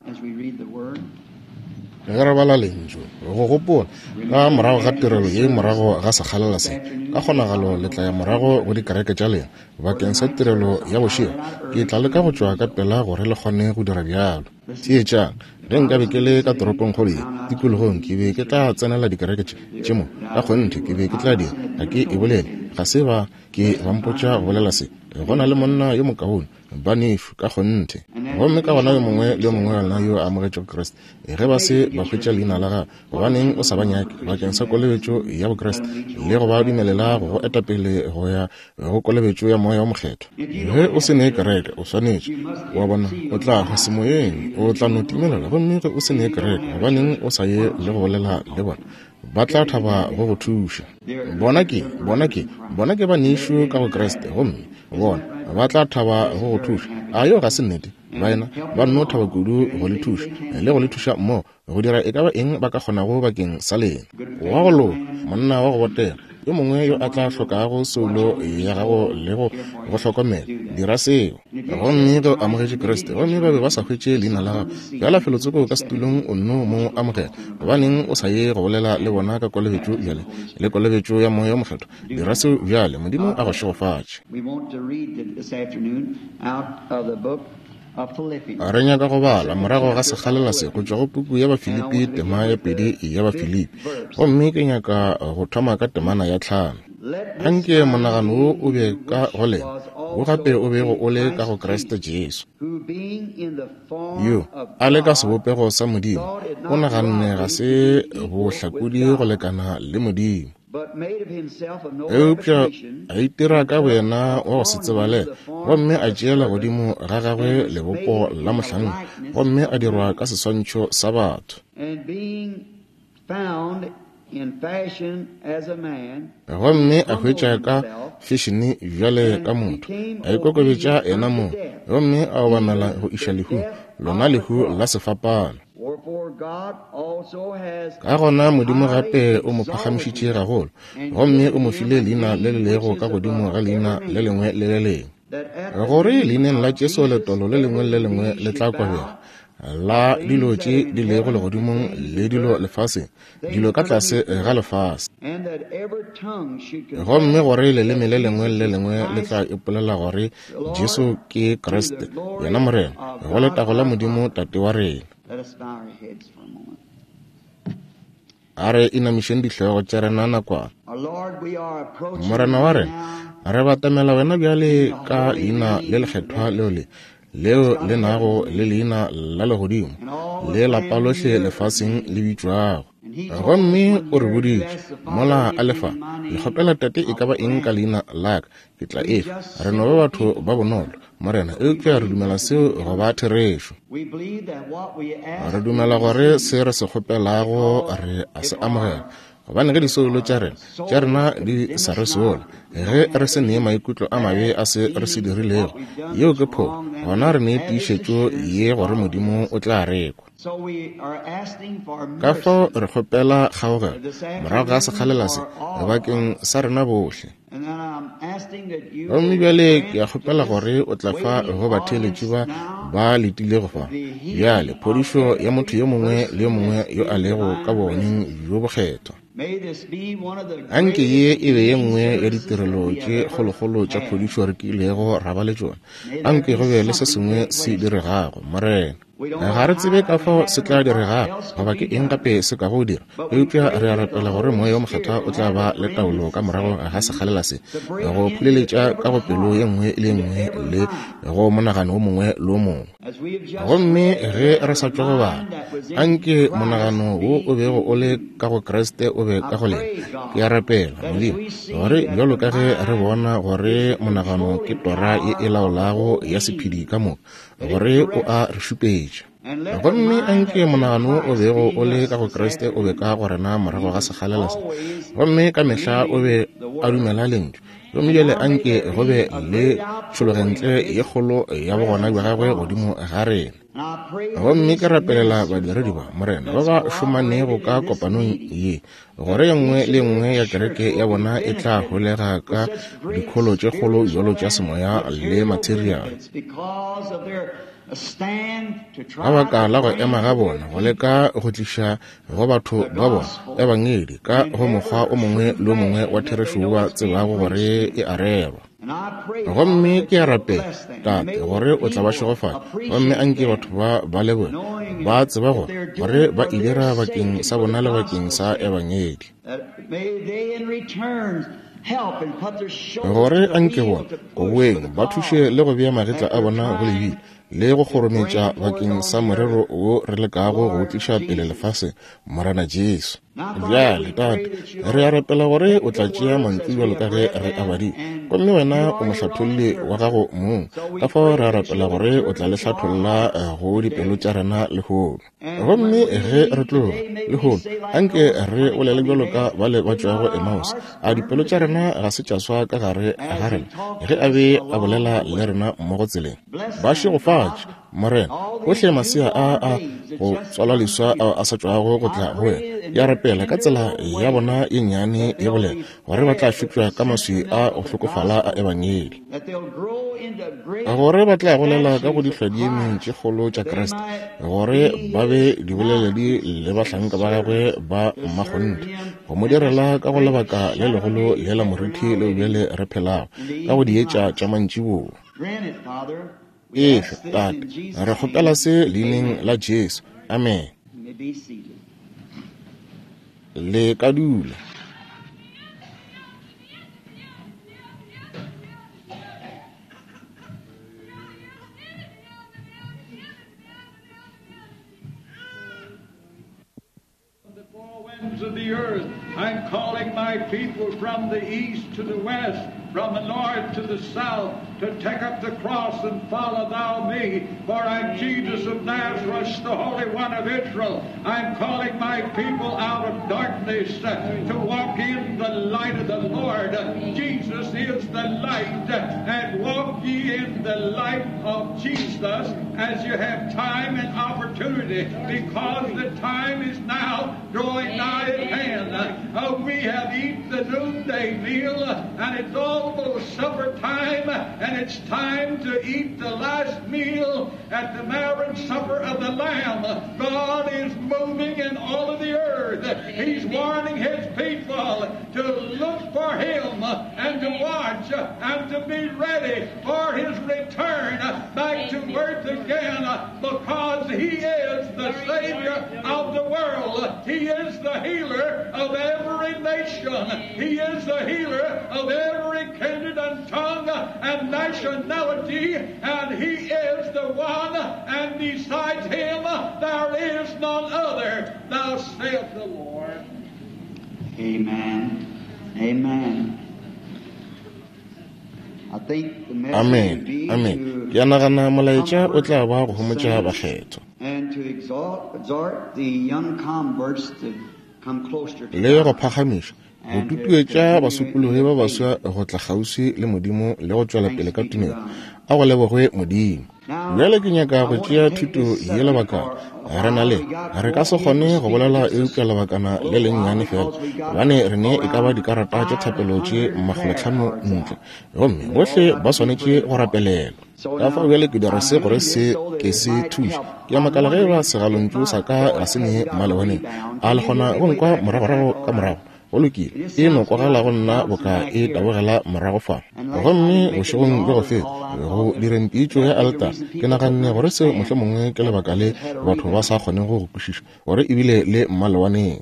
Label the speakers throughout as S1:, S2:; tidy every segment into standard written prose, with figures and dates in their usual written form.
S1: as we read the word.
S2: Ge re bala lentswe go gopola ka morago ga tirelo ye morago ga sekgalala se ka kgonagalo le tla ya morago go dikereke tša lena bakeng sa tirelo ya bošego ke tla leka go tšwa ka pela gore le kgone go dira bjalo tsietšang ge nka be ke le ka toropong kgolo ye tikologong ke be ke tla tsenela dikereke tše mo ka kgonthe ke be ke tla dira ga ke e bolele ga se ba ke bampotša go bolela se go na le monna yo mokaone banefu ka kgonthe gomme ka gona yo mongwe le yo mongwe yona yo a amogetšego kreste ge ba se ba hwetša leina la gago gobaneng o sa ba nyake bakeng sa kolebetšo ya bokreste le go ba dumelela go etapele go ya go kolebetšo ya moya wa mokgetho ge o se ne kereke o swanetše wa bona o tla ga semoyeng o tla no timelela gomme ge o se ne kereke gobaneng o sa ye le go bolela le bona ba tla thaba go go thuša bona ke banešo ka go kreste gomme bona ba tla thaba go go thuša a yo ga se nnete baena ba nno thaba kudu go le thuša le go le thuša mmo go dira e ka ba eng ba ka kgonago bakeng sa lena wa go lo monna wa go botela yo mongwe yo a tla hlokago solo ya gago le go hlokomela dira seo gomme ge o amogetše kreste gomme ba be ba sa hwetše leina la gago bjala felotsoko ka setulong o nno mo amogela gobaneng o sa ye go bolela le bona ka kolebetšo bjale le kolebetšo ya moya wa mokgetho dira seo bjale modimo a go šegofatše re nyaka go bala morago ga sekgalela se go tšwa go puku ya bafilipi tema ya 2 ya bafilipi gomme ke nyaka go thoma ka temana ya 5 anke monagano wo o be ka golena o gape o bego o le ka go kreste jesu yo a le ka sebopego sa modimo o naganne ga se bohlakodi go lekana le modimo eupša a itira ka boyena wa go se tsebale gomme a tšeela godimo ga gagwe lebopo la mohlami gomme a dirwa ka seswantšho sa batho gomme a hwetša ka fešene bjale ka motho a ikokobetša ena mo gomme a obamela go iša lehu lona lehu la sefapano ka gona modimo gape o mo phagamišitše gagolo gomme o mo file leina le le lego ka godimo ga leina le lengwe le le lengwe gore leineng la Jesu letolo le lengwe le lengwe le tla kwabega la dilo tše di lego le godimong le dilo lefaseng dilo ka tlase ga lefase gomme gore leleme le lengwe le lengwe le tla ipolela gore Jesu ke kreste yena morena go letago la modimo tate wa rena a re inamišeng dihlego tša rena nakwana morena wa rena re batamela wena bjale ka leina le lekgethwa leo le nago le leina la legodimo le lapalohle lefaseng le bitšwago gomme o re boditše mola a lefa lekgopela tate e ka ba eng ka leina laka ke tla efa re no ba batho ba bonolo morena eupša re dumela seo go ba therešo re dumela gore se re se kgopelago re a se amogela gobane ge disolo tša rena di sa re seola ge re se nee maikutlo a mabe a se re se dirilego yeo ke pho gona re nee tiišetšo ye gore modimo o tla rekwa ka fao re kgopela kgaogelo morago ga sekgalela se bakeng sa rena bohle gomme bjale ke a kgopela gore o tla fa go batheeletši ba letile go fa bjale phodišo ya motho yo mongwe le yo mongwe yo a lego ka boneng jo bokgethwa anke ye e be ye nngwe ya ditirelo tše kgolokgolo tša phodišo re ke ilego ra ba le tšona anke go be le se sengwe se diregago morena ga re tsebe ka fao se tla diregago goba ke eng gape se ka go dira eupša re a rapela gore moya wa mokgetha o tla ba le taolo ka morago ga sekgalela se go phuleletša ka go pelo ye nngwe le nngwe le go monagano o mongwe le o mongwe gomme ge re sa tšwa go bana anke monagano wo o bego o le ka go kreste o be ka go lena ke a rapela modimo gore bjalo ka ge re bona gore monagano ke tora ye e laolago ya sephedi ka moka gore o a re šupetša gomme anke monagano o bego o le ka go kreste o be ka go rena morago ga sekgalela se gomme ka mehla o be a dumela lentšu gomme bjale anke go be le tšhologentle ye kgolo ya bogona bja gagwe godimo ga rena gomme ke rapelela badiredi ba morena ba ba šomanego ka kopanong ye gore ye nngwe le nngwe ya kereke ya bona e tla holega ka dikgolo tše kgolo jalo tša semoya le material ga baka la go ema ga bona go leka go tliša go batho ba bona ebangedi ka go mokgwa o mongwe le o mongwe wa therešo wa tsebago gore e areba. Gomme ke a rapela tate gore o tla ba šogofala, gomme anke batho ba leboe ba tseba gore ba ilera bakeng sa bona le bakeng sa ebangedi, gore anke bona go boeng ba thuše le go bea magetla a bona go lebile le go kgorometša bakeng sa morero o re lekago go tliša pele lefase Morena Jesu. Bjale tate re a rapela gore o tla tšea mantšu bjalo ka ge re a badile, gomme wena o mohlatholli wa gago mong, ka fao re a rapela gore o tla le hlatholla go dipelo tša rena lehono. Gomme ge re tloga lehono anke re olele bjalo ka bale ba tšwago Emmaus, a dipelo tša rena ga se tša swa ka gare ga rena ge a be a bolela le rena mmogo tseleng. Ba šegofatše Morena gohle masea a go tswala leswa a sa tšwago go tla go wena. Ya rapela ka tsela ya bona ye nnyane ye bolela gore ba tla šupša ka maswi a go hlokofala a ebangedi, gore ba tla golela ka go dihlwa di mentši kgolo tša Kriste, gore ba be diboleledi le bahlanka ba gagwe ba mmakgonte go mo direla ka go lebaka le legolo le la morithi le bjale re phelago ka go dietša tša mantši boo. Tate re kgopela se leineng la Jesu, amen. Le ka dula.
S1: The four winds of the earth, I'm calling my people from the east to the west, from the north to the south, to take up the cross and follow thou me. For I'm Jesus of Nazareth, the Holy One of Israel. I'm calling my people out of darkness to walk in the light of the Lord. Jesus is the light, and walk ye in the light of Jesus as you have time and opportunity, because the time is now drawing nigh at hand. We have eaten the noonday meal, and it's almost supper time, and it's time to eat the last meal at the marriage supper of the Lamb. God is moving in all of the earth. He's warning His people to look for Him and to watch and to be ready for His return back to earth again, because He is the Savior of the world. He is the healer of every nation. He is the healer of every kindred and tongue and nationality, and He is the one, and besides Him there is none other. Thou saith the Lord.
S3: Amen. Amen. I think the message
S2: Amen.
S3: would be
S2: Amen. Ya nagana molaetša o tla ba go homotša bakgetho
S3: and to exhort the young converts to come closer to
S2: le go
S3: God.
S2: phagamiša go tutuetša basupologi ba baswa go tla kgauswi le Modimo le go tšwela pele ka tumelo a go lebogwe Modimo. Bjale ke nyaka go tšea thuto ye lebakana re na le re ka se kgone go bolela eupša lebakana le lennyane fela, gobane re ne e ka ba dikarata tša thapelo tše 500 ntle, gomme bohle ba swanetše go rapelelwa. Ka fa bjale ke dira se gore se ke se thuša ke a makala ge ba segalontšu sa ka ga se ne malebaneng a le kgona go nkwa moragorago ka morago go lokile e no kwagala go nna boka e tabogela morago fa gomme bošegong bja go feta go dirempitšo ya altar ke naganne gore se mohle mongwe ke lebaka le batho ba sa kgone go kwešiša gore ebile le mmalewaneng.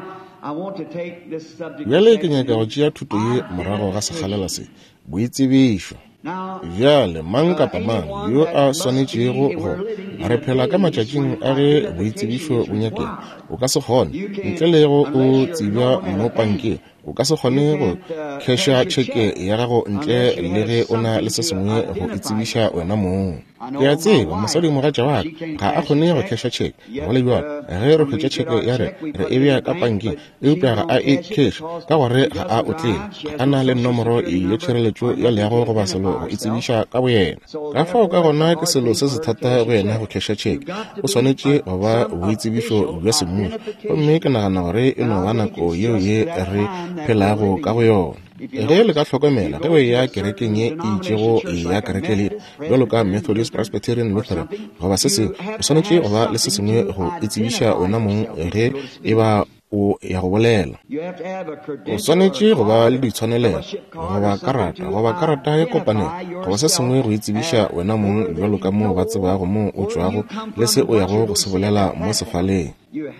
S2: Bjale ke nyaka go tšea thuto ye morago ga sekgalela se boitsebišo. Bjale mang kapa mang yo a swanetšego go re phela ka matšatšing a ge boitsebišo bo nyakeng, o ka se kgone ntle le go o tsebja mo pankeng, o ka se kgone go casha tšheke ya gago ntle le ge o na le se sengwe go itsebiša wena mong. Ke a tseba mosadi mogatša wa ga a kgone go casha tšheke, go le bjalo ge re hwetša tšheke ya re e bea ka pankeng eupša ga a e casha ka gore ga a otlele, a na le nomoro ye tšhireletšo ya leago goba selo go itsebiša ka boyena. Ka fao ka gona ke selo se se thata go yena go casha tšheke, o swanetše go ba boitsebišo bja semmušo, gomme ke nagana gore e no ba nako yeo ye re phelago ka go yona. ge le ka tlhokomela ge o ya kerekeng e itšego ya kereke le jalo ka Methodist Presbyterian Lutheran goba se sengwe o swanetše go ba le se sengwe go itsebiša wena mong ge e ba o ya go bolela. O swanetše go ba le ditshwanelelo goba karata ya kopanelo goba se sengwe go itsebiša wena mong jalo ka moo ba tsebago moo o tšwago le se o yago go se bolela mo sefaleng.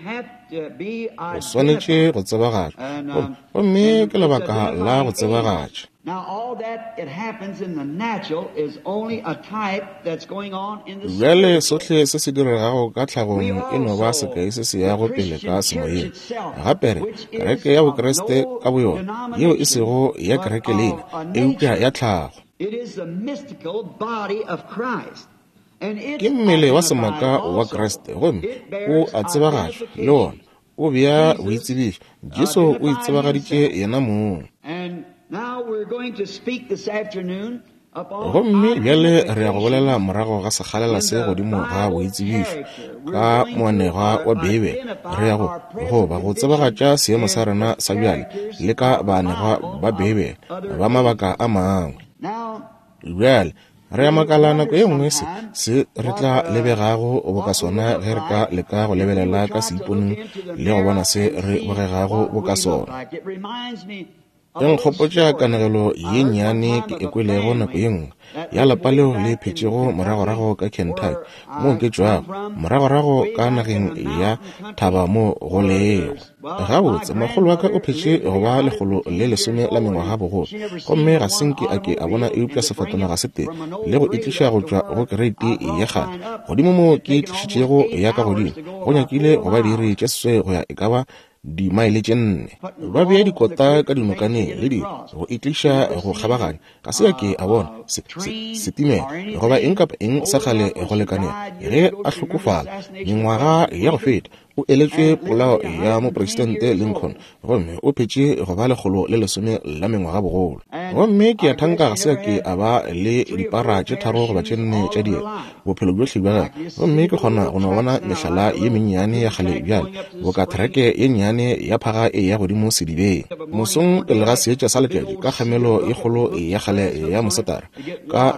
S2: O swanetše go tsebagatša gomme ke lebaka la go tsebagatša.
S3: Now all that it happens in the natural is only a type that's going on in the
S2: spirit. Sohle se se diregago ka tlhagong e no ba sekai se se ya go pele ka semoyeng. Gape kereke ya bokreste ka boyona yeo e sego ya kereke lena e upša ya tlhago.
S3: It is the mystical body of Christ.
S2: Ke mmele wa semaka wa Kriste gomme o a tsebagatšwa le ona o bea boitsebišo Jesu o itsebagaditše yena moo.
S3: Now we're going to speak this afternoon upon
S2: gomme bjale re ya go bolela morago ga sekgalela se godimo ga boitsebišo ka moanegwa wa bebe re ya go ba go tsebagatša seemo sa rena sa bjale le ka baanegwa ba bebe ba mabaka a mangwe. Bjale re ya makala nako e nngwe se re tla lebegago o boka sona ge re ka leka go lebelela ka seiponeng le go bona se re bogegago boka sona. Nkgopotša kanegelo ye nnyane ke ekwelego nako ye nngwe ya lapa leo le phetšego moragorago ka Kentucky mo ke tšwago moragorago ka nageng ya Thaba mo go leego. Gabotse magolo wa ka o phetše go ba legolo le lesome la mengwaga bogolo gomme ga senke a ke a bona e upša sefatanaga se teng le go itliša go tšwa go kereiti ya gale godimo mo ke itlišitšego ya ka godimo go nyakile go ba diri tše seswe go ya e ka ba di maile tše 4 ba bea dikota ka dinokaneng le di go itliša go kgabaganya ka se ke a bona setimela goba eng kapa eng sa gale go lekanela ge a hlokofala mengwaga ya go feta o eletšwe polao ya mopresidente Lincoln gomme o phetše go ba legolo le lesome la mengwaga bogolo gomme ke a thanka ga se ke a ba le dipara tše 3 goba tše 4 tša diela bophelo bjohle bja gomme ke kgona go no bona mehlala ye mennyane ya gale bjale boka thereke ye nnyane ya phaga e ya godimo sedibeng mosong pele ga seetša sa leketše ka kgamelo e kgolo ya gale ya mosetara ka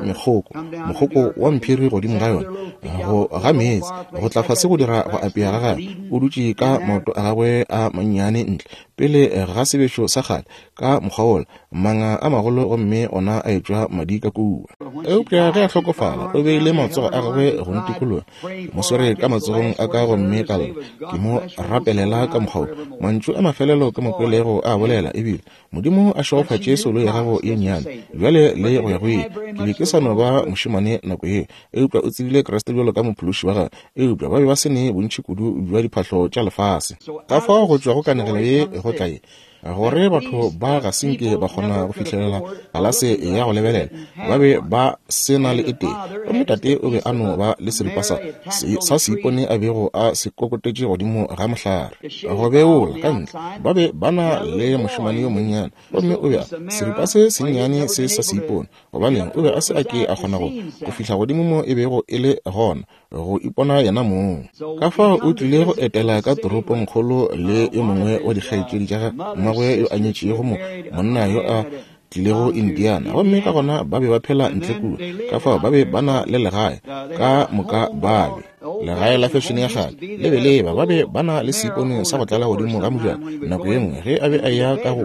S2: mogoko wa mphiri godimo ga yona go ga metsi go tla fase go dira go apea ga gagwe o dutše ka maoto a gagwe a mannyane ntle pele ga sebešo sa gale ka mokgaola manga a magolo gomme ona a etšwa madi ka kua eupša ge a hlokofala o beile matsogo a gagwe go ntikologa moswere ka matsogong a ka gomme ka ke mo rapelela ka mokgaola mantšu a mafelelo ka mokwelego a bolela ebile modimo a šogofatše solo ya gago ye nnyane bjale le go ya go ye ke be ke sa no ba mošimane nako ye eupša o tsebile Kriste bjalo ka mophološi wa gagwe eupša ba be ba sene bontši kudu bja diphahlo tša lefase ka fao go tšwa go kanegelo ye go tla ye gore batho ba ga senke ba kgona go fitlhelela galase ya go lebelela ba be ba sena le ete gomme tate o be a no ba le seripa sa seipone a bego a se kokotetše godimo ga mohlare go beola ka ntle ba be ba na le mošimane yo monnyane gomme o be seripa se sennyane se sa seipone gobaneng o be a se a ke a kgona go fitlha godimo mo e bego e le gona go ipona yena moo ka fao o tlile go etela ka toropong kgolo le e mongwe wa dikgaetšedi tša mmagwe yo a nyetšego monna yo a tlilego Indiana gomme ka gona ba be ba phela ntle kudu ka fao ba be ba na le legae ka moka babe legae la fashion ya gale le beleba ba be ba na le seipone sa go tlala godimo ga mojana nako ye nngwe ge a be a ya ka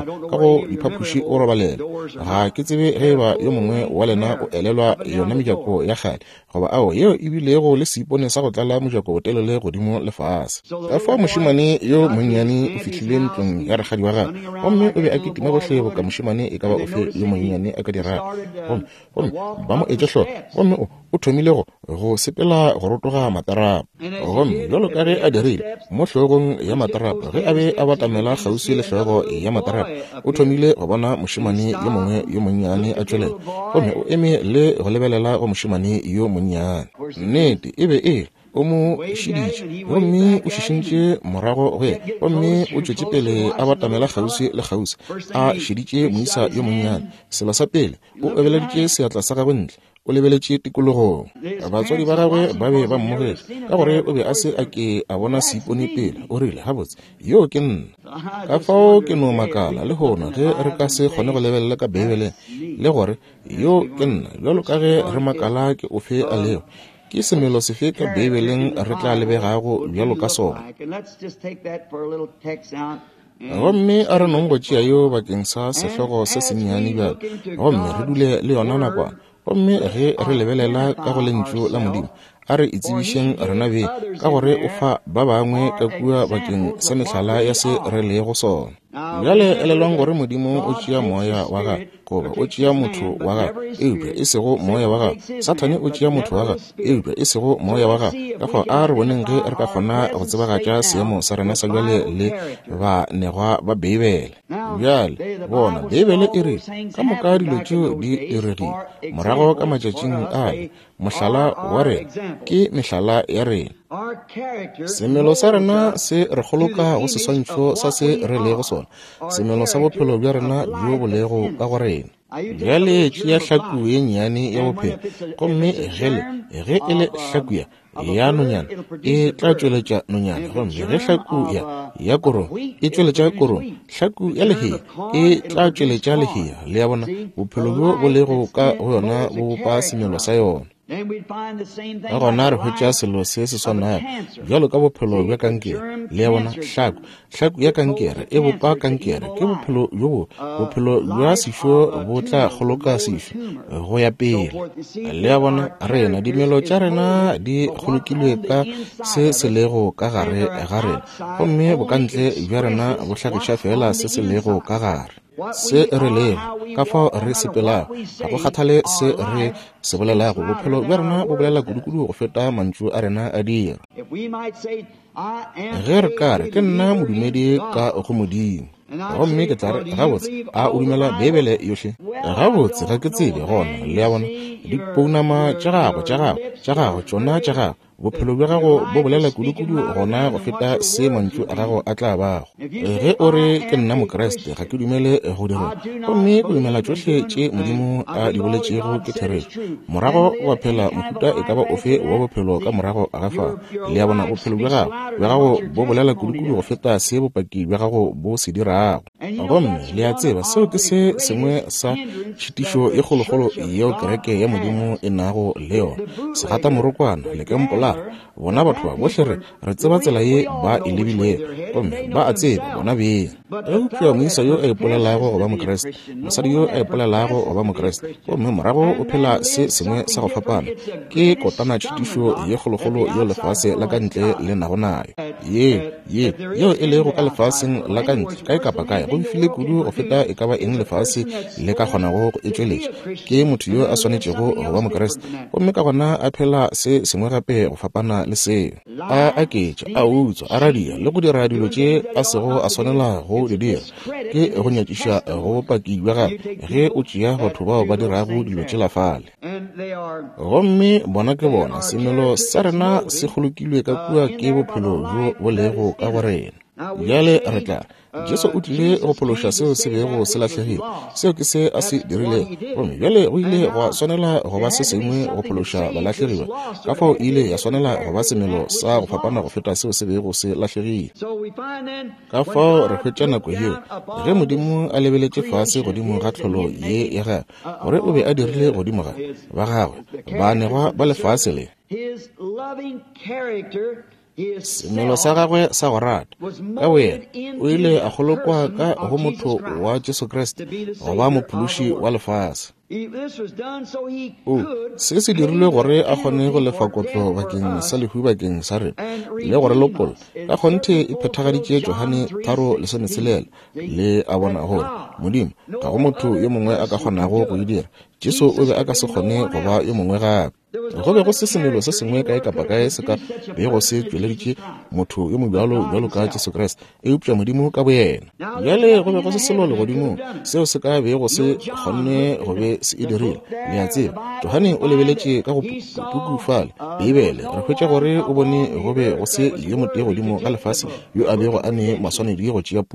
S2: go diphaphuši o robalela ga ke tsebe ge ba yo mongwe wa lena o elelwa yona mejako ya gale goba ao yeo e bilego le seipone sa go tlala mojako o telele godimo lefase ka fao mošimane yo monnyane o fihlile ntlong ya regadi wa gage gomme o be a ketima bohle boka mošimane e ka ba ofe yo monnyane a ka diraga gomme ba mo etse hloko gomme o thomile go sepela go rotoga matarapa gomme jalo ka ge a dirile mo hlogong ya matarapa ge a be a batamela kgausi le hlogo ya matarapa o thomile go bona mošimane yo mongwe yo monnyane a tšwelela gomme o eme le go lebelela go mošimane yo monnyane nnete e be e o mo šiditše gomme o šišintše morago ge gomme o tšwetše pele a batamela kgausi le kgausi a šiditše moisa yo monnyane sela sa pele o ebeleditše seatla sa gagwe ntle o lebeletše tikologong. Batswadi ba gagwe ba be ba mmogetse ka gore o be a se a ke a bona seipone pele. O rile gabotse, yo ke nna. Ka fao ke no makala le gona ge re ka se kgone go lebelela ka Bibele le gore yo ke nna, jalo ka ge re makala ke ofe a leo. Ke semelo sefe ka Bibeleng re tla lebegago bjalo ka sona. Gomme a re nong go tšea yo bakeng sa sehlogo se sennyane bjalo, gomme re dule le yona nakwana. Gomme ge re lebelela ka go lentšu la Modimo, a re itsebišeng rena be ka gore o fa ba bangwe ka kua bakeng sa mehlala ya se re le go sona. Bjale elelwang gore Modimo o tšea moya wa ga goba o tšea motho wa ga eupša e sego moya wa ga. Satane o tšea motho wa ga eupša e sego moya wa ga. Ka go a re boneng ge re ka kgona go tsebagatša seemo sa rena sa bjale le ba negwa ba Bibele. Bjale bona Bibele e re ka moka dilo tšeo di diregile morago ka matšatšing ale. Mohlala wa rena ke mehlala ya rena. Semelo sa rena se re goloka go seswantšho sa se re le go sona. Semelo sa bophelo bja rena bjo bolego ka go rena. Bjale tšea hlaku ye nnyane ya bophelo, gomme gele ge e le hlaku ya nonyana e tla tšweletša nonyana, gomme ge hlaku ya korong e tšweletša korong, hlaku ya lehea e tla tšweletša lehea. Le ya bona bophelo bjo bolego ka go yona bo bopa semelo sa yona. Ka gona re hwetša selo se se swana bjalo ka bophelo bja kankere. Le ya bona hlaku ya kankere e bopa kankere ke bophelo bja sešo bo tla goloka sešo go ya pele. Le ya bona rena dimelo tša rena di golokilwe ka se se lego ka gare ga rena, gomme bokantle bja rena bo hlagiša fela se se lego ka gare. Se re lego ka fao re sepelago ga go kgathale se re se bolelago. Bophelo bja rena bo bolela kudu-kudu go feta mantšu a rena a dira. Ge re ka re ke nna modumedi ka go Modimo, gomme ke tla re gabotse a o dumela Bibele yohle. Gabotse ga ke tsebe gona. Le ya bona dipounama tša gago tšona tša gago. Bophelo bja gago bo bolela kudu-kudu gona go feta se mantšu a gago a tla bago. Ge o re ke nna mokreste ga ke dumele go dira, gomme ke dumela tšohle tše Modimo a di boletšego ke therešo. Morago wa phela mohuta e ka ba ofe wa bophelo ka morago a gafa. Le ya bona bophelo bja gago bo bolela kudu-kudu go feta se bopaki bja gago bo se dirago. Gomme le ya tseba seo ke se sengwe sa tšhitišo e kgologolo yeo kereke ya Modimo e nago le yona. Segata morokwana le ke mpola bona batho ba bohle re tseba tsela ye ba e lebilego, gomme ba a tseba bona beng. Eupša moisa yo a ipolelago go ba mokreste, mosadi yo a ipolelago go ba mokreste, gomme morago o phela se sengwe sa go fapana. Ke kotana tšhitišo ye kgologolo yo lefase la ka ntle le nago nayo. Yeo e lego ka lefaseng la ka ntle kae kapa kae go bifile kudu go feta e ka ba eng lefase le ka kgonago e tšweletša. Ke motho yo a swanetšego go ba mokreste, gomme ka gona a phela se sengwe gape go fapana le seo. A aketša, a utswa, a radia le go dira dilo tše a sego a swanela go di dira. Ke go nyakiša go bopaki bja gage ge o tšea batho bao ba dirago dilo tše lafale. Gomme bona ke bona semelo sa rena se golokilwe ka kua ke bophelo bjo bo lego ka go rena. Bjale re tla Jesu o tlile go phološa seo se bego se latlhegile, seo ke se a se dirile, gomme bjale go ile go swanela go ba se sengwe go phološa balatlhegiwa. Ka fao ile ya swanela go ba semelo sa go fapana go feta seo se bego se latlhegile. Ka fao re hwetša nako yeo ge Modimo a lebeletše fase godimo ga tlholo ye ya gagwe gore o be a dirile godimo ba gagwe ba negwa ba lefase le. Semelo sa gagwe sa go rata ka wena o ile a golokwa ka go motho wa Jesu Kriste go ba mophološi wa lefase. Se se dirilwe gore a kgone go lefa kotlo bakeng sa lehu bakeng sa rena le gore lokolo ka kgonthe e phethagaditše Johane 3:16 le a bona gore Modimo ga go motho yo mongwe a ka kgonago go e dira. Jesu o be a ka se kgone go ba yo mongwe gape. Go be go se semelo se sengwe kae kapa kae se ka bego se tšweleditše motho yo mobjalo ka Jesu Kriste eupša Modimo ka boyena. Bjale go be go se selo le godimo seo se ka bego se kgonne go be se e dirile. Le a tseba Johane o lebeletše ka go pukufala Bibele, re hwetša gore o bone go be go se ye motho godimo ka lefase yo a bego a ne maswanedi go tšea puku,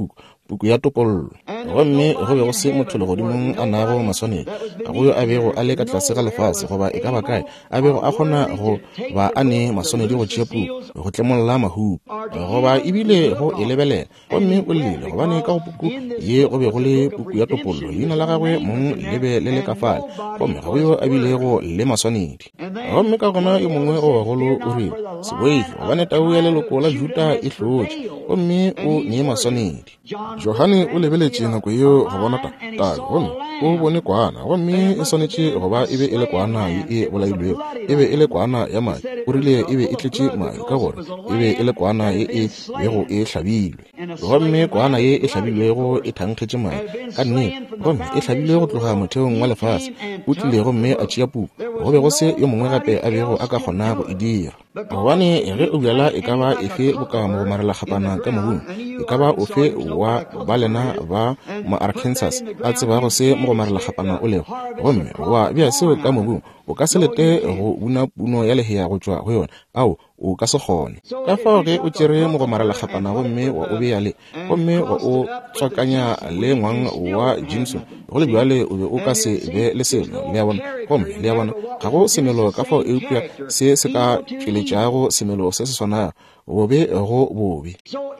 S2: puku ya topollo gomme go be go se motho le godimong a nago maswanedi ga go yo a bego a le ka tlase ga lefase goba e ka ba kae a bego a kgona go ba a ne maswanedi go tšea puku go tlemolola mahupa goba ebile go e lebelela gomme o lele gobane ka go puku ye go be go le puku ya topollo leina la gagwe mong lebe le le ka fale gomme ga go yo a bilego le maswanedi gomme ka gona yo mongwe o bagolo o re seboegi gobane tau ya leloko la Juda e hlotše gomme o nye maswanedi Johane o lebeletše nako yeo go bona tala gomme o bone kwana gomme e swanetše goba e be e le kwana e bolailwego e be e le kwana ya mai o rile e be e tletše mai ka gore e be e le kwana ye e bego e hlabilwe gomme kwana ye e hlabilwego e thankgetše mai ka nnete gomme e hlabilwe go tloga motheong wa lefase o tlile gomme a tšea puku go be go se yo mongwe gape a bego a ka kgona go e dira gobane ge o bjala e ka ba efe bo ka mo marela kgapana ka mobung e ka ba ofe wa ba lena ba mo Arkansas a tseba go se mo marela kgapana o lego gomme wa bja seo ka mobung o ka se lete go una puno ya lehea go tšwa go yona ao o ka se kgone ka fao ge o tšere mo go marela kgapana gomme wa o bjale gomme wa o tswakanya le ngwang wa Jameson go le bjale o be o ka se be le selo le ya bona gomme le ya bona ga go semelo ka fao e upša se se ka tšweletšago semelo se se swana bobe go bobe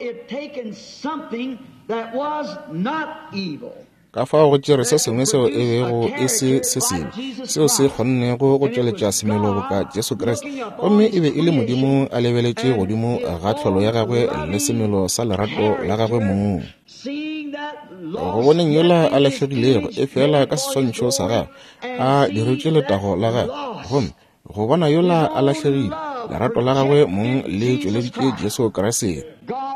S2: ka fao go tšere se sengwe seo e bego e se se sengwe seo se kgonnego go tšweletša semelo boka Jesu Kriste gomme e be e le Modimo a lebeletše godimo ga tlholo ya gagwe le semelo sa lerato la gagwe moo go boneng yola a latlhegilego e fela ka seswantšho sa gagwe a diretše letago la gagwe gomme go bona yola a latlhegile lerato la gagwe mong le tšweleditše Jesu Kriste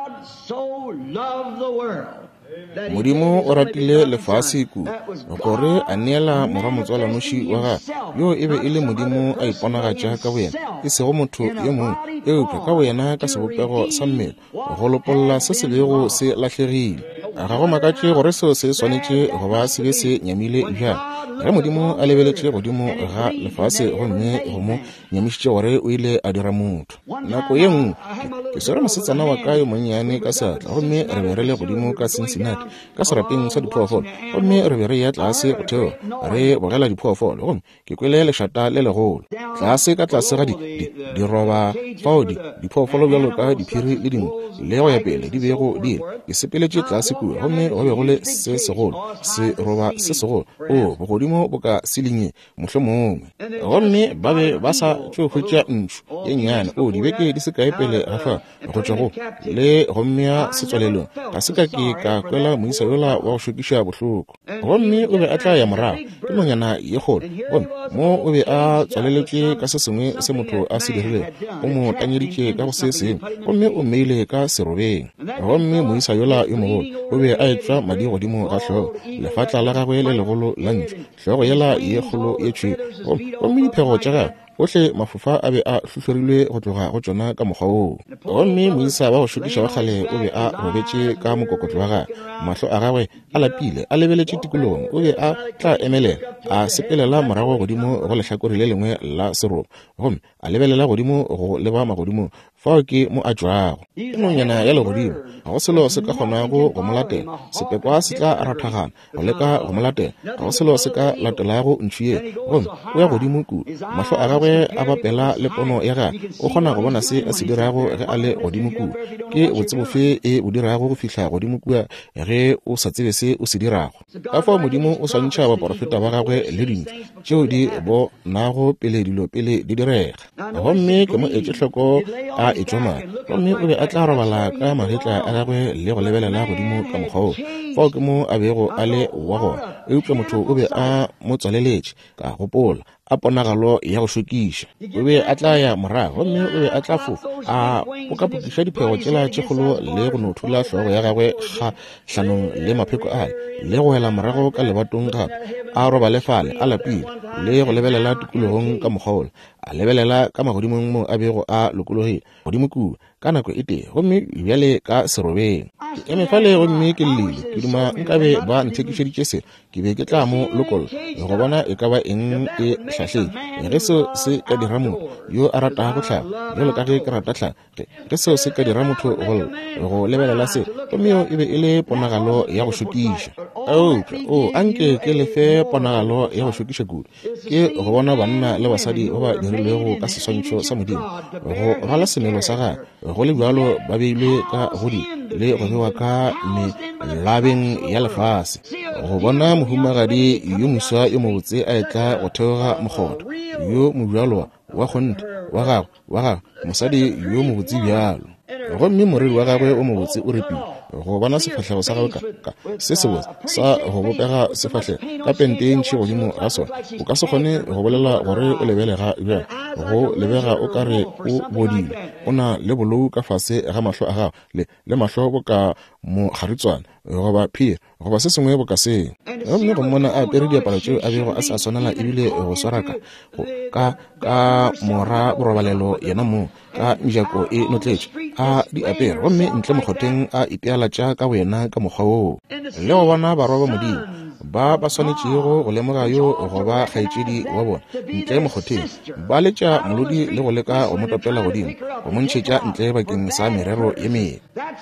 S2: Modimo o ratile lefase ku gore a neela morwa motswalanoši wa gagwe yo e be e le Modimo a iponagatša ka boyena e sego motho ye mongwe eupša ka boyena ka sebopego sa mmele go lopolola se se bego se latlhegile ga go makatše gore seo se swanetše goba se be se nyamile bjang ge Modimo a lebeletše godimo ga lefase gomme go mo nyamišitše gore o ile a dira motho nako ye nngwe ke swere mosetsana wa ka yo monnyane ka seatla gomme re be re le godimo ka Cincinnati ka serapeng sa diphoofolo gomme re be re ya tlase go theo re bogela diphoofolo gomme ke kwele lešata le legolo tlase ka tlase ga diroba fao diphoofolo bjalo ka diphiri le dingwe le go ya pele di bego di ke sepeletše tlase kua gomme go be go le se segolo seroba se segolo o bogodimo bo ka selinye mohlwe mongwe gomme ba be ba sa tšo hwetša ntšu ye nnyane o dibeke di se kae pele gafa go tšwa go le gommea setswalelong ga se ka ke ka kwela moisa yola wa go šokiša bohloko gomme o be a tla ya morago ke nonyana ye kgolo gomme mo o be a tswaleletše ka se sengwe se motho a se dirilego o mo tanyeditše ka go se sengwe gomme o mmeile ka serobeng gomme moisa yola yo mogolo o be a etšwa madi godimo ga tlhogo lefatla la gagwe le legolo la ntšo tlhogo yela ye kgolo ye tšhweu gomme diphego tša gagwe gohle mafofa a be a hlotlorilwe go tloga go tšona ka mokgwa woo gomme moisa wa go šokiša wa kgale o be a robetše ka mokokotlo wa gagwe mahlo a gagwe a lapile a lebeletše tikolong o be a tla emelela a sepelela morago godimo go lehlakore le lengwe la seroba gomme a lebelela godimo go leba magodimo fao ke mo a tšwago ke nonyana ya legodimo ga go selo se ka kgonago go mo latela sepekwa se tla rathagana go leka go mo latela ga go selo se ka latelago ntšu ye gomme o ya godimo ku mahlo a gagwe a bapela le pono ya gagwe o kgona go bona se a se dirago ge a le godimo kua ke botsebofe e o dirago go fihla godimo kua ge o sa tsebe se o se dirago ka fao Modimo o swantšha baporofeta ba gagwe le dintho tšeo di bonago pele dilo pele di direga gomme ke mo etše hloko a etšwa mae gomme o be a tla robala ka magetla a gagwe le go lebelela godimo ka mokgwao fao ke mo a bego a le wa gona eupša motho o be a mo tswaleletše ka gopola a ponagalo ya go šokiša o be a tla ya morago gomme o be a tla fofa a pokapokiša diphego tšela tšekgolo le go no thula hlogo ya gagwe ga hlanong le mapheko ae le go hela morago ka lebatong gape a roba lefale a lapile le go lebelela tikologong ka mokgaolo a lebelela ka magodimong mo a bego a lokologile godimo kua ka nako e tee gomme bjale ka serobeng ke eme fale gomme ke llele ke dima nkabe ba nthekišeditše se ke be ke tla mo lokolla go bona e ka ba eng e hlahleng ge seo se ka dira motho yo a rata go hlaba jalo ka ge ke rata hlaba ge seo se ka dira motho go lebelela se gomme e be e le ponagalo ya go šokiša anke ke lefe ponagalo ya go šokiša kudu ke go bona banna le basadi ba ba dirilwego ka seswantšho sa modimo go rwala semelo sa gagwe go le bjalo ba beilwe ka godi le go bewa ka melabeng ya lefase go bona mohumagadi yo moswa yo mobotse a etla go theoga mokgoto yo mobjalo wa kgonte wa gagwe mosadi yo mobotse bjalo gomme moriri wa gagwe o mobotse o repile go bona sefahlego sa gagwe se sebotse sa go bopega sefahlego ka pente e ntšhi godimo ga sona o ka se kgone go bolela gore o lebelega bjang go lebega o ka re o bodile o na le bolou ka fase ga mahlo a gagwe le mahlo bo ka mo kgaritswana goba phiri goba se sengwe bo ka seng gomme go mmona a apere diaparo tšeo a bego a sa swanela ebile go swaraka ka mora borobalelo yena mo ka mejako e notletše a di apere gomme ntle mokgoteng a ipealatša ka wena ka mokgwa woo le go bona barwa ba modimo ba swanetšego go lemoga yo go ba kgaetšedi wa bona ntle mokgoteng ba letša molodi le go leka go motopela godimo go montšhetša ntle bakeng sa merero ye mene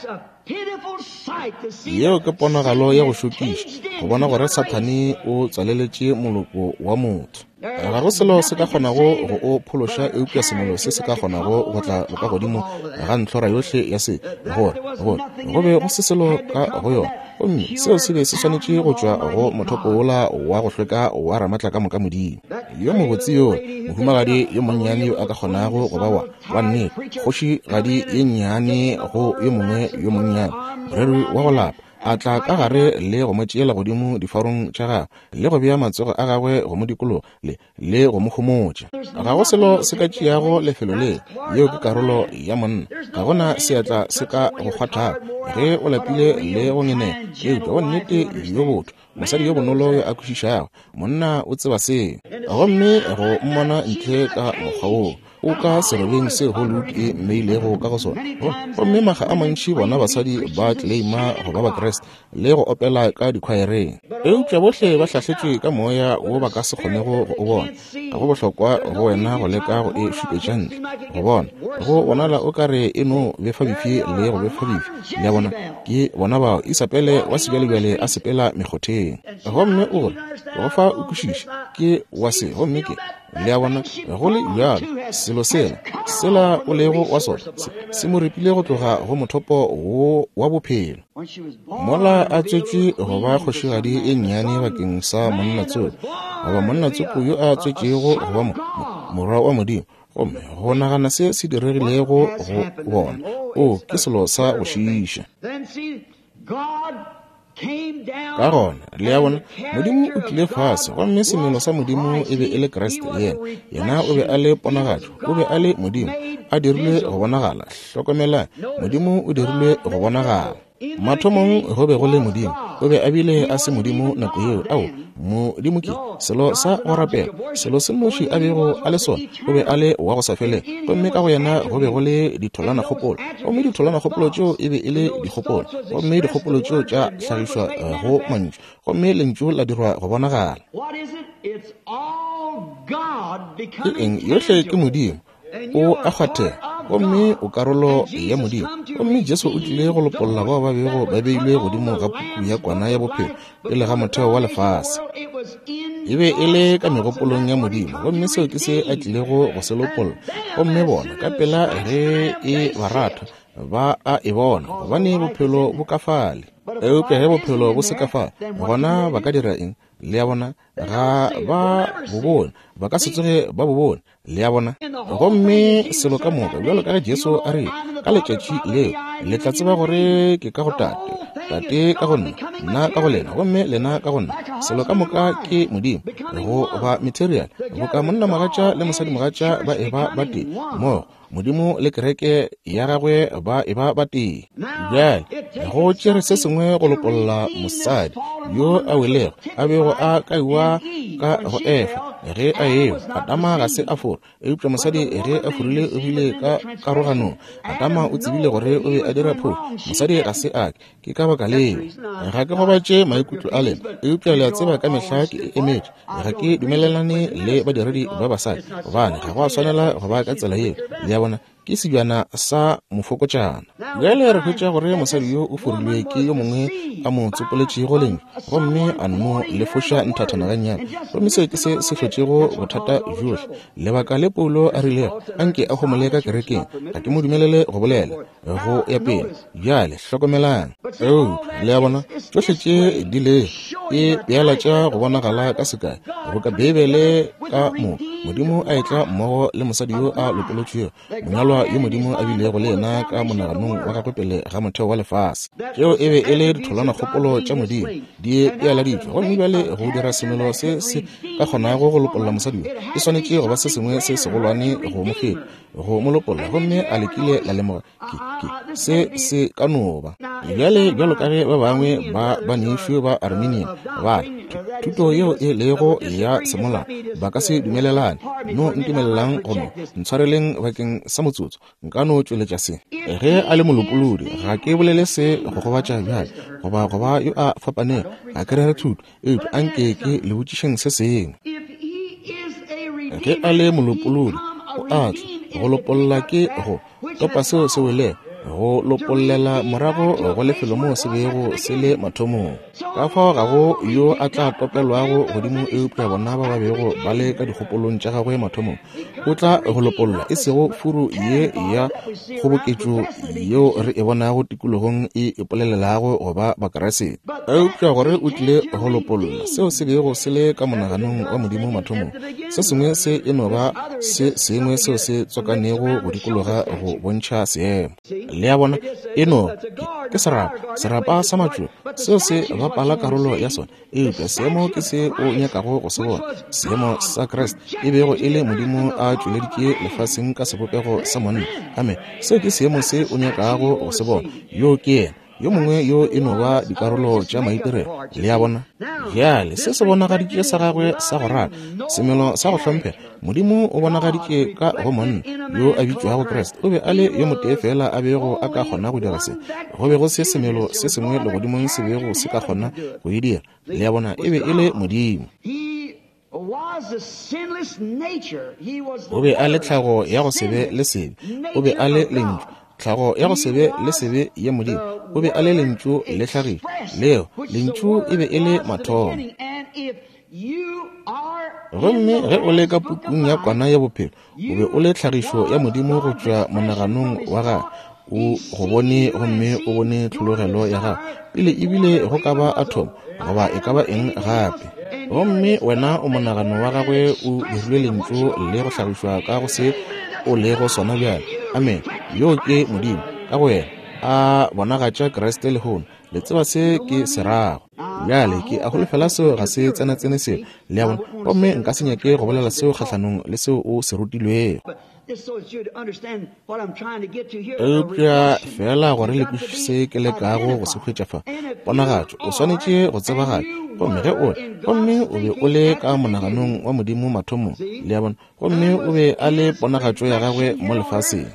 S2: yeo ke ponagalo ya go šokiša go bona gore sathane o tswaleletše moloko wa motho ga go selo se ka kgonago go o phološa eupša semelo se se ka kgonago go tla boka godimo ga ntlhora yohle ya se gore go be go se selo ka go yona gomme seo se be se swanetše go tšwa go mothopo ola wa go hlweka wa ramatla ka moka modimo yo mobotse yo mohumagadi yo monnyane yo a ka kgonago go ba wa nnete kgoši gadi ye nnyane go yo mongwe yo monnyane moreri wa go lapa a tla ka gare le go motšeela godimo difarong tša gagwe le go bea matsogo a gagwe go mo dikolo le go mo homotša ga go selo se ka tšeago lefelo le yeo ke karolo ya monna ga gona seatla se ka go kgwathago ge o lapile le go ngenela eupša go nnete yo botho mosadi yo bonolo yo a kwešišago monna o tseba seo gomme go mmona ntle ka mokgwa woo o ka serobeng se hollywood e mmeilego ka go sona gomme maga a mantši bona basadi ba tleima go ba bakreste le go opela ka dikhwaereng eupša bohle ba hlahletšwe ka moya wo ba ka se kgonego go o bona ga go bohlokwa go wena go leka go e šupetša ntle go bona go bonala o kare e no befa bifi le go befa bifi le bona ke bona bao isapele wa sebjalebjale a sepela mekgotheng gomme o gore go fa o kwešiša ke wa se gomme ke le a bona go le bjalo selo sela o lego wa sona se mo repile go tloga go mothopo wa bophelo mola a tswetše go ba kgošigadi e nnyane bakeng sa monnatsoko goba monnatsoko yo a tswetšego go ba morwa wa modimo gomme go nagana se se diregilego go bona ke selo sa go šiiša ka gona le ya bona modimo o tlile fase gomme semelo sa modimo e be e le kreste yena o be a le ponagatšo o be a le modimo a dirilwe go bonagala hlokomela modimo o dirilwe go bonagala mathomong go be go le modimo o be a bile a se modimo nako yeo modimo ke selo sa go rapela selo se noši a bego a le sona o be a le wa go sa fele gomme ka go yena go be go le ditholana kgopolo gomme ditholana kgopolo tšeo e be e le dikgopolo gomme dikgopolo tšeo tša hlagišwa go mantšu gomme lentšu la dirwa go bonagala ke eng yohle ke modimo o a kgathega gomme o karolo ya modimo gomme jesu o tlile go lopolola bao ba bego ba beilwe godimo ga puku ya kwana ya bophelo pele ga motheo wa lefase e be e le ka megopolong ya modimo gomme seo ke se a tlilego go se lopolola gomme bona ka pela ge e ba rata ba a e bona gobane bophelo bo ka fale eupša ge bophelo bo se ka fale gona ba ka dira eng le ya bona ga ba bo bone ba ka se tsoge ba bo bone le ya bona gomme selo ka moka bjalo ka ge jesu a re ka letšatši leo le tla tseba gore ke ka go tate ka go nna ka go lena gomme lena ka go nna selo ka moka ke modimo go ba material go ka monna mogatša le mosadi mogatša ba eba ba teng mo modimo le kereke ya gagwe ba e ba teng. Bjale go tšere se sengwe go lopolola mosadi yo a welego a bego a kaiwa ka go efa ge a eo Adama ga se a fora eupša mosadi ge a forile o bile ka karoganong. Adama o tsebile gore o be a dira phoso, mosadi ga se ake. Ke ka baka leo ga ke gobatše maikutlo a lena eupša le a tseba ka mehla ke emetše ga ke dumelelane le badiredi ba basadi gobane ga go a swanela go ba ka tsela yeo le ya bona ke sebjana sa mofokotšana. Bjale re hwetša gore mosadi yo o forilwe ke yo mongwe a mo tsopoletšego leng gomme a no le foša nthathana gannyane gomme seo ke se hlotšego bothata johle. Lebaka le Paulo a rilego anke a homole ka kerekeng ga ke mo dumelele go bolela go ya pele. Bjale hlokomelang le ya bona tsohle tše di le e peala tša go bonagala ka sekae go ka Bebele ka mo modimo a etla mmogo le mosadi yo a lopolotšwego monyalwa yo modimo a bilego le yena ka monaganong wa gagwe pele ga motheo wa lefase. Tšeo e be e le ditholwana kgopolo tša modimo di pealaditšwe gomme bjale go dira semelo se se ka kgonago go lopolola mosadi yo e swanetše go ba se sengwe se segolwane go mofeta go mo lopolola gomme a lekile la lemoga se ka no ba. Bjale bjalo ka ge ba bangwe ba neišwe ba Armenian ba thuto yeo e lego ya semola ba ka se dumelelane no ntumelelang gono ntshwareleng bakeng sa motsotso nka no tšweletša se ge a le molopolodi ga ke bolele se go gobatša bjale goba yo a fapaneng ga ke rere thuto eupša anke ke le botšišeng se sengwe. Ge a le molopolodi o a tswa go lopolola ke go topa seo se wele go lopollela morago go lefelo mo se bego se le mathomong. Ka fao ga go yo a tla topelwago godimo eupša bona ba bego ba le ka dikgopolong tša gagwe mathomong o tla go lopolola e sego furu ye ya kgoboketšo yeo re e bonago tikologong e ipolelelago goba bakeresete. Eupša gore o tlile go lopolola seo se bego se le ka monaganong wa modimo mathomong se sengwe se e no ba se sengwe seo se tsokanego go dikologa go bontšha seemo. Le ya bona eno ke serapa sa matšo seo se bapala karolo ya sona eupša seemo ke se o nyakago go se bona. Seemo sa Kriste e bego e le modimo a tšweleditše lefaseng ka sebopego sa monna amen. Seo ke seemo se o nyakago go se bona yo ke yena yo mongwe yo e no ba dikarolo tša maitirelo. Le ya bona bjale se se bonagaditše sa gagwe sa go rata semelo sa go hlomphela modimo o bonagaditše ka go monna yo a bitšwago Kriste o be a le yo motee fela a bego a ka kgona go dira se go bego se semelo se sengwe le godimong se bego se ka kgona go e dira. Le ya bona e be e le modimo o be a le tlhago ya go sebe le sebe o be a le lentšu tlhago ya go sebe le sebe ye modimo o be a le lentšu le tlhagišo leo lentšu e be e le mathomo. Gomme ge o le ka pukung ya kwana ya bophelo o be o le tlhagišo ya modimo go tšwa monaganong wa ga o go bone gomme o bone tlhologelo ya gago pele ebile go ka ba athomo goba e ka ba eng gape gomme wena o monagano wa gagwe o dirilwe lentšu le go tlhagišwa ka go se o le go sona bjale amen. Yo ke modimo ka go wena a bonagatša Kriste le hono le tseba se ke se rago bjale ke a holofela seo ga se tsena seo le ya bona gomme nka se nyake go bolela seo kgatlhanong le seo o se rutilwego eupša fela gore le se ke le kago go se hwetša fa bonagatšo o swanetše go tsebagala gomme ge gomme o be o le ka monaganong wa modimo mathomong le ya bona gomme o be a le ponagatšo ya gagwe mo lefaseng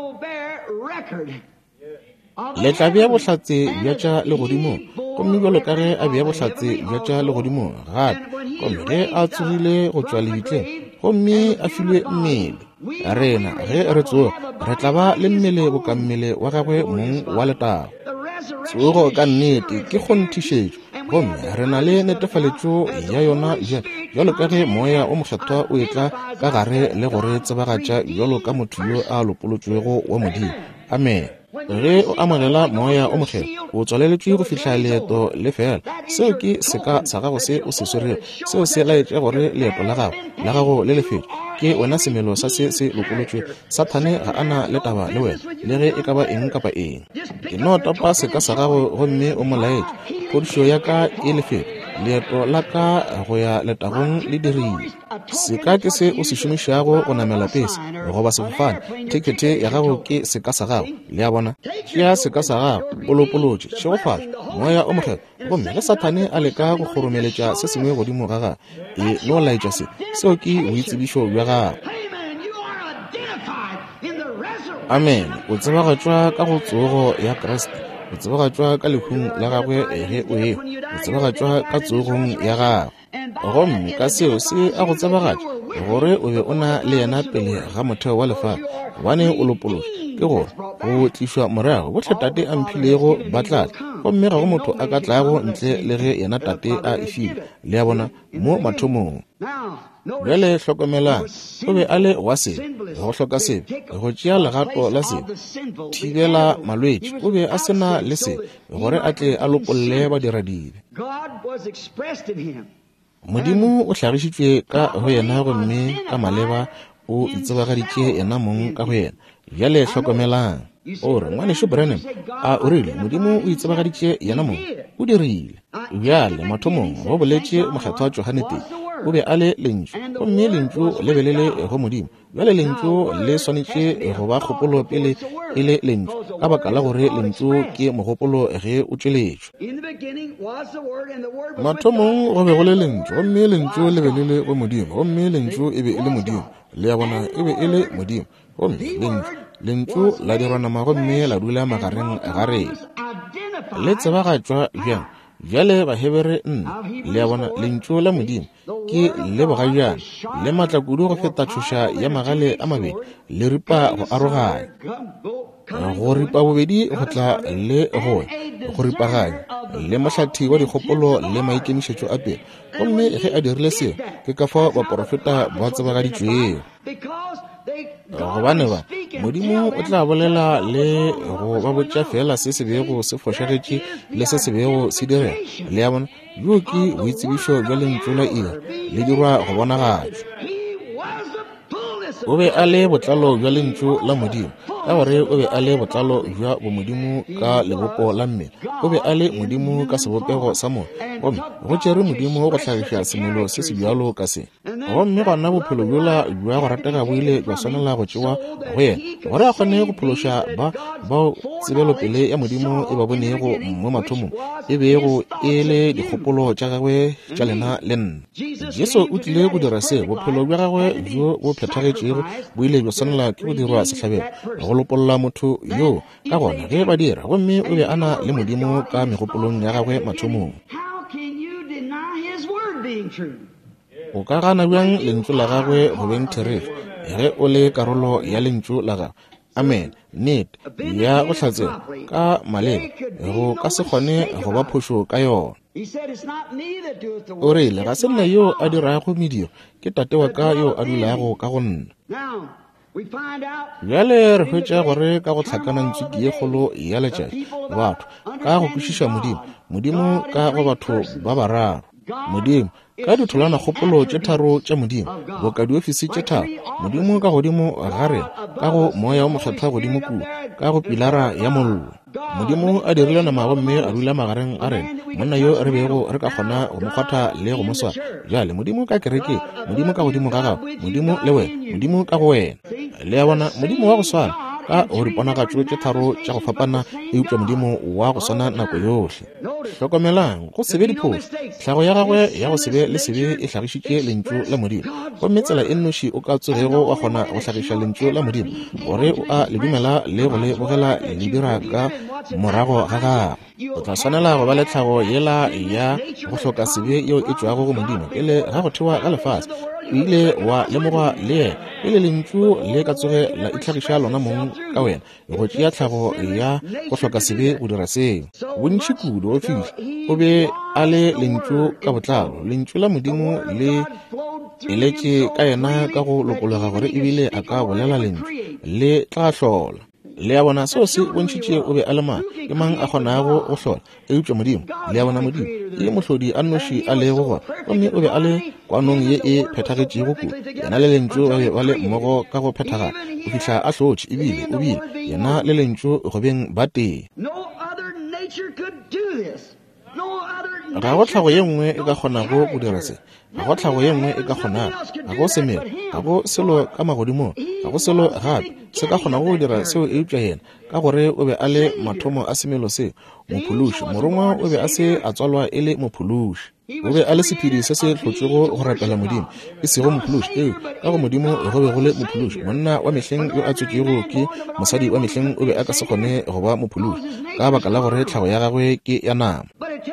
S2: le tla bea bohlatse bja tša legodimo gomme bjalo ka ge a bea bohlatse bja tša legodimo gape gomme ge a tsogile go tšwa lebitleng gomme a filwe mmele rena ge re tsoga re tla ba le mmele boka mmele wa gagwe mong wa letago. Tsogo ka nnete ke kgonthišetšo gomme re na le netefaletšo ya yona bjalo ka ge moya o mokgethwa o etla ka gare le gore tsebagatša bjalo ka motho yo a lopolotšwego wa modimo amen. Ge o amogela moya o mokgethwa o tswaleletšwe go fihla leeto le fela seo ke seka sa gago se o se swerego seo se laetša gore leeto la gago le lefetšwe ke wena semelo sa se lokolotšwe. Sathane ga ana le taba le wena le ge e ka ba eng kapa eng ke no topa seka sa gago gomme o molaetša kgodišo ya ka e lefetšwe leeto la ka go ya letagong le dirile. Seka ke se o se šomišago go namela pese go ba sefofane. Ticket ya gago ke seka sa gago. Le a bona tšea seka sa gago o lopolotše tšegofatša moya o mogelo gomme ge Satane a leka go kgoromeletša se sengwe godimo ga gago le go laetša seo ke boitsebišo bja gago. Amen. O tsebagatšwa ka go tsogo ya Kriste, o tsebagatšwa ka lehung la gagwe ge o ye, o tsebagatšwa ka tsogong ya gago. Gomme ka seo se a go tsebagatša gore o be o na le yena pele ga motheo wa lefatshe. Gobane o lopološa ke gore go tlišwa morago botlhe Tate a mphilego ba tla tla, gomme ga go motho a ka tlago ntle le ge yena Tate a efile. Le a bona mo mathomong. Bjale hlokomelang, o be a le wa sebe, go hloka sebe, go tšea legato la sebe, thibela malwetši, o be a sena le sebe, gore a tle a lopolle badiradibe. Modimo o hlagišitšwe ka go yena gomme ka maleba o itsebagaditše yena mong ka go yena. Bjale hlokomelang, o re ngwanešo Branham a o rile Modimo o itsebagaditše yena mong o dirile. Bjale mathomong go boletše mokgethwa wa Johane teng o be a le lentšu, gomme lentšu le belele go Modimo. Bjale lentšu le swanetše go ba kgopolo pele e le lentšu ka baka la gore lentšu ke mogopolo ge o tšweletšwe. Mathomong go be go le lentšu, gomme lentšu le belele go Modimo, gomme lentšu e be e le Modimo. Le a bona e be e le Modimo, gomme lentšu la dirwa nama gomme la dula magareng ga rena. Le tsebagatšwa bjang bjale bahebere le a bona lentšu la Modimo ke le bogajana le matla kudu go feta tšhoša ya magale a mabedi le ripa go aroganya. Go ripa bobedi go tla le goe go ripaganya le mahlathi wa dikgopolo le maikemišetšo a pele, gomme ge a dirile seo ke ka fao baporofeta ba tsebagaditšwego. Gobane ba Modimo o tla bolela le go ba botša fela se se bego se fošagetše le se se bego se direga. Le a bona yo ke boitsebišo bja lentšu la ira le dirwa go bonagatšwa. O be a le botlalo bja lentšu la Modimo ka gore o be a le botlalo bja bomodimo ka lebopo la mmele. O be a le Modimo ka sebopego sa mone, gomme go tšere Modimo go hlagiša semelo se se bjalo ka se. Gomme gona bophelo bjola bja go ratega bo ile bja swanela go tšewa go yena gore a kgone go phološa bao tsebelopele ya Modimo e ba bonego mo mathomong e bego e le dikgopolo tša gagwe tša lena le nna. Jesu o tlile go dira se, bophelo bja gagwe bjo bo phethagetšego bo ile bja swanela ke go dirwa sehlabelo go lopolola motho yo ka gona ge ba dira, gomme o be a na le Modimo ka megopolong ya gagwe mathomong. O ka gana bjang lentšu la gagwe go beng therefe ge o le karolo ya lentšu la gagwe. Amen. Nnete ya go hlatsela ka maleba go ka se kgone go ba phošo ka yona. O rile ga se nna yo a dirago medio, ke Tate wa ka yo a dulago ka go nna. Bjale re hwetša gore ka go hlakana ntšhiki ye kgolo ya letšatši batho ka go kwešiša Modimo ka go batho ba bararo. Modimo ka ditholwana kgopolo tše tharo tša Modimo, go ka diofisi tše tharo Modimo ka godimo ga rena ka go moya o mokgethwa godimo kudu ka go pilara ya mollo. Modimo a dirile nama gomme a dula magareng a rena, monna yo re bego re ka kgona go mo kgwatha le go mo swara. Bjale Modimo ka kereke, Modimo ka godimo ga gago, Modimo le wena, Modimo ka go wena. Le a bona Modimo wa go swara ka o riponagatšo tše tharo tša go fapana e upša Modimo wa go swana nako yohle. Hlokomelang, go sebe diphošo, tlhago ya gagwe ya go sebe le sebe e hlagišitše lentšu la Modimo, gomme tsela e nnoši o ka tsogego wa kgona go hlagiša lentšu la Modimo gore o a le dumela le go le bogela le dira ka morago ga gago. O tla swanela go ba le tlhago yela ya go hloka sebe yeo e tšwago go Modimo pele ga go thewa ka lefase. O ile wa lemogwa le yena pele lentšu le ka tsoge la itlhagiša lona mong ka wena go tšea tlhago ya go hloka sebe go dira seo. Bontši kudu o fihla o be a le lentšu ka botlalo, lentšu la Modimo le eletše ka yena ka go lokologa gore ebile a ka bolela lentšu le tla hlola. Le a bona seo se bontšhitše o be a le mang ke mang a kgonago go hlola e upša Modimo. Le a bona Modimo ke mohlodi a nnoši a lego gona, gomme o be a le kwanong ye e phethagetšego kudu. Yena le lentšu ba be ba le mmogo ka go phethagala o fihla a hlotše ebile o bile yena le lentšu go beng ba teng. ga go tlhago ye nngwe e ka kgonago go dira se, ga go tlhago ye nngwe e ka kgonang, ga go semelo, ga go selo ka magodimo, ga go selo gape se ka kgonago go dira seo e upša yena, ka gore o be a le mathomo a semelo se, mophološi. Morongwa o be a se a tswalwa e le mophološi, o be a le sephiri se se tlhotsego go rapela Modimo, e sego mophološi ka go Modimo go be go le mophološi. Monna wa mehleng yo a tswetšego ke mosadi wa mehleng o be a ka se kgone go ba mophološi ka baka la gore tlhago ya gagwe ke ya nama.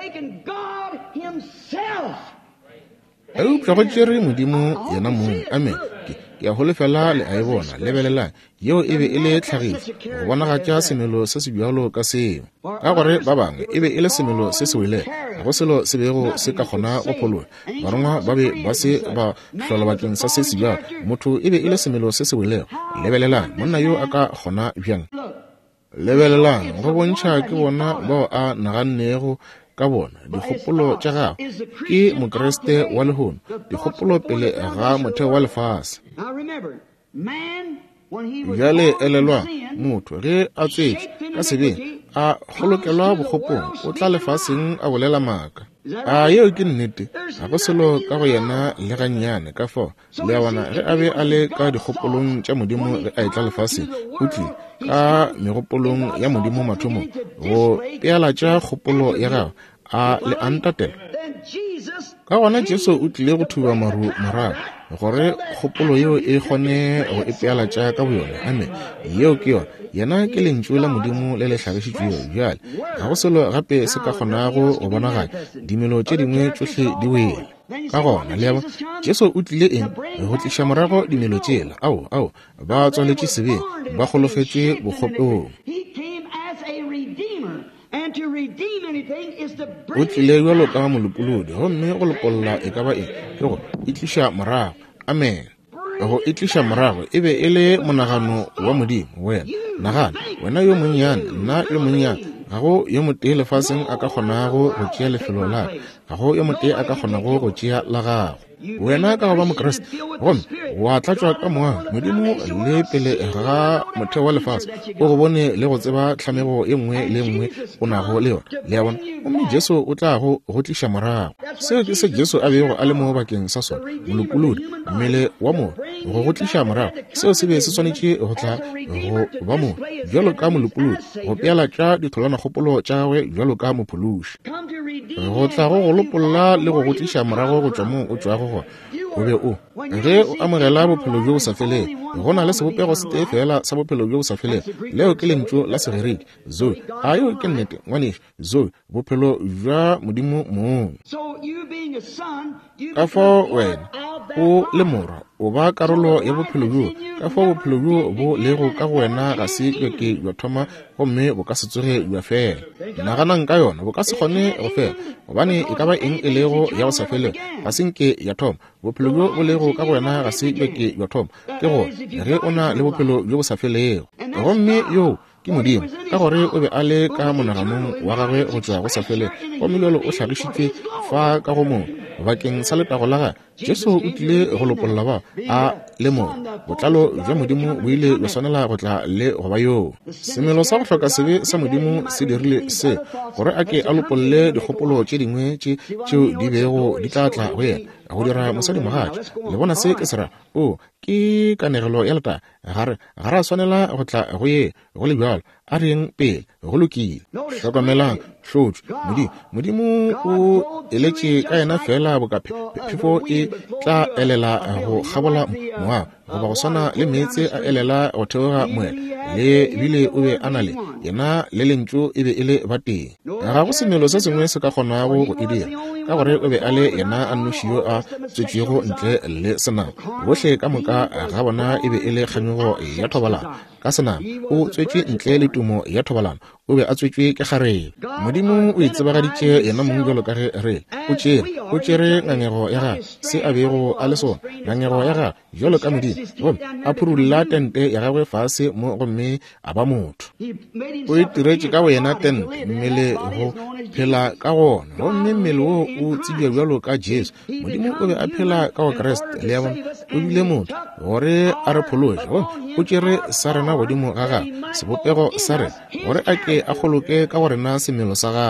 S2: A upša go tšere Modimo yena mong. Amen. Ke a holofela le a e bona, lebelelang yeo e be e le tlhagiso go bonagatša semelo se se bjalo ka seo, ka gore ba bangwe e be e le semelo se se wele, ga go selo se bego se ka kgona go pholola. Barongwa ba be ba se ba hlola bakeng sa se se bjalo, motho e be e le semelo se se welego. Lebelelang monna yo a ka kgona bjang. Lebelelang go bontšha ke bona bao a nagannego ka bona dikgopolo tša gago ke mokreste wa lehono, dikgopolo pele ga motheo wa lefase. Bjale elelwa motho ge a tswetše ka sebeng a golokelwa bogopong, o tla lefaseng a bolela maaka. A yeo ke nnete, ga go selo ka go yena le gannyane ka fao le a bona ge a be a le ka dikgopolong tša Modimo ge a etla lefaseng, o tlile ka megopolong ya Modimo mathomo go pealatša kgopolo ya gago a le antatela. Ka gona Jesu o tlile go thuba maru morago gore kgopolo yeo e kgone go e pealatša ka boyone. Amen. Yeo ke yona, yena ke lentšu la Modimo le le hlagišitšwego. Bjale ga go selo gape se ka kgonago go bonagala, dimelo tše dingwe tšohle di wele. Ka gona leba Jesu o tlile eng go tliša morago dimelo tšela ao ba tswaletše sebeng, ba golofetše bokgopong. O tlile bjalo ka molopolodi, gomme go lopolola e ka ba eng ke go e tliša morago. Amen. Go e tliša morago e be e le monagano wa Modimo. Wena nagana, wena yo monnyane, nna yo monnyane, ga go yo motee lefaseng a ka kgonago go tšea lefelo la, ga go yo motee a ka kgonago go tšea la gago. Wena ka go ba mokreste gomme wa tlatšwa ka moya Modimo le pele ga motheo wa lefase, o go bone le go tseba tlhamego e nngwe le nngwe o nago le yona. Le ya bona gomme Jesu o tla go tliša morago. Seo ke se Jesu a bego a le mo bakeng sa sona, molopolodi, mmele wa mo go tliša morago. Seo se be se swanetše go tla go ba mo bjalo ka molopolodi, go pealatša ditholwana kgopolo tša gagwe bjalo ka mophološi, go tla go lopolola le go tliša morago go tšwa mo o tšwago go o be o ge o amogela bophelo bjo bo sa feleng. Go na le sebopego se tee fela sa bophelo bjo bo sa feleng, leo ke lentšu la segeredi Zoe. A yo ke nnete ngwanešo Zoe, bophelo bja Modimo mong. Ka fao wena o le morwa o ba karolo ya bophelo bjo, ka fao bophelo bjo bo lego ka go wena ga se ke bja thoma gomme bo ka se tsoge bja fela. Naganang ka yona bo ka se kgone go fela, gobane e ka ba eng e lego ya go sa feleng ga se nke ya thoma. Bophelo bjo bo lego ka go wena ga se ke bja thoma, ke go ge o na le bophelo bjo bo sa felego. Gomme yo ke Modimo ka gore o be a le ka monaganong wa gagwe go tšwa go sa fele, gomme bjalo o hlagišitše fa ka go mo bakeng sa letago la gagwe. Jesu o tlile go lopolola ba a le mo botlalo jwa Modimo bo ile ba swanela go tla le go ba yo. Semelo sa go hloka sebe sa Modimo se dirile se gore a ke a lopolole dikgopolo tše dingwe tšeo di bego di tla tla go yena go dira mosadi mogatša. Le bona se ke sera ke kanegelo ya leta ga ra swanela go tla go ye go le bjalo a reng pele go lokile. Hlokomelang hlotse Modimo o eletše ka yena fela boka phefo e tla elela go gabola moa goba go swana le meetse a elela go theoga moela le bile o be a na le yena le lentšu e be e le ba teng. Ga go semelo se sengwe se ka kgonago go e dira ka gore o be a le yena a nnoši yo a tswetšego ntle le senang. Bohle ka moka ga bona e be e le kganyego ya thobalano ka senang, o tswetše ntle le tumo ya thobalano, o be a tswetšwe ke kgarebe. Modimo o itsebagaditše yena mong jalo ka ge re o tšere ngangego ya gagwe se a bego a le sona. Ngangego ya gagwe jalo ka Modimo gomme a phurulla tente ya gagwe fase mo gomme a ba motho. O itiretše ka go yena tente mmele go phela ka gona, gomme mmele wo o tsebja bjalo ka Jesu. Modimo o be a phela ka go Kreste le ya bona o bile motho gore a re phološe, gomme o tšere sa rena godimo ga gagwe sebopego sa rena gore a ke a goloke ka go rena semelo sa gagwe.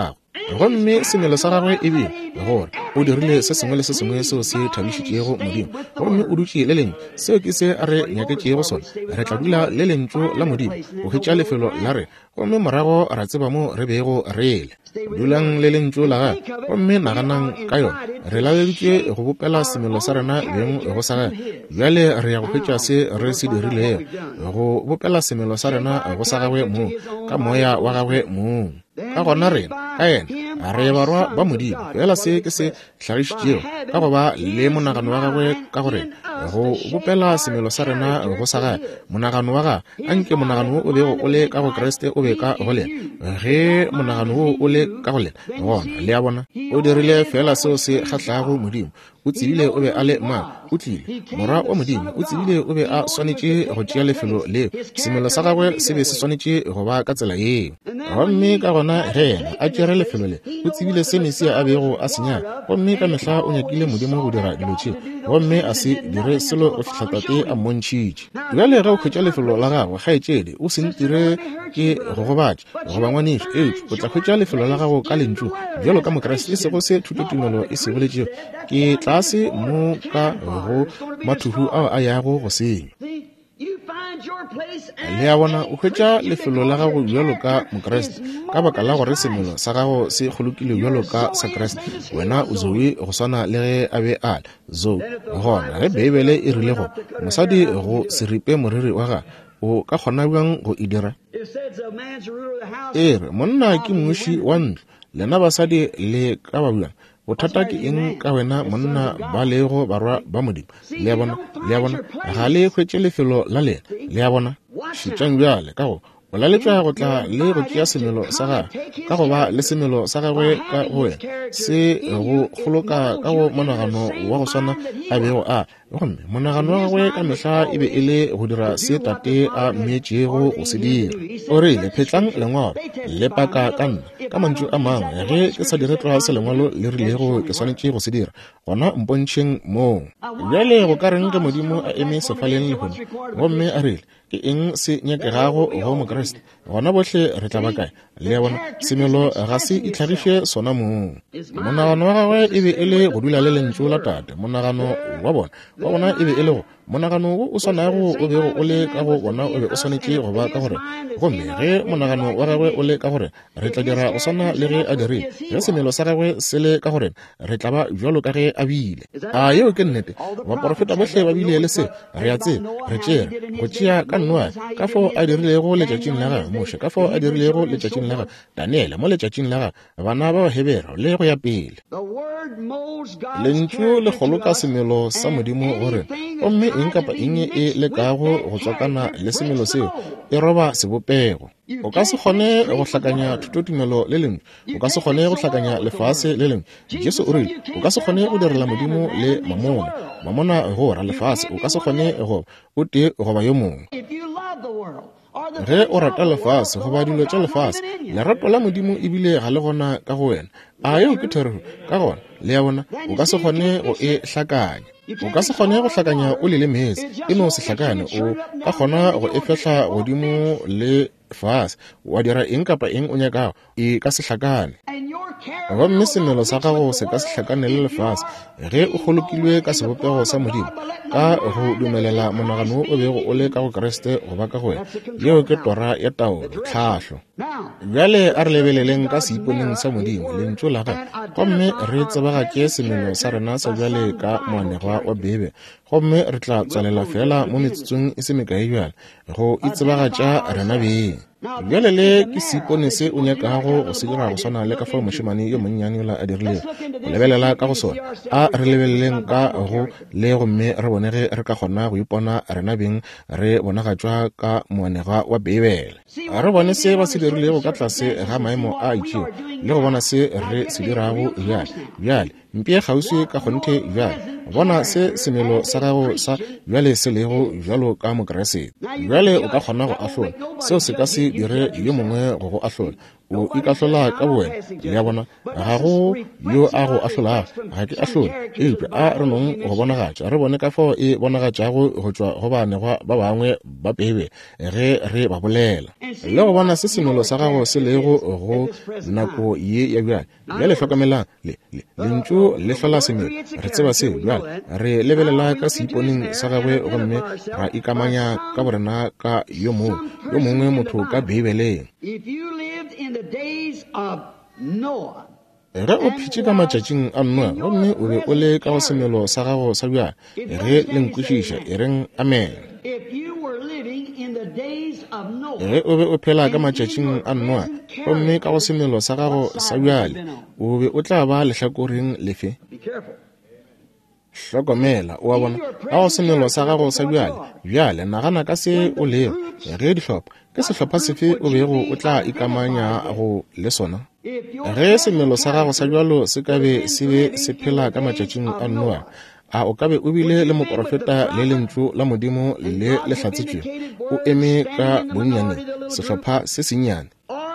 S2: gomme semelo sa gagwe e be gore o dirile se sengwe le se sengwe seo se thabišitšego modimo gomme o dutše le leng seo ke se a re nyaketšego sone re tla dula le lentšu la modimo go hwetša lefelo la re gomme morago ra tseba mo re bego reele dulang le lentšu la ga gomme naganang ka yone re laleditše go bopela semelo sa rena beng go sa gae bjale re ya go hwetša se re se dirilego go bopela semelo sa rena go sa gagwe mo ka moya wa gagwe mo ka gona rena ka ena re barwa ba modimo fela se ke se hlagišitšego ka go ba le monagano wa gagwe ka gore go bopela semelo sa rena go sa gae monagano wa ga anke monagano wo o bego o le ka go Kriste o be ka go lena ge monagano wo o le ka go lena gona le a bona o dirile fela seo se kgahlago modimo o tsebile o be a le mang o tlile mora wa modimo o tsebile o be a swanetše go tšea lefelo leo semelo sa gagwe se be se swanetše go ba ka tsela yeo gomme ka gona ge ena a tšere lefelo le o tsebile se mesia a bego a senyaka gomme ka mehla o nyakile modimo go dira dilo tše gomme a se dire selo go fihla tate a mmontšhitše bjale ge o khwetša lefelo la gagwe kgaetšedi o se ntire ke go gobatša goba ngwanešo o tla khwetša lefelo la gago ka lentšu bjalo ka mokreste e sego se thutotumelo e se boletšego ke tlase mo ka go mathuhu ao a yago go senya le a bona o hwetša lefelo la gago bjalo ka mokreste ka baka la gore semelo sa gago se kgolokile bjalo ka sa Kriste wena o zoe go swana le ge a be a zo gona ge Bibele e rile go mosadi go se ripe moriri wa ga o ka kgona bjang go e dira re monna ke mmuši wa ntlo lena basadi le ka ba bjang bothata ke eng ka wena monna ba lego barwa ba modimo le a bona ga le hwetše lefelo la lena le a bona šitšang bjale ka go o laletšwa go tla le go tšea semelo sa gagwe ka go ba le semelo sa gagwe ka go wena se go kgoloka ka go monagano wa go swana a bego a gomme monagano wa gagwe ka mehla e be e le go dira se tate a meetšego go se dira o rile phetlang lengwalo le paka ka nna ka mantšu a mangwe ge ke sa diretlwa se lengwalo le rilego ke swanetše go se dira gona mpontšheng moo bjale go ka reng ge modimo a eme sefaleng le gone gomme a rile ke eng se nyakegago go mokreste gona bohle re tla ba kae le ya bona semelo ga se itlhagiše sona moo monagano wa gagwe e be e le go dula le lentšu la tate monagano wa bona e be e le go monagano wo o swanago o bego o le ka go bona o be o swanetše go ba ka gore gomme ge monagano wa gagwe o le ka gore re tla dira go swana le ge a dirile ge semelo sa gagwe se le ka gore re tla ba bjalo ka ge a bile a yeo ke nnete baporofeta bohle ba bile le se re a tseba re tšea go tšea ka nnwa ka fo a dirilego letšatšing la ga Moshe ka fo a dirilego letšatšing la ga Daniele mo letšatšing la ga bana ba Hebero le go ya pele lentšu le goloka semelo sa modimo gore gomme eng kapa eng e le kago go tswakana le semelo seo e roba sebopego o ka se kgone go hlakanya thutotumelo le lengwe o ka se kgone go hlakanya lefase le lengwe Jesu o rile o ka se kgone go direla modimo le mamona go ra lefase o ka se kgone go o tee goba yo mongwe ge o rata lefase goba dilo tša lefase lerato la modimo ebile ga le gona ka go wena a yeo ke thero ka gona le ya bona o ka se kgone go e hlakanya o ka se kgone go hlakanya o le metsi e no se hlakane o ka kgona go e fehla godimo le fase wa dira eng kapa eng o nyakago e ka se hlakane gomme semelo sa gago se ka se hlakane le lefase ge o golokilwe ka sebopego sa modimo ka go dumelela monagano o bego o le ka go Kriste go ba ka go wena yeo ke tora ya taolo tlhahlo bjale a re lebeleleng ka seiponeng sa modimo lentšu la ga gomme re tsebaga ke semelo sa rena sa bjale ka moanegwa wa Bebe gomme re tla tswalela fela mo metsotsong e se mekae bjale go itsebagatša rena beng bjale le ke seipone se o nyakago go se dira go swana le ka fao mošemane yo monnyane ola a dirilego go lebelela ka go sona a re lebeleleng ka go le gomme re bonege re ka kgona go ipona rena beng re bonagatšwa ka moanegwa wa Bibele re bone se ba se dirilego ka tlase ga maemo a itšeo le go bona se re se dirago bjale mpie kgauswi ka kgonthe bjale bona se semelo sa gago sa bjale se lego bjalo ka mokreste bjale o ka kgona go ahlola seo se ka se dire yo mongwe go go ahlola o ikahlola ka boena le bona ga go yo a go ahlola ga ke ahlole a re nong go bonagatša re bone ka fao e bonagatša go tswa go banegwa ba bangwe ba pebe ge re ba bolela le go bona se semelo sa gago se lego go nako ye ya bjale le hlokomelang lentšu le hlola semelo re tseba se bjale re lebelela ka seiponeng sa gagwe gomme ra ikamanya ka borena ka yo mongwe motho ka Bibeleng ge o phitše ka matšatšing a Noa gomme o be o le ka go semelo sa gago sa bjale ge le nkwešiša e reng amen ge o be o phela ka matšatšing a Noa gomme ka go semelo sa gago sa bjale o be o tla ba lehlakoreng lefe hlokomela o a bona ga go semelo sa gago sa bjale nagana ka se o lego ge dihlopha ke sehlopha sefe o bego o tla ikamanya go le sona ge semelo sa gago sa bjalo se ka be se phela ka matšatšing a Noa a o ka be o bile le moprofeta le lentšu la modimo le hlatsetšwe o eme ka bonnyane sehlopha se senyane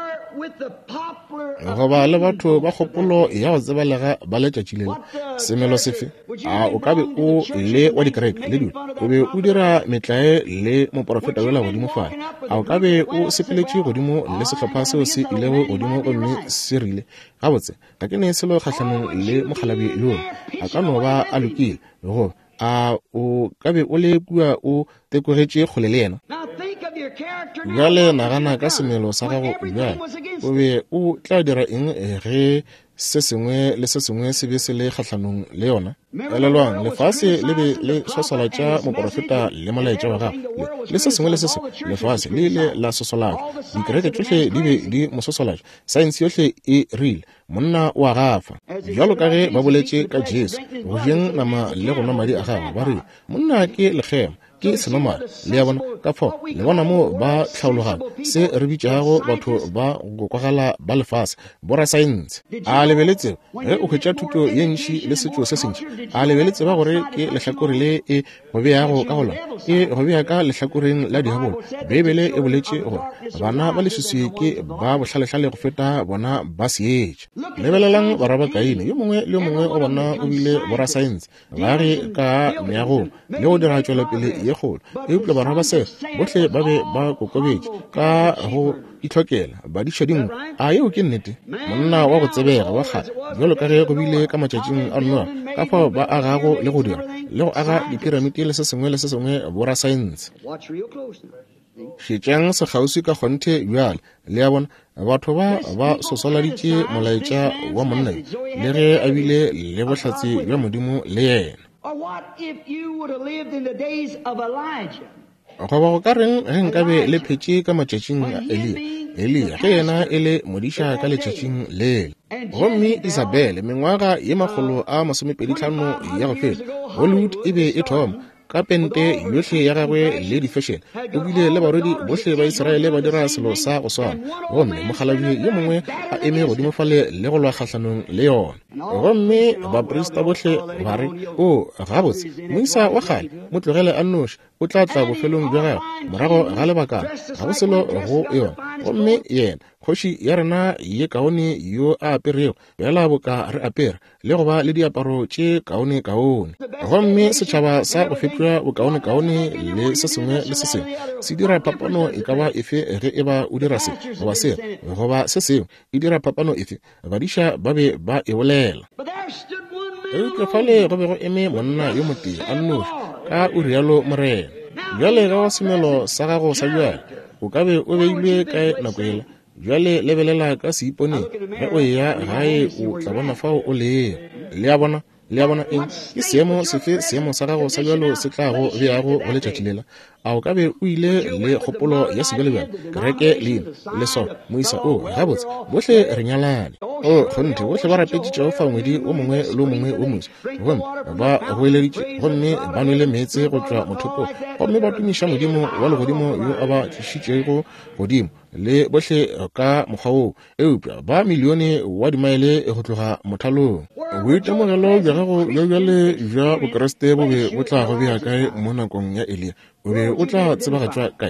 S2: goba le batho ba kgopolo ya go tsebalega ba letšatši lela semelo sefe a o ka be o le wa dikereke le dilo o be o dira metlae le moprofeta wela godimo fale a o ka be o sepeletše godimo le sehlopha seo se ilego godimo gomme se rile gabotse ga ke ne selo kgatlhanong le mokhalabi yoo a ka no ba a lokile go a o ka be o le kua o tekogetše kgole le yena bjale nagana ka semelo sa gago bjale o be o tla dira eng ge se sengwe le se sengwe se be se le kgatlhanong le yona elelwang lefase le be le sosolatša moprofeta le molaetša wa gago le se sengwe le se sengwe lefase le ile la sosolatša dikereke tšohle di be di mo sosolatša saense yohle e rile monna wa gafa bjalo ka ge ba boletše ka Jesu go jeng nama le go nwa madi a gago ba re monna ke lekgema ke senomana le ya bona ka fao le bona mo ba tlhaologana se re bitšago batho ba go kwagala ba lefase borasaense a lebeletse ge o hwetša thuto ye ntši le setšo se sentši a lebeletse ba gore ke lehlakore le e go beyago ka golona e go beya ka lehlakoreng la diabolo Bibele e boletše gore bana ba leswiswi ke ba bohlalehlale go feta bona ba seetše lebelelang baraba Kaine yo mongwe le yo mongwe o bona o bile borasaense ba re ka meagong le go dira tšwelepele ye kgolo eupša bana ba sega bohle ba be ba kokobetše ka go itlhokela ba diša dingwe a yeo ke nnete monna wa go tsebega wa kgale bjalo ka ge go bile ka matšatšing a Noa ka fao ba agago le go dira le go aga dipiramiti le se sengwe borasaense šetšang sekgauswi ka kgonthe bjale le ya bona batho ba sosoladitše molaetša wa monna le ge a bile le bohlatse bja modimo le yena goba go ka reng ge nkabe le phetše ka matšatšing a Elia ge yena e le modiša ka letšatšing lele gomme Isabele mengwaga ye 25 ya go feta Hollywood e be e thoma ka pente yohle ya gagwe le di-fashion o bile le barodi bohle ba Israele ba dira selo sa go swana gomme mokhalabi yo mongwe a eme godimo fale le go lwa kgatlhanong le yona gomme baporista bohle ba re o gabotse moisa wa kgale mo tlogele a nnoši o tla tla bofelong bja gagwe morago ga lebakana ga go selo go yona gomme yena kgoši ya rena ye kaone yo a aperego bjala boka re apere le go ba le diaparo tše kaone gomme setšhaba sa go fetola bokaone le se sengwe le se sengwe se dira phapano e ka ba efe ge e ba o dira se goba se goba se sengwe e dira phapano efe badiša ba be ba e bolela eupša fale go be go eme monna yo motee a nnoši ka o rialo morena bjale ga semelo sa gago sa bjale o ka be o beilwe ka nako ela bjale lebelela ka seiponeng ge o ya gae o tla bona fao o le ya bona eng ke seemo sefe seemo sa gago sa bjalo se tlago beago go letšatši lela a o ka be o ile le kgopolo ya sebjalebjale kereke leina le sona moisa o gabotse bohle re nyalane o kgonthe bohle ba rapetšitšego fa ngwedi o mongwe le o mongwe o moisa gomme ba goeleditše gomme ba nwele meetse go tšwa mothopong gomme ba tumiša modimo wa legodimo yo a ba tlišitšego godimo le bohle ka mokgwa woo eupša ba milione wa dimaele go tloga mothalong boitemogelo bja gago bja bjale bja bokeresete bo be bo tla go bea kae mo nakong ya Elia o be o tla tsebagatšwa kae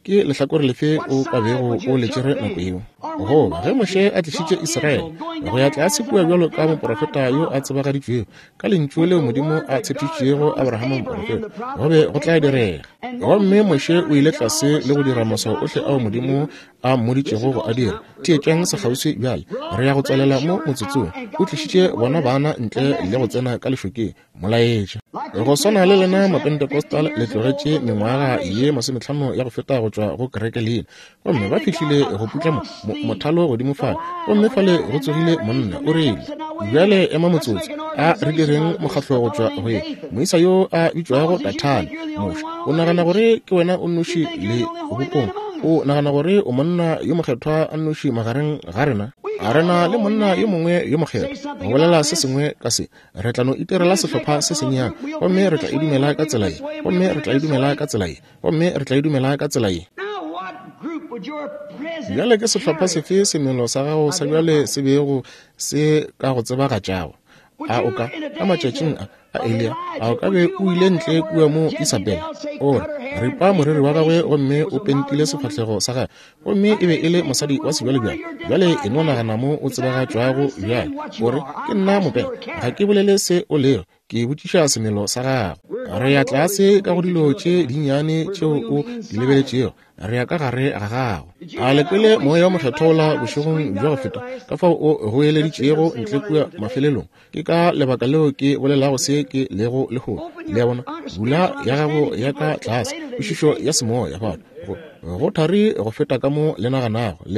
S2: ke lehlakore lefe o ka bego o le tšere nako eo. Go ge Moshe a tlišitše Israele go ya tla sekua bjalo ka moprofeta yo a tsebagaditšwego ka lentšu leo Modimo a tshepišitšego Abrahama moprofeta, go be go tla direga. Gomme Moshe o ile tlase le go dira maswao ohle ao Modimo a mmoditšego go a dira. Tietšang sekgauswi bjale re ya go tswalela mo motsotsong o tlišitše bona bana ntle le go tsena ka lešokeng molaetša. Go swana le lena mapentekostal le tlogetše mengwaga ye 50 ya go feta go tšwa go kereke lena, gomme ba fihlile go putla mothalo godimo fale, gomme fale go tsogile monna o rile, bjale ema motsotso a re direng mokgatlo go tšwa go ye moisa yo a bitšwago Dathan Moshe. O nagana gore ke wena o nnoši le bopong? O nagana gore o monna yo mokgethwa a nnoši magareng ga rena? A rena le monna yo mongwe yo mokgethwa. Go bolela se sengwe ka se, re tla no itirela sehlopha se senyane, gomme re tla idumela ka tsela ye, gomme re tla idumela ka tsela ye, gomme re tla idumela ka tsela ye. Bjale ke sehlopha sefe semelo sa gago sa bjale se bego se ka go tsebagatšago? A o ka matšatšing a Elia a o ka be o ile ntle kua mo Isabela ore ripa moriri wa gagwe gomme o pentile sefahlego sa gagwe, gomme e be e le mosadi wa sebjalebjale. Bjale e no nagana mo o tsebagatšwago bjale gore ke nna mopela, ga ke bolele se o lego, ke botšiša semelo sa gago. Re ya tlase ka go dilo tše dinnyane tšeo o di lebeletšego, re ya ka gare ga gago. A lepele moya wa mokgethola bošegong bja go feta ka fao o go eleditšego ntle kua mafelelong. Ke ka lebaka leo ke bolelago se ke lego lehono le ya bona bula ya gago ya ka tlase, kwešišo ya semoya batho go thari go feta ka mo le naganago le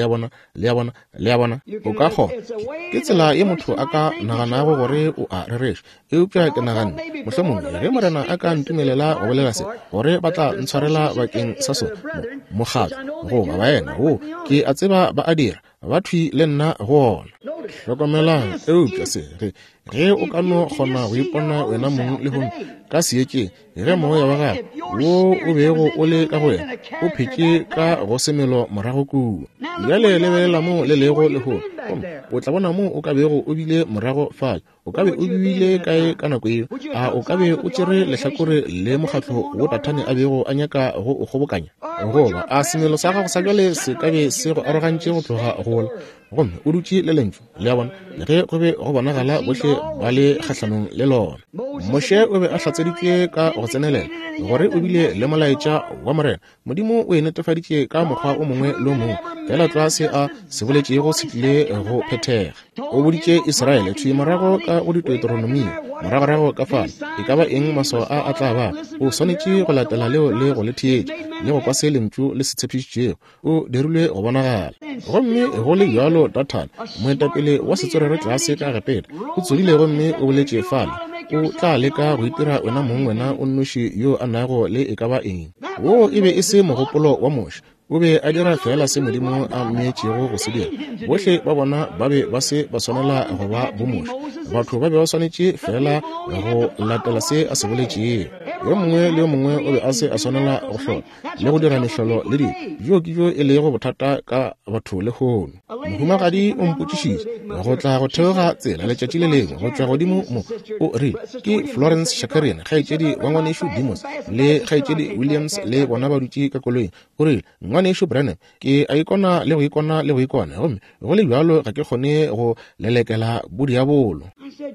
S2: ya bona o ka kgona. Ke tsela ye motho a ka naganago gore o a rereša. Eupša ke nagane mohlomong ge morena a ka ntumelela go bolela se gore ba tla ntshwarela bakeng sa so mokgatlo go ba baena o ke a tseba ba a dira ba thwi le nna go ona. Hlokomelang eupša se ge o ka no kgona go ipona wena mong le hono ka seetšeng, ge moya wa gago wo o bego o le ka go wena o phetše ka go semelo morago kudu. Bjale lebelela mo le lego le hono, o tla bona mo o ka bego o bile morago fale, o ka be o bile kae ka nako eo? A o ka be o tšere lehlakore le mokgatlo wo Dathane a bego a nyaka go o kgobokanya? Goba a semelo sa gago sa bjale se ka be se go arogantše go tloga gola, gomme o dutše le lentšu le ya bona le ge go be go bonagala bohle ba le kgahlanong le lona. Moshe o be a hlatseditše ka go tsenelela gore o bile le molaetša wa morena. Modimo o e netefaditše ka mokgwa o mongwe le o mongwe, fela tloa se a se boletšego se tlile go phethega. O boditše Israele thwi morago ka go Deuteronomia moragorago ka fane e ka ba eng maswao a tla ba. O swanetše go latela leo le go le theetše le go kwa se lentšu le se tshepišitšego o dirilwe go bonagala. Gomme go le bjalo Dathan moetapele wa setsorere tlase ka gapela o tsodile, gomme o boletše fane o tla leka go itira wena mong wena o nnoši yo a nago le e ka ba eng. Wo e be e se mogopolo wa Moshe, o be a dira fela se Modimo a mmeetšego go se dira. Bohle ba bona ba be ba se ba swanela go ba bo Moshe, batho ba be ba swanetše fela go latela se a se boletšego. Yo mongwe le yo mongwe o be a se a swanela go hlola le go dira mehlolo le di jo ke jo e lego bothata ka batho le hono. Mohumagadi o mpotšišitše go tla go theoga tsela letšatši le lengwe go tšwa godimo mo o rile ke Florence Shakarian kgaetšedi wa ngwanešu Dimos le kgaetšedi Williams le bona ba dutše ka koloing. O rile ngwanešu Branham ke a ikona le go ikona le go ikona, gomme go le bjalo ga ke kgone go lelekela bodiabolo.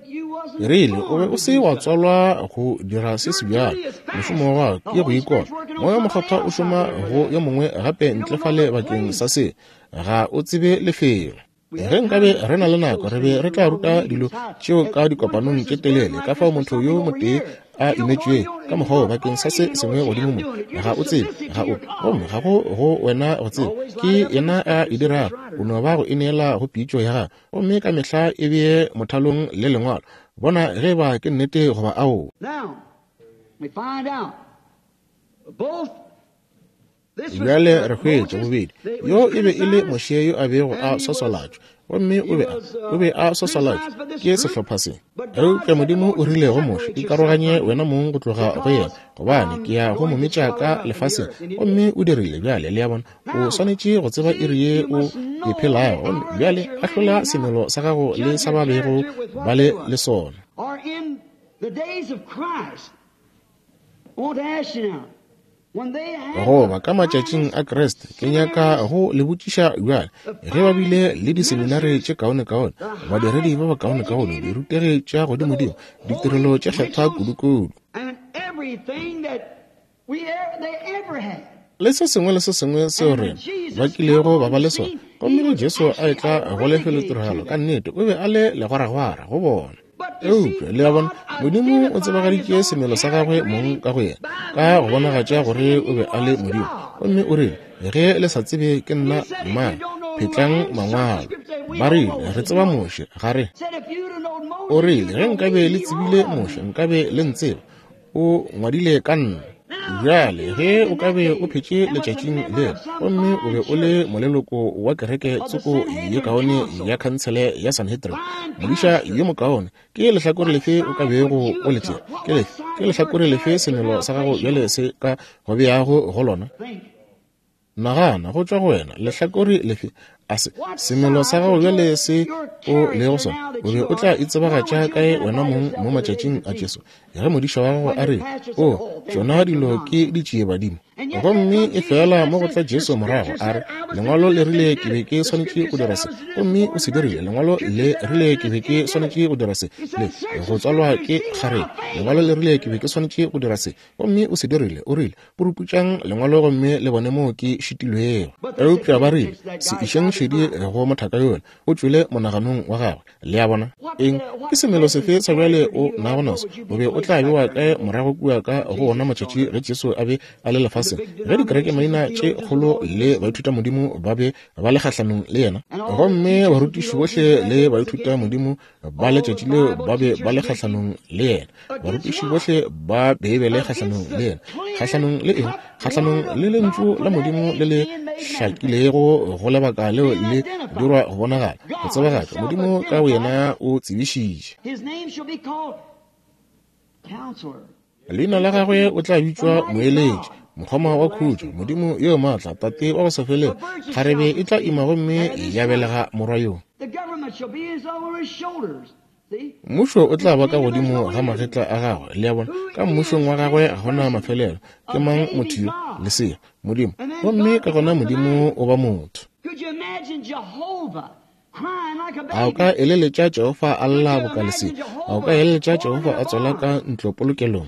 S2: E rile o be o se wa tswalwa go dira se se bjalo, mošomo wa ke go ikona. Moya mokgapha o šoma go yo mongwe gape ntlefale bakeng sa se ga o tsebe lefelo. Ge nkabe re na le nako re be re tla ruta dilo tšeo ka dikopanong tše telele ka fao motho yo motee a imetšwe ka mokgwa bakeng sa se sengwe godimo mo ga o tsebe ga o gomme ga go wena go tsebe ke yena a e dirago o no ba go e neela go pitšo ya gago, gomme ka mehla e bee mothalong le lengwalo bona ge ba ke nnete goba ao. Bjale re hwetša bobedi yo e be e le Moshe yo a bego a sosolatšwa, gomme o be a sosolatšwa ke sehlopha se. Eupša Modimo o rile go Moshe ikaroganye wena mong go tloga go yena, gobane ke ya go mometša ka lefaseng, gomme o dirile bjale le ya bona o swanetše go tseba iri ye o e phelago, gomme bjale a hlola semelo sa gago le sa ba bego ba le sona. goba ka matšatšing a Kreste ke nyaka go le botšiša bjale ge ba bile le diseminari tše kaone-kaone badiredi ba ba kaone-kaone dirutegi tša godimo-dimo ditirelo tše kgethwa kudu-kudu le se sengwe seo rena ba kilego ba le sona gomme Jesu a etla go lefelo tiragalo ka nnete o be a le legwaragwara go bona eupša le ya bona Modimo o tsebagaditše semelo sa gagwe mong ka go yena ka go bonagatša gore o be a le Modimo gomme o rile ge le sa tsebe ke nna mang phetlang mangwalo ba rile re tseba moše ga re o rile ge nkabe le tsebile moše nkabe le ntseba o ngwadile ka nna bjale ge o ka be o phetše letšatšing le gomme o be o le moleloko wa kereke tsoko ye kaone ya khantsele ya Sanhedrin modiša ye mokaone ke lehlakore lefe o ka bego o le tšea ke lehlakore lefe semelo sa gago bjale se ka go beago go lona nagana go tšwa go wena lehlakore lefe a se semelo sa gago bjale se o le go sona o be o tla itsebagatša kae wena mo matšatšing a Jesu ge modiša wa gago a re o tšona dilo ke di tšee badimo gomme e fela mo go tla Jesu morago a re lengwalo le rile ke be ke swanetše go dira se gomme o se dirile lengwalo le rile ke be ke swanetše go dira se le go tswalwa ke kgarebe lengwalo le rile ke be ke swanetše go dira se gomme o se dirile o rile boruputšang lengwalo gomme le bone mo ke šitilwego eupša ba rile se išeng šedi go mothaka yone o tšwele monaganong wa gagwe le a bona eng ke semelo sefe sa bjale o nagonaso o be o tla bewa kae morago kua ka go ona matšatši ge Jesu a be a le lefaseng ge dikereke maina tše kgolo le baithuta Modimo ba be ba le kgahlanong le yena gomme barutiši bohle le baithuta Modimo ba letšatši leo ba be ba le kgahlanong le yena barutiši bohle ba be le kgahlanong le yena kgahlanong le eng kgahlanong le lentšu la Modimo le le hlakilego go lebaka leo le dirwa go bonagala go tsebagatša Modimo ka yena o tsebišitše leina la gagwe o tla bitswa moeletši mokgoma wa khutšo Modimo yo maatla tate wa go se feleng kgarebe e tla ima gomme ya belega morwa yo mmušo o tla ba ka godimo ga magetla a gagwe le ya bona ka mmušong wa gagwe ga gona mafelelo ke mang motho yo lesea Modimo gomme ka gona Modimo o ba motho a o ka eleletša Jehova a lla boka lesea a o ka eleletša Jehova a tswala ka ntlopolokelong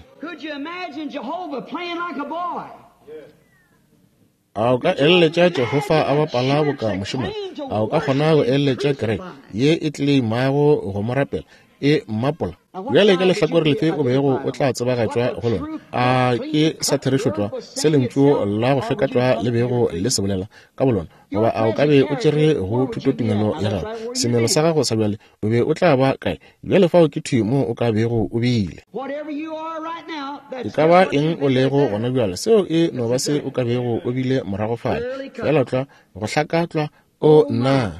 S2: a o ka eleletša Jehova a bapala boka mošemane a o ka kgona go eleletša kereke ye e tle imago go mo rapela e mmapola bjale ka lehlakore lefe o bego o tla tsebagatšwa go lona a ke sa therešotšwa se lentšu la go hlekatšwa le bego le se bolela ka bolona goba a o ka be o tšere go thutotumelo ya gago semelo sa gago sa bjale o be o tla ba kae bjale fao ke thu mo o ka bego o beile e ka ba eng o lego gona bjale seo e no ba se o ka bego o bile morago fale fela tla go hlakatlwa o na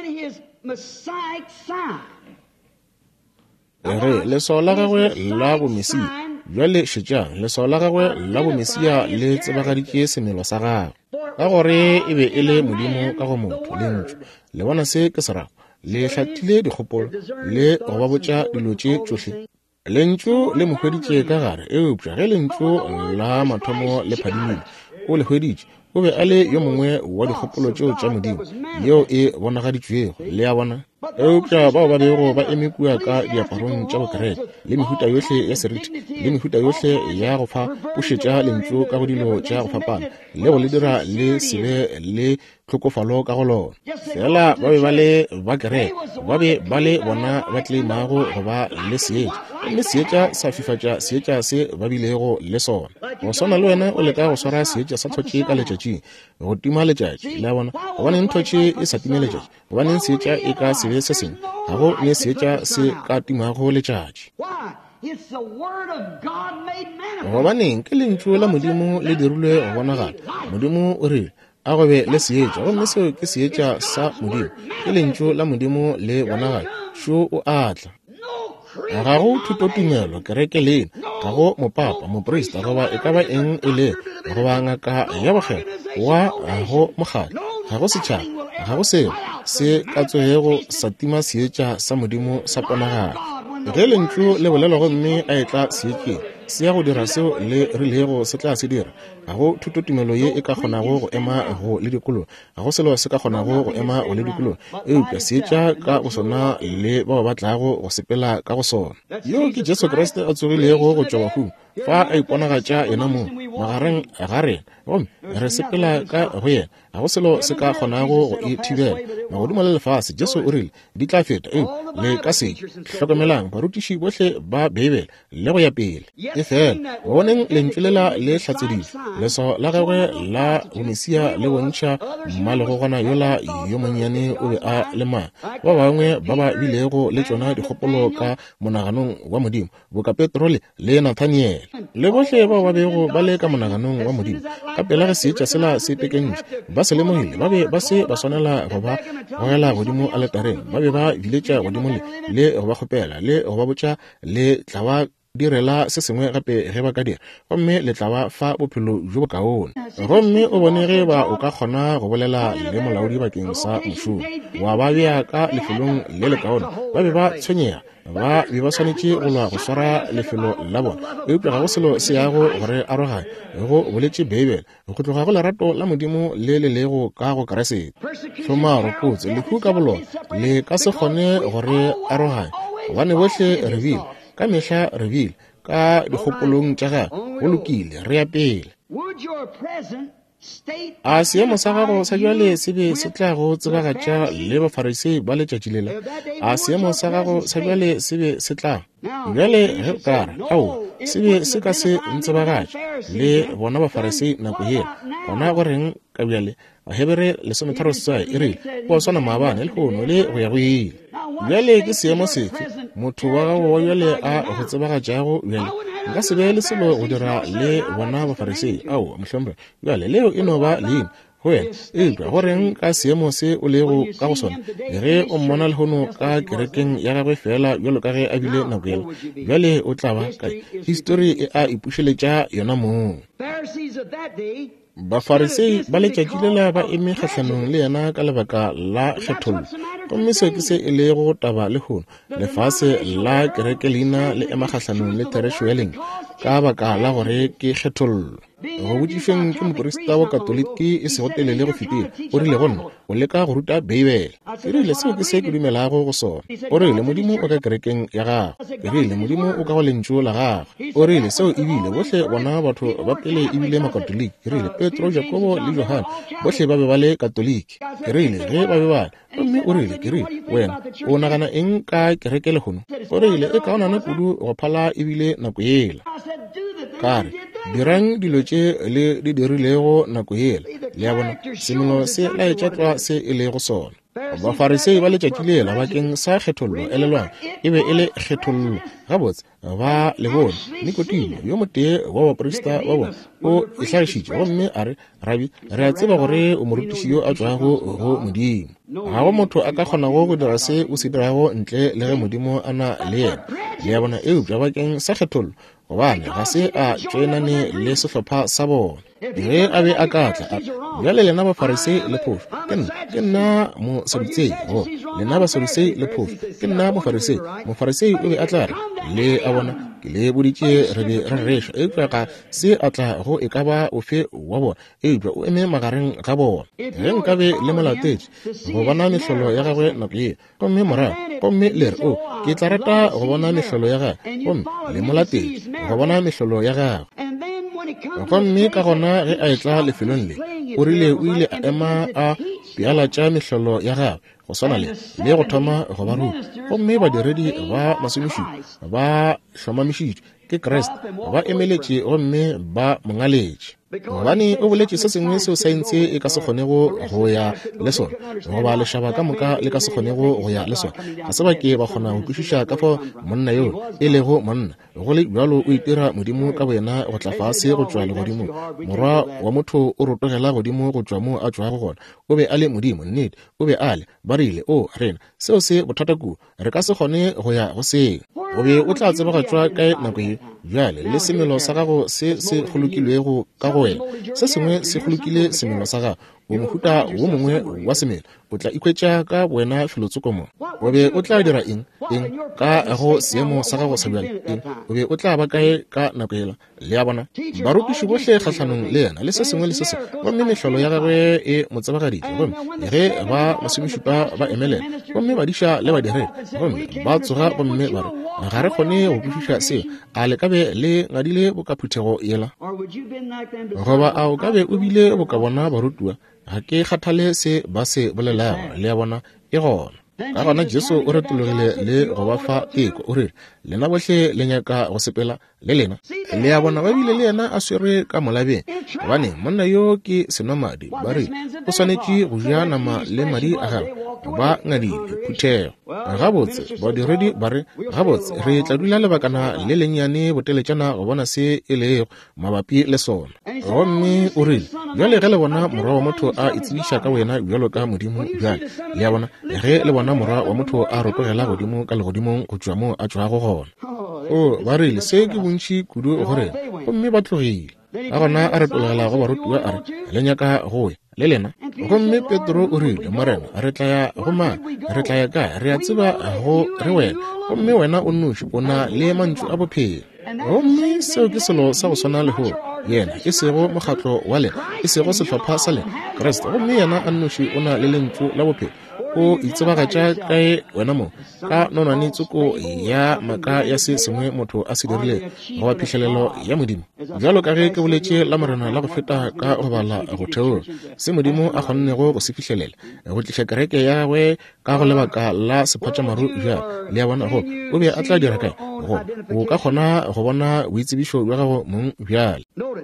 S2: re leso la gagwe la bomesia bjale šetšang leso la gagwe la bomesia le tsebagaditše semelo sa gagwe ka gore e be e le Modimo ka go motho le ntšu le bona se ke serago le hlathile dikgopolo le go ba botša dilo tše tšohle lentšu le mohweditše ka gare eupša ge lentšu la mathomo le phadimile o le hweditše o be a le yo mongwe wa dikgopolo tšeo tša Modimo yeo e bonagaditšwego le ya bona eupša bao ba bego ba eme kua ka diaparong tša bokereke le mehuta yohle ya seriti le mehuta yohle ya go fa pušetša lentšu ka go dilo tša go fapana le go le dira le sebe le tlhokofalo ka go lona fela ba be ba le ba kereke ba be ba le bona ba tleimago go ba le seetša mme seetša sa fifatša seetša se ba bilego le sona go swana le wena o leka go swara seetša sa thotše ka letšatšing go tima letšatši le bona gobaneng thotše e sa time letšatši gobaneng seetša e ka sebe se sengwe ga go ne seetša se ka timago letšatši gobaneng ke lentšu la Modimo le dirilwe go bonagala Modimo o rile a go be le seetša gomme seo ke seetša sa Modimo ke lentšu la Modimo le bonagala šo o atla ga go thutotumelo kereke lena ga go mopapa moprista goba e ka ba eng e le goba ngaka ya bogela wa go mogala ga go setšhaba ga go seo se ka tswego sa tima seetša sa Modimo sa ponagala ge lentšu le bolelwa gomme a etla seetšeng se ya go dira seo le rilego se tla se dira. Ga go thutotumelo ye e ka kgonago go ema go le dikolo, ga go selo se ka kgonago go ema go le dikolo, eupša se tša ka go sona le bao ba tlago go sepela ka go sona. Yo ke Jesu Kriste a tsogilego go tšwa bafung, fa a iponagatša yena mo magareng ga rena, gomme re sepela ka go yena, ga go selo se ka kgonago go e thibela. Magodimo le lefase, Jesu o rile di tla feta le ka se hlokomelang barutiši bohle ba Bibele le go ya pele. E fela boneng lentswe lela le hlatseditšwe, leso la gagwe la Onisia le bontšha mmale go gona yola yo monnyane o be a le mang. Ba bangwe ba ba bilego le tšona dikgopolo ka monaganong wa Modimo, boka Petrole le Nathaniel le bohle bao ba bego ba le ka monaganong wa Modimo. Ka pela ge seetša sela se tekentše, ba se lemogile, ba be ba se ba swanela go ba goela godimo a letareng, ba be ba biletša godimo le go ba kgopela le go ba botša le tla ba direla se sengwe gape ge ba ka dira, gomme le tla ba fa bophelo jo bo kaone. Gomme o bone ge ba o ka kgona go bolela le molaodi bakeng sa mošomo wa ba bea ka lefelong le le kaone, ba be ba tshwenyega, ba be ba swanetše go lwa go swara lefelo la bona. Eupša ga go selo se yago gore arogane go boletše Bibele go tloga go lerato la Modimo le le lego ka go Keresete. Hloma ropotse lehu ka bolona le ka se kgone gore arogane, gobane bohle re bile ka mehla re bile ka dikgopolong tša gago go lokile re ya pele. A seemo sa gago sa jwale se be se tla go tsebagatša le Bafarisi ba letšatši lela? A seemo sa gago sa jwale se be se tla bjale ge o kare ao se be se ka se ntsebagatša le bona Bafarisi nako yela, gona go reng ka bjale Bahebere 13:6 e rile go swana maabane le gono le go ya go ile. Bjale ke seemo sefe motho wa gago wa bjale a go tsebagatšago bjale? Nka se be le selo go dira le bona Bafarisi ao mohlombe bjale leo e no ba leina go wena. Eupša go reng ka seemo se o lego ka go sona ge o mmona lehono ka kerekeng ya gagwe fela bjalo ka ge a bile nako yela, bjale o tla ba kae? Histori e a ipušeletša yona moo. Bafarisi ba letšatši lela ba eme kgahlanong le yena ka lebaka la kgethollo, gomme se ke se e le go taba lehono lefase la kereke leina le ema kgahlanong le therešo ya leng ka baka la gore ke kgethollo. Go botšišweng ke moporista wa Katoliki e sego telele go fetile, o rile gonna o leka go ruta Bibele. E rile seo ke se ke dumelago go sona. O rile Modimo o ka kerekeng ya gago, e rile Modimo o ka go lentšu la gagwe. O rile seo ebile bohle bona batho ba pele ebile makatoliki, e rile Petro, Jakobo le Johane bohle ba be ba le katoliki. E rile ge ba be bale, gomme o rile ke rile wena o nagana eng ka kereke lehono? O rile e kaonana kudu go phala ebile nako yela. Kare dirang dilo tše le di dirilego nako yela le ya bona semelo se laetšatlwa se e le go sona. Bafarisi ba letšatši lela bakeng sa kgethollo elelwang e be e le kgethollo gabotse ba le bone. Nikotimo yo motee wa baporista ba bona o e hlagišitše, gomme a re Rabi, re a tseba gore o morutiši yo a tšwago go Modimo. Ga go motho a ka kgonago go dira se o se dirago ntle le ge Modimo a na le yena. Le ya bona eupša bakeng sa kgethollo gobane ga se a tšoenane le sehlopha sa bona. Ge a be a ka tla bjale lena Bafarisi le phofu ke nna mosadusei, lena Basadusei le phofu ke nna Mofarisi. Mofarisi o be a tla re le a bona ke le boditše re be re rešwa, eupša ga se a tla go e ka ba ofe wa bona, eupša o eme magareng ga bona. Ge nka be le molatetše go bona mehlolo ya gagwe nako ye, gomme morago gomme le re o ke tla rata go bona mehlolo ya gagwe, gomme le molatetše go bona mehlolo ya gagwe. Gomme ka gona ge a etla lefelong le, o rile o ile a ema a bealatša mehlolo ya gagwe go swana le go thoma go ba ruta. Gomme badiredi ba masomišitšwe ba hlomamišitšwe ke Kriste ba emeletše gomme ba mongaletše, gobane o boletše se sengwe seo saentse e ka se kgonego go ya le sona, goba lešaba ka moka le ka se kgonego go ya le sona. Ga se bake ba kgona go kwešiša ka fo monna yo e lego monna go le bjalo o itira Modimo ka boena go tla fase go tšwa legodimo. Morwa wa motho o rotogela godimo go tšwa mo a tšwago gona, o be a le Modimo nnete, o be a le ba rile o rena seo se bothata kuo re ka se kgone go ya go seng. O be o tla tsebagatšwa ka nako ye bjale le semelo sa gago se se golokilwego ka go wena, se sengwe se golokile semelo sa gago o mohuta wo mongwe wa semela o tla ikhwetša ka wena filotsokomo o be o tla dira eng ka go seemo sa gago sa bjale o be o tla ba kae ka nako ela le ya bona barutiši bohle kgatlhanong le yena le se sengwe le se se gomme mehlolo ya gagwe e motsebagaditše gomme ge ba masomešupa ba emelela gomme badiša le badire gomme ba tsoga gomme ba re ga re kgone go kwešiša seo a le kabe le ngadile bokaphuthego yela goba a o kabe o bile boka bona barutua ga ke kgathale se ba se bolelago le ya bona e gona ka gona Jesu o retologile le go ba fa eko o re lena bohle le nyaka go sepela le lena le ya bona ba bile le yena a swere ka molabeng gobane monna yo ke senwamadi ba re o swanetše go ja nama le madi a gagwe ba ngadile phuthego gabotse badiredi ba re gabotse re tla dula lebakana le lennyane boteletšana go bona se e lego mabapi le sona gomme o rile bjale ge le bona morwa wa motho a itsebiša ka wena bjalo ka modimo bjale le ya bona ge le bona morwa wa motho a ropogela godimo ka legodimong go tšwa mo a tšwago gona o ba rile se ke bontši kudu gore gomme ba tlogile a gona a retologela go barutua a re le nyaka go ya le lena gomme Petro o rile morena re tla ya go mang re tla ya kae re a tseba go re wena gomme wena o nnoši o na le mantšu a bophelo gomme seo ke selo sa go swana le go yena e sego mokgatlo wa lena e sego sehlopha sa lena Kriste gomme yena a nnoši o na le lentšu la bophelo o itsebagatša kae wena mo ka nonane tsoko ya maka ya se sengwe motho a se dirile go ba phihlelelo ya modimo bjalo ka ge ke boletše la morena la go feta ka go bala go theoga se modimo a kgonnego go se fihlelela go tliša kereke ya gagwe ka go lebaka la sephatšamaru bja le ya bona go o be a tla dira kae go o ka kgona go bona boitsebišo bja gago mong bjale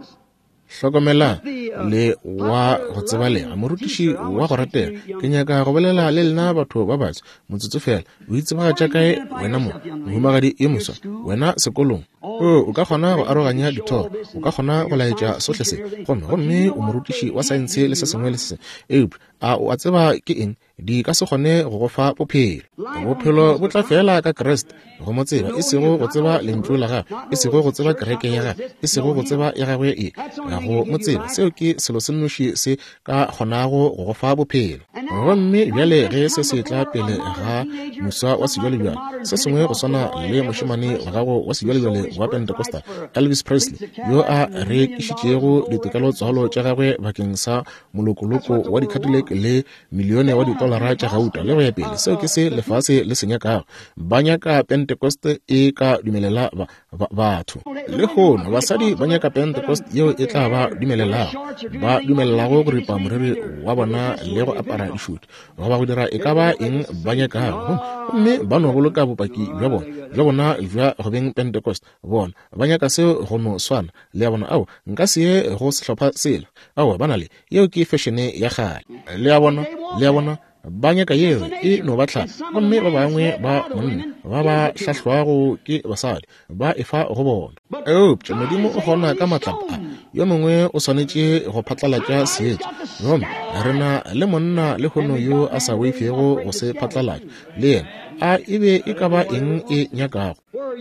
S2: hlokomela le wa go tsebalega morutiši wa go ratela ke nyaka go bolela le lena batho ba batsho motsotso fela o itsebagatša kae wena mo mohumagadi ye moswa wena sekolong o ka kgona go aroganya dithoro o ka kgona go laetša sohle se gomme o morutiši wa saense le se sengwe le se a o a tseba ke eng di ka se kgone go go fa bophelo bo tla fela ka Kriste go mo tseba e sego go tseba lentšu la gagwe e sego go tseba kereke ya gagwe e sego go tseba ya gagwe e ga go mo tseba seo ke selo se nnoši se ka kgonago go go fa bophelo gomme bjale ge se se tla pele ga moswa wa sejwalejwale se sengwe go swana le mošemane wa gago wa sejwalejwale wa Pentecostal Elvis Presley yo a rekišitšego ditokelotswalo tša gagwe bakeng sa molokoloko wa dikatolek le milione wa $, tša gauta le go ya pele seo ke se lefase le senyakago ba nyaka Pentecost e ka dumelela batho le gono basadi ba nyaka Pentecost yeo e tla ba dumelelago ba dumelelago go ripa moriri wa bona le go apara išuti go ba go dira e ka ba eng ba nyakago mme ba no boloka bopaki bja bona jwa go beng Pentecost bona ba nyaka seo go no swana le ya bona ao nka se ye go sehlopha sela ao ba na le yeo ke fešene ya gale le ya bona ba nyaka yeo e no batla gomme ba bangwe ba monna ba ba hlahlwago ke basadi ba efa go bona eupša modimo o gona ka matlapa yo mongwe o swanetše go phatlalatša seetša gomme rena le monna le gono yo a sa weifego go se phatlalatša le yena a ebe e ka ba eng e nyakago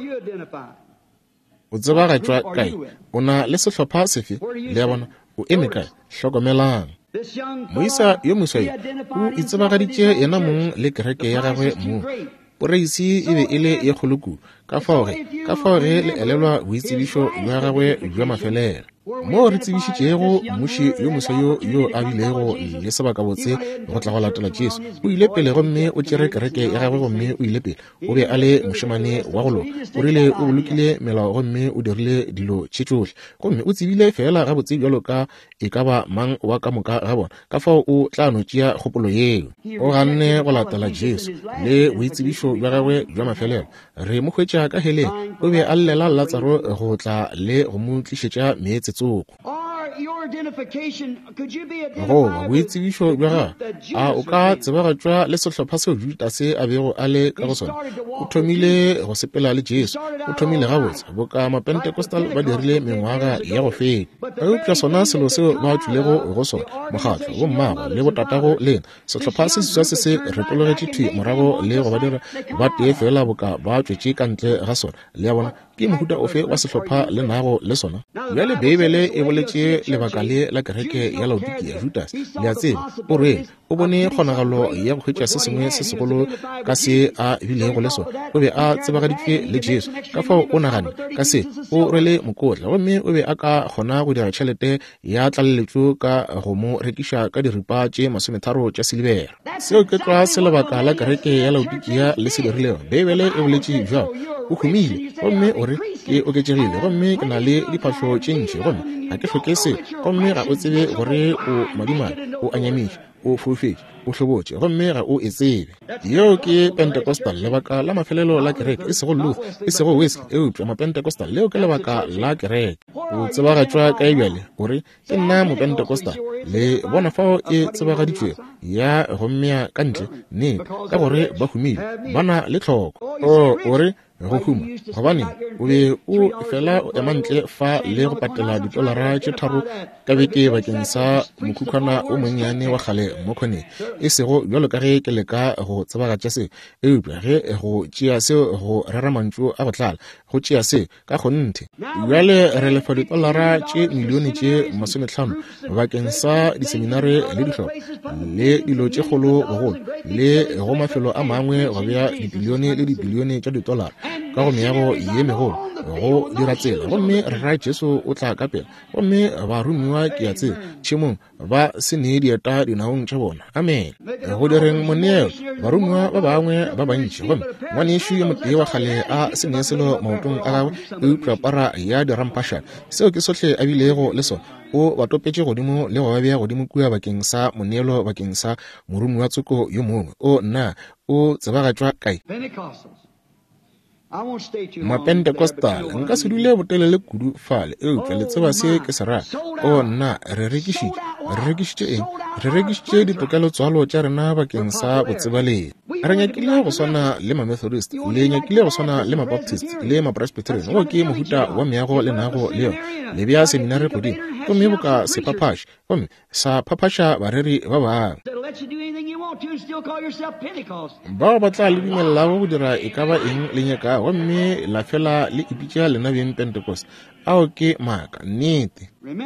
S2: o tsebagatšwa kae o na le sehlopha sefe le ya bona o eme kae hlokomelang moisa yo moswai o itsebagaditše yena mong le kereke ya gagwe mo poreisi e be e le ye kgolokulu ka fao ge le elelwa boitsebišo bja gagwe bja mafelelo mo re tsebišitšego mmuši yo moswa yo a bilego le sebaka botse go tla go latela Jesu o ile pele gomme o tšere kereke ya gagwe gomme o ile pele o be a le mošemane wa golo o rile o bolokile melao gomme o dirile dilo tše tšohle gomme o tsebile fela gabotse bjalo ka e ka ba mang wa ka moka ga bona ka fao o tla no tšea kgopolo yeo o ganne go latela Jesu le boitsebišo bja gagwe bja mafelelo re mo hwetša ka heleng o be a llela Lazaro go tla le go mo tlišetša meetse tsoko go boitsebišo bja gagwe a o ka tsebagatšwa le sehlopha seo Judase a bego a le ka go sona o thomile go sepela le Jesu o thomile gabotse boka mapentekostal ba dirile mengwaga ya go feta eupša sona selo seo ba tšwilego go sona mokgatlo go mmago le botatago lena sehlopha se seswa se se retologetše thwi morago le go ba dira ba tee fela boka ba tšwetše ka ntle ga sona le ya bona ke mohuta ofe wa sehlopha le nago le sona. Bjale Bibele e boletše lebaka le la kereke ya Laodikia Judas le a tseba o re o bone kgonagalo ya go hwetša se sengwe se segolo ka se a bilego le sona. O be a tsebagaditšwe le Jesu ka fao o nagane ka se o rwele mokotla gomme o be a ka kgona go dira tšhelete ya tlaleletšo ka go mo rekiša ka diripa tše 30 tša silibere. Seo ke tloa se lebaka la kereke ya Laodikia le se dirilego. Bibele e boletše jwa o humile gomme o re ke oketšegile gomme ke na le diphahlo tše ntši gomme ga ke hloke se gomme ga o tsebe gore o madumane o anyamiše o fofetše o hlobotše gomme ga o e tsebe. Yo ke Pentecostal lebaka la mafelelo la kereke e sego Luther e sego Wesley eupša maPentecostal leo ke lebaka la kereke. O tsebagatšwa ka ebjale gore ke nna moPentecostal le bona fao e tsebagaditšwe ya gommea ka ntle ne ka gore ba humile ba na le tlhoko o re go huma gobane o be o fela o ema ntle fa le go patela $3 ka beke bakeng sa mokhukhwana o monnyane wa gale mo kgone e sego bjalo ka ge ke leka go tsebagatša se eupša ge go tšea se go rera mantšu a go tlala go tšea se ka kgonthe. Bjale re lefa $50 tše milione tše 50 bakeng sa diseminare le dihlopha le dilo tše kgolo bogolo le go mafelo a mangwe go bea dibilione le dibilione tša $. Ka go meago ye megolo go dira tsela gomme re ra Jesu o tla ka pela gomme ba rumiwa ke ya tsela tšhemong ba se ne dieta dinaong tša bona. Amen. Go direng moneo barumiwa ba bangwe ba bantši gomme ngwanešo yo motee wa gale a se ne selo maotong a gagwe eupša para ya dirampašana seo ke sohle a bilego le sona o ba topetše godimo le go ba bea godimo kua bakeng sa moneelo bakeng sa morumi wa tsoko yo mongwe o nna o tsebagatšwa kae. maPentecostal nka se dule botelele kudu fale eupša le tseba se ke se rata o nna re rekišitše eng re rekišitše ditokelo tswalo tša rena bakeng sa botsebaledi. Re nyakile go swana le maMethodist le nyakile go swana le maBaptist le maPresbyterian go ke mohuta wa meago le nago le yona le bea seminare godimo gomme bo ka se phaphaša gomme sa phaphaša bareri ba bangwe bao ba tla le dumelelago go dira e ka ba eng le nyaka gomme la fela le ipitša lena beng Pentecost ao ke maaka nnete.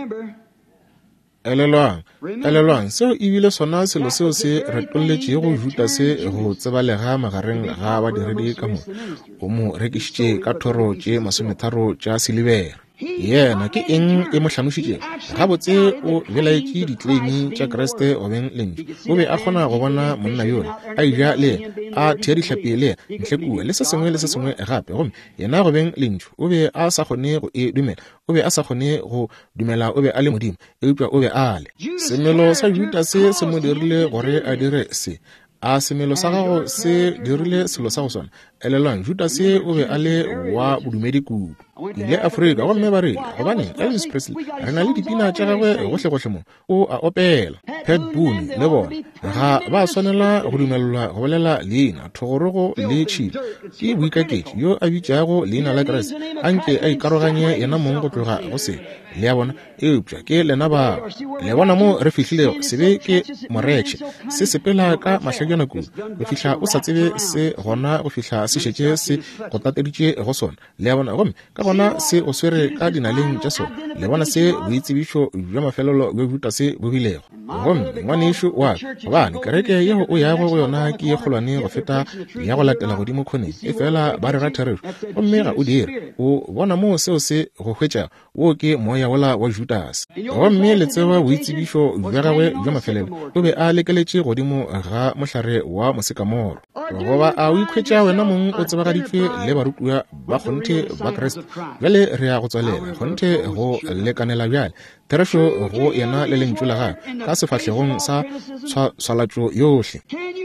S2: Elelwang seo e bile sona selo seo se retolletše go juta se go tsebalega magareng ga badiredi ka mo o mo rekišitše ka thoro tše 30 tša silibere. Yena ke eng e mo hlanošitše gabotse o belaetše ditleimi tša Kreste o beng lentšu o be a kgona go bona monna yone a eja le a thea dihlapi le ntle kua le se sengwe gape gomme yena go beng lentšu o be a sa kgone go e dumela o be a sa kgone go dumela o be a le modimo eupša o be a le. Semelo sa Judas se mo dirile gore a dire se a semelo sa gago se dirile selo sa go swana. Elelwang Judas o be a le wa bodumedi kudu ile Afrika gomme ba re gobane Elvis Presley re na le dipina tša gagwe gohle mo o a opela. Pat Boone le bona ga ba swanela go dumelelwa go bolela leina thogorogo le tšhilo ke boikaketši yo a bitšago leina la Kriste anke a ikaroganye yena mong go tloga go se le ya bona eupša ke lena ba le bona mo re fihlilego se be ke moretše se sepela ka mahlakana kudu go fihla o sa tsebe se gona go fihla se šetše se go tateditše go sona le ya bona gomme ka gona se o swere ka dinaleng tša sona le bona se boitsebišo bja mafelelo bjo buta se bo bilego gomme ngwanešo wa gobane kereke yeo o yago go yona ke ye kgolwane go feta ya go latela godimo kgoneng e fela ba re ratharero gomme ga o dire o bona mo seo se go hwetša wo ke moya wola wa Judas gomme le tseba boitsebišo bja gagwe bja mafelelo o be a lekeletše godimo ga mohlare wa mosekamoro goba a o ikhwetša wena mong o tsebagaditšwe le barutua ba kgonthe ba Kreste bjale re ya go tswalela kgonthe go lekanela bjale therešo go yena le lentšu la gae ka sefahlegong sa tshwalatšo yohle.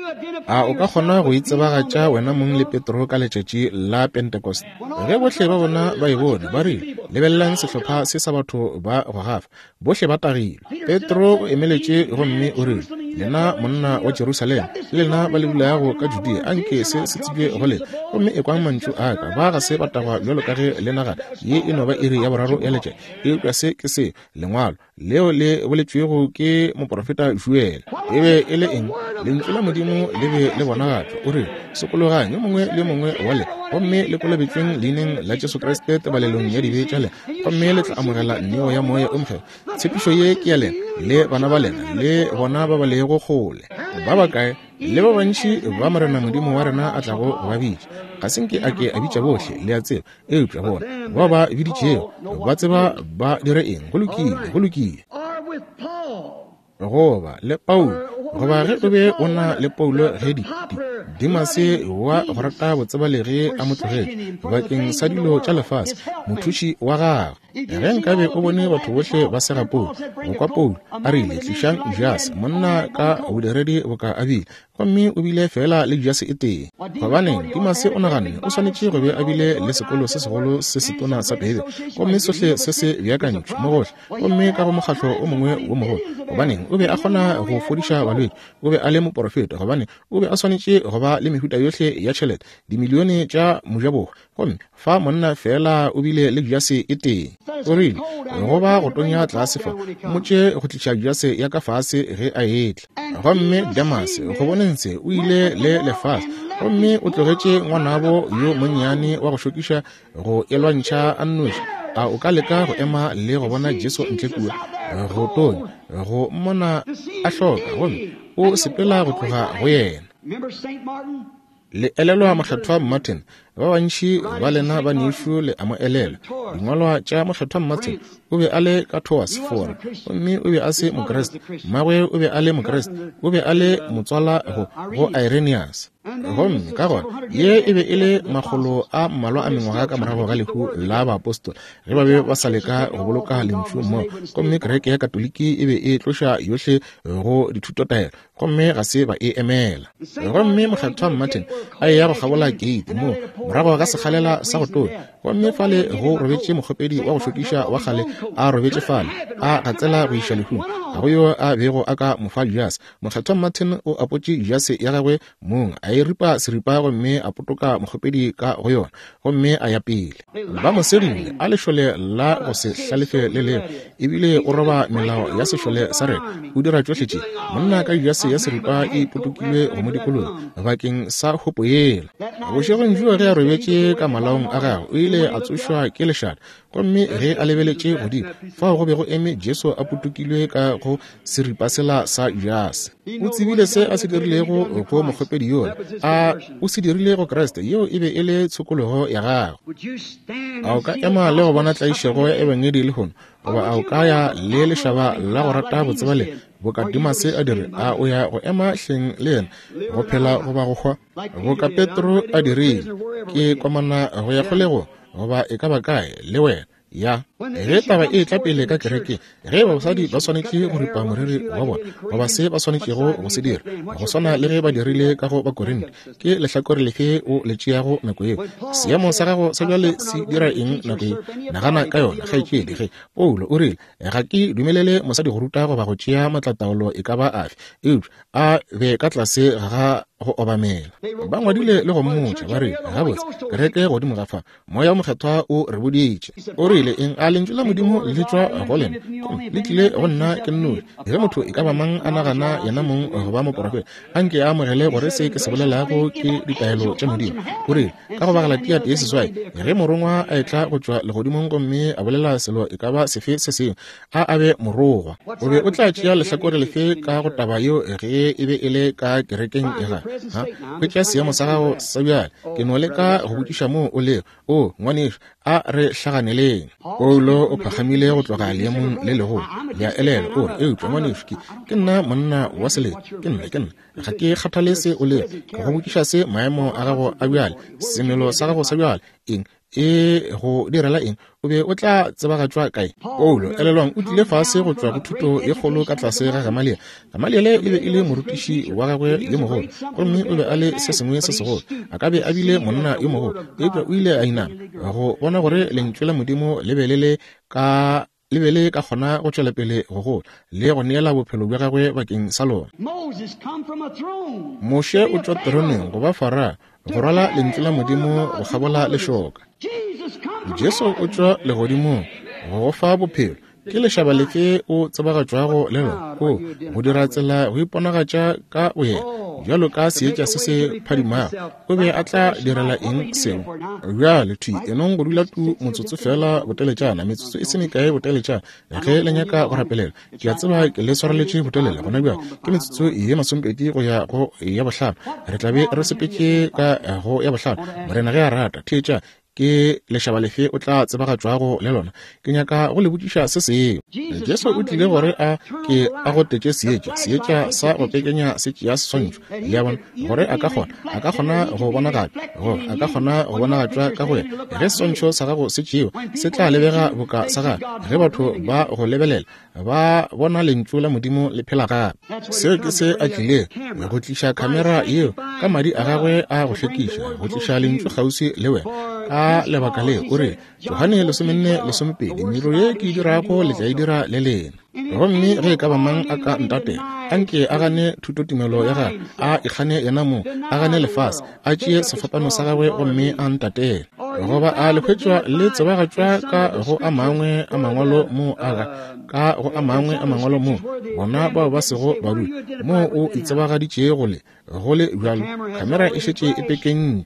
S2: A o ka kgona go itsebagatša wena mong le Petro ka letšatši la Pentecost ge bohle ba bona ba e bone ba rile lebelelang sehlopha se sa batho ba go gafa bohle ba tagile. Petro o emeletše gomme o rile lena monna wa Jerusalem le lena ba le bolayago ka Judea anke se tsebje go lena gomme e kwang mantšu a ka ba ga se batagwa bjalo ka ge le naga ye e no ba iri ya boraro ya letša e ka se ke se lengwalo leo le boletšwego ke moprofeta Joel e be e le eng lentswe la modimo le be le bonagatšwa o re sekologanye mongwe le mongwe wa le gomme le kolobetsweng leineng la Jesu Kriste tebalelong ya dibe tša le gomme le tla amogela neo ya moya o mogelo. Tshepišo ye ke ya lena le bana ba lena le bona ba ba lego kgole ba ba kae le ba bantši ba morena Modimo wa rena a tlago go ba bitša. Ga senke a ke a bitša bohle le a tseba eupša bona ba ba biditšeo ba tseba ba dire eng go lokile goba le Paulo goba ge o be o na le Paulo ge Dimase wa go rata botseba le ge a motlogetse bakeng sa dilo tša lefase mothuši wa gagwe. Ge nkabe o bone batho bohle ba sega Paulo go kwa Paulo a rile tlišang Jase monna ka bodiredi bo ka abile gomme o bile fela le Jase e teng gobaneng Dimase o naganne o swanetše go be a bile le sekolo se segolo se setona sa Bebe gomme sohle se se beakantšwe mo gohle gomme ka go mokgatlo o mongwe wo mogolo gobaneng o be a kgona go fodiša balwetši o be a le moprofeta gobaneng o be a swanetše go ba le mehuta yohle ya tšhelete dimilione tša mojabogo gomme fa monna fela o bile le Jase e teng o rile go ba go tonya tlase fa motše go tliša Jase ya ka fase ge a etla gomme Dimase go bonentse o ile le lefase gomme o tlogetše ngwanabo yo monnyane wa go šokiša go elwantšha a nnoši a o ka leka go ema le go bona Jesu ntle kua go tonya go mmona a hloka gomme o sepela go tloga go yena. Le elelwa mokgethwa Martin ba bantši ba lena ba nešo le amo elela dingwalwa tša mokgethwa Martin o be a le ka Thoas Fora gomme o be a se mokreste mmagwe o be a le mokreste o be a le motswala go Irenaeus gomme ka gona ye e be e le makgolo a mmalwa a mengwaga ka morago ga lehu la baapostole ge ba be ba sa leka go boloka lentšu mmogo gomme kereke ya katoliki e be e tloša yohle go dithutotaelo gomme ga se ba e emela gomme mokgethwa Martin a ya go gabola keite mo morago ga sekgalela sa go tona gomme fale go robetše mokgopedi wa go šokiša wa gale a robetše fale a gatsela go iša lehung ga go yo a bego a ka mofa Jase. Mokgethwa Martin o apotše Jase ya gagwe mong a e ripa seripa gomme a potoka mokgopedi ka go yona gomme a ya pele ba mo serile a lešole la go se hlalefe le leo ebile o roba melao ya sešole sa rena o dira tšohle tše monna ka Jase ya seripa e potokilwe go mo dikolong bakeng sa kgopo yela bošegong jo ge a robetše ka malaong a gagwe o ile a tsošwa ke lešata gomme ge a lebeletše godimo fa go be go eme Jesu a potokilwe ka go seripa sela sa Jase. O tsebile se a se dirilego go mokgopedi yola o se dirile go Kriste yeo e be e le tshokologo ya gagwe. A o ka ema le go bona tlaišego ya ebangedi le gono goba a o ka ya le lešaba la go rata botseba le boka Dimase a dire a o ya go ema hleng le yena go phela goba go hwa boka Petro a dirile ke komana go ya kgolego goba e ka ba kae le wena ya ge taba e tla pele ka kereke ge basadi ba swanetše go ripa moriri wa bona goba se ba swanetšego go se dira go swana le ge ba dirile ka go Bakorinte ke lehlakore lefe o le tšeago nako eo seemo sa gago sa bjale se dira eng nako eo nagana ka yona kgaetšedi ge Paulo o rile ga ke dumelele mosadi go ruta goba go tšea matlataolo e ka ba afe eupša a be ka tlase ga go obamela ba ngwadile le go mmotša ba re gabotse kereke godimo ga fa moya o mokgethwa o re boditše o rile eng a lentšu la Modimo le tšwa go lena le tlile go nna ke nnole ge motho e ka ba mang a nagana yena mong go ba moprofeta a nke a amogele gore se ke se bolelago ke ditaelo tša Modimo o rile ka go Bagalatia 1:8 ge morongwa a etla go tšwa legodimong gomme a bolela selo e ka ba sefe se sengwe a abe morogwa o be o tla tšea lehlakore lefe ka go taba yo ge e be e le ka kerekeng e ga go tšea seemo sa gago sa bjale ke no leka go botšiša mo o le o ngwanešo a re hlaganeleng. Paulo o phagamile go tloga leemong le legolo le a elela o re eupša ngwanešo ke nna monna wa selete ke nna ga ke kgathale se o le go botšiša se maemo a gago a bjale semelo sa gago sa bjale eng e go direla eng o be o tla tsebagatšwa kae. Paulo elelwang o tlile fase go tšwa go thuto e kgolo ka tlase ga Gamaliele e be e le morutiši wa gagwe yo mogolo gomme o be a le se sengwe se segolo a ka be a bile monna yo mogolo eupša o ile a inama go bona gore lentšu la Modimo le be le ka kgona go tšwela pele go gola le go neela bophelo bja gagwe bakeng sa lona. Moše o tšwa teroneng go ba Fara go rwala lentšu la Modimo go gabola lešoka. Jesu o tšwa legodimong go fa bophelo ke lešaba lefe o tsebagatšwago le lona go dira tsela go iponagatša ka boyena jalo ka seetša se se phadimago o be a tla direla eng seo bjale thui enong go dula tu motsotso fela boteletšana metsotso e se mekae boteletšana ge le nyaka go rapelela ke a tseba ke le swareletše botelela gona bjang ke metsotso ye masompedi go ya go ya bohlano re tlabe re sepetše ka go ya bohlano morena ge a rata theetša ke lešaba lefe o tla tsebagatšwago le lona ke nyaka go le botšiša se seo jesu o tlile gore a go tetše seetša sa go pekenya se tšea seswantšho ya bona gore a ka kgona go bonagatšwa a ka kgona go bonagatšwa ka go yena ge seswantšho sa gago se tšeo se tla lebega boka sa gage ge batho ba go lebelela ba bona lentšu la modimo le phela gape seo ke se a tlileng go tliša khamera yeo ka madi a gagwe a go hlwekiša go tliša lentšu kgauswi le wena ka lebaka leo o re Johane 14:2 miro ye ke dirago le tla e dira le lena gomme ge ka ba mang a ka ntatela anke a gane thutotumelo ya gagwe a ikgane yena mo a gane lefase a tšee sefapano sa gagwe gomme a ntatela goba a lekhwetšwa le tsebagatšwa ka go a mangwe a mangwalo mo bona bao ba sego barui mo o itsebagaditšego go le bjalo khamera e šetše e pekennye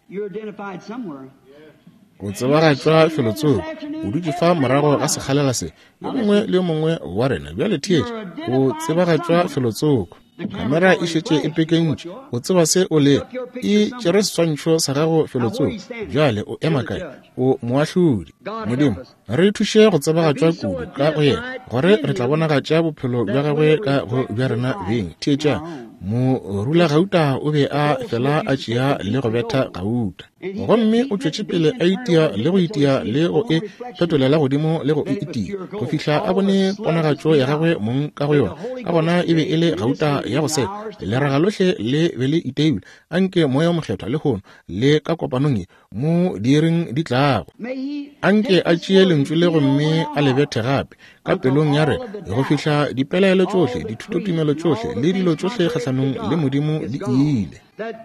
S2: o tsebagatšwa felotsong o dutše fa morago ga sekgalela se yo mongwe le yo mongwe wa rena bjale theetše o tsebagatšwa felotsong khamera e šetše e pekentše o tseba se o le e tšere seswantšho sa gago felotsong bjale o ema kae o moahlodi modimo re thuše go tsebagatšwa kudu ka go yena gore re tla bonagatša bophelo bja gagwe ka go bja rena beng theetša morula gauta o be a fela a tšea le go betha gauta gomme o tšwetše pele a itia le go e fetolela godimo le go e itia go fihla a bone ponagatšo ya gagwe mong ka go yona ka bona e be e le gauta ya go seka leraga lohle le be le iteibile anke moya o mokgethwa le gono le ka kopanong ye mo direng di tlago anke a tšee lentšu le gomme a le bethe gape ka pelong ya re go fihla dipelaelo tšohle dithutotumelo tšohle le dilo tšohle kgahlanong le modimo di ile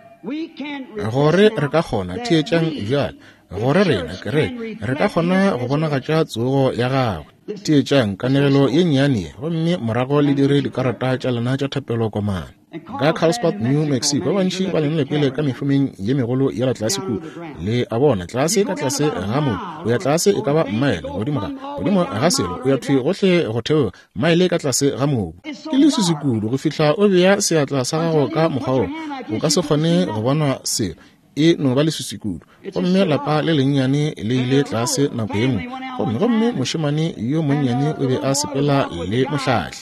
S2: gore re ka kgona theetšang bjale gore rena ke re ka kgona go bonagatša tsogo ya gagwe theetšang kanegelo ye nnyane gomme morago le dire dikarata tša lena tša thapelo komane ka Carlsbad, New Mexico ba bantši ba lena pele ka mefomeng ye megolo ya la tlase kudu le a bona tlase ka tlase ga mo o ya tlase e ka ba mmaele godimo ga selo o ya thwe gohle go theo maele ka tlase ga mobu ke le sesekudu go fihla o beya seatla sa gago ka mokgwao o ka se kgone go bona selo e no ba le sesekudu gomme lapa le lennyane le ile tlase nako ye nngwe gomme mošemane yo monnyane o be a sepela le mohlahli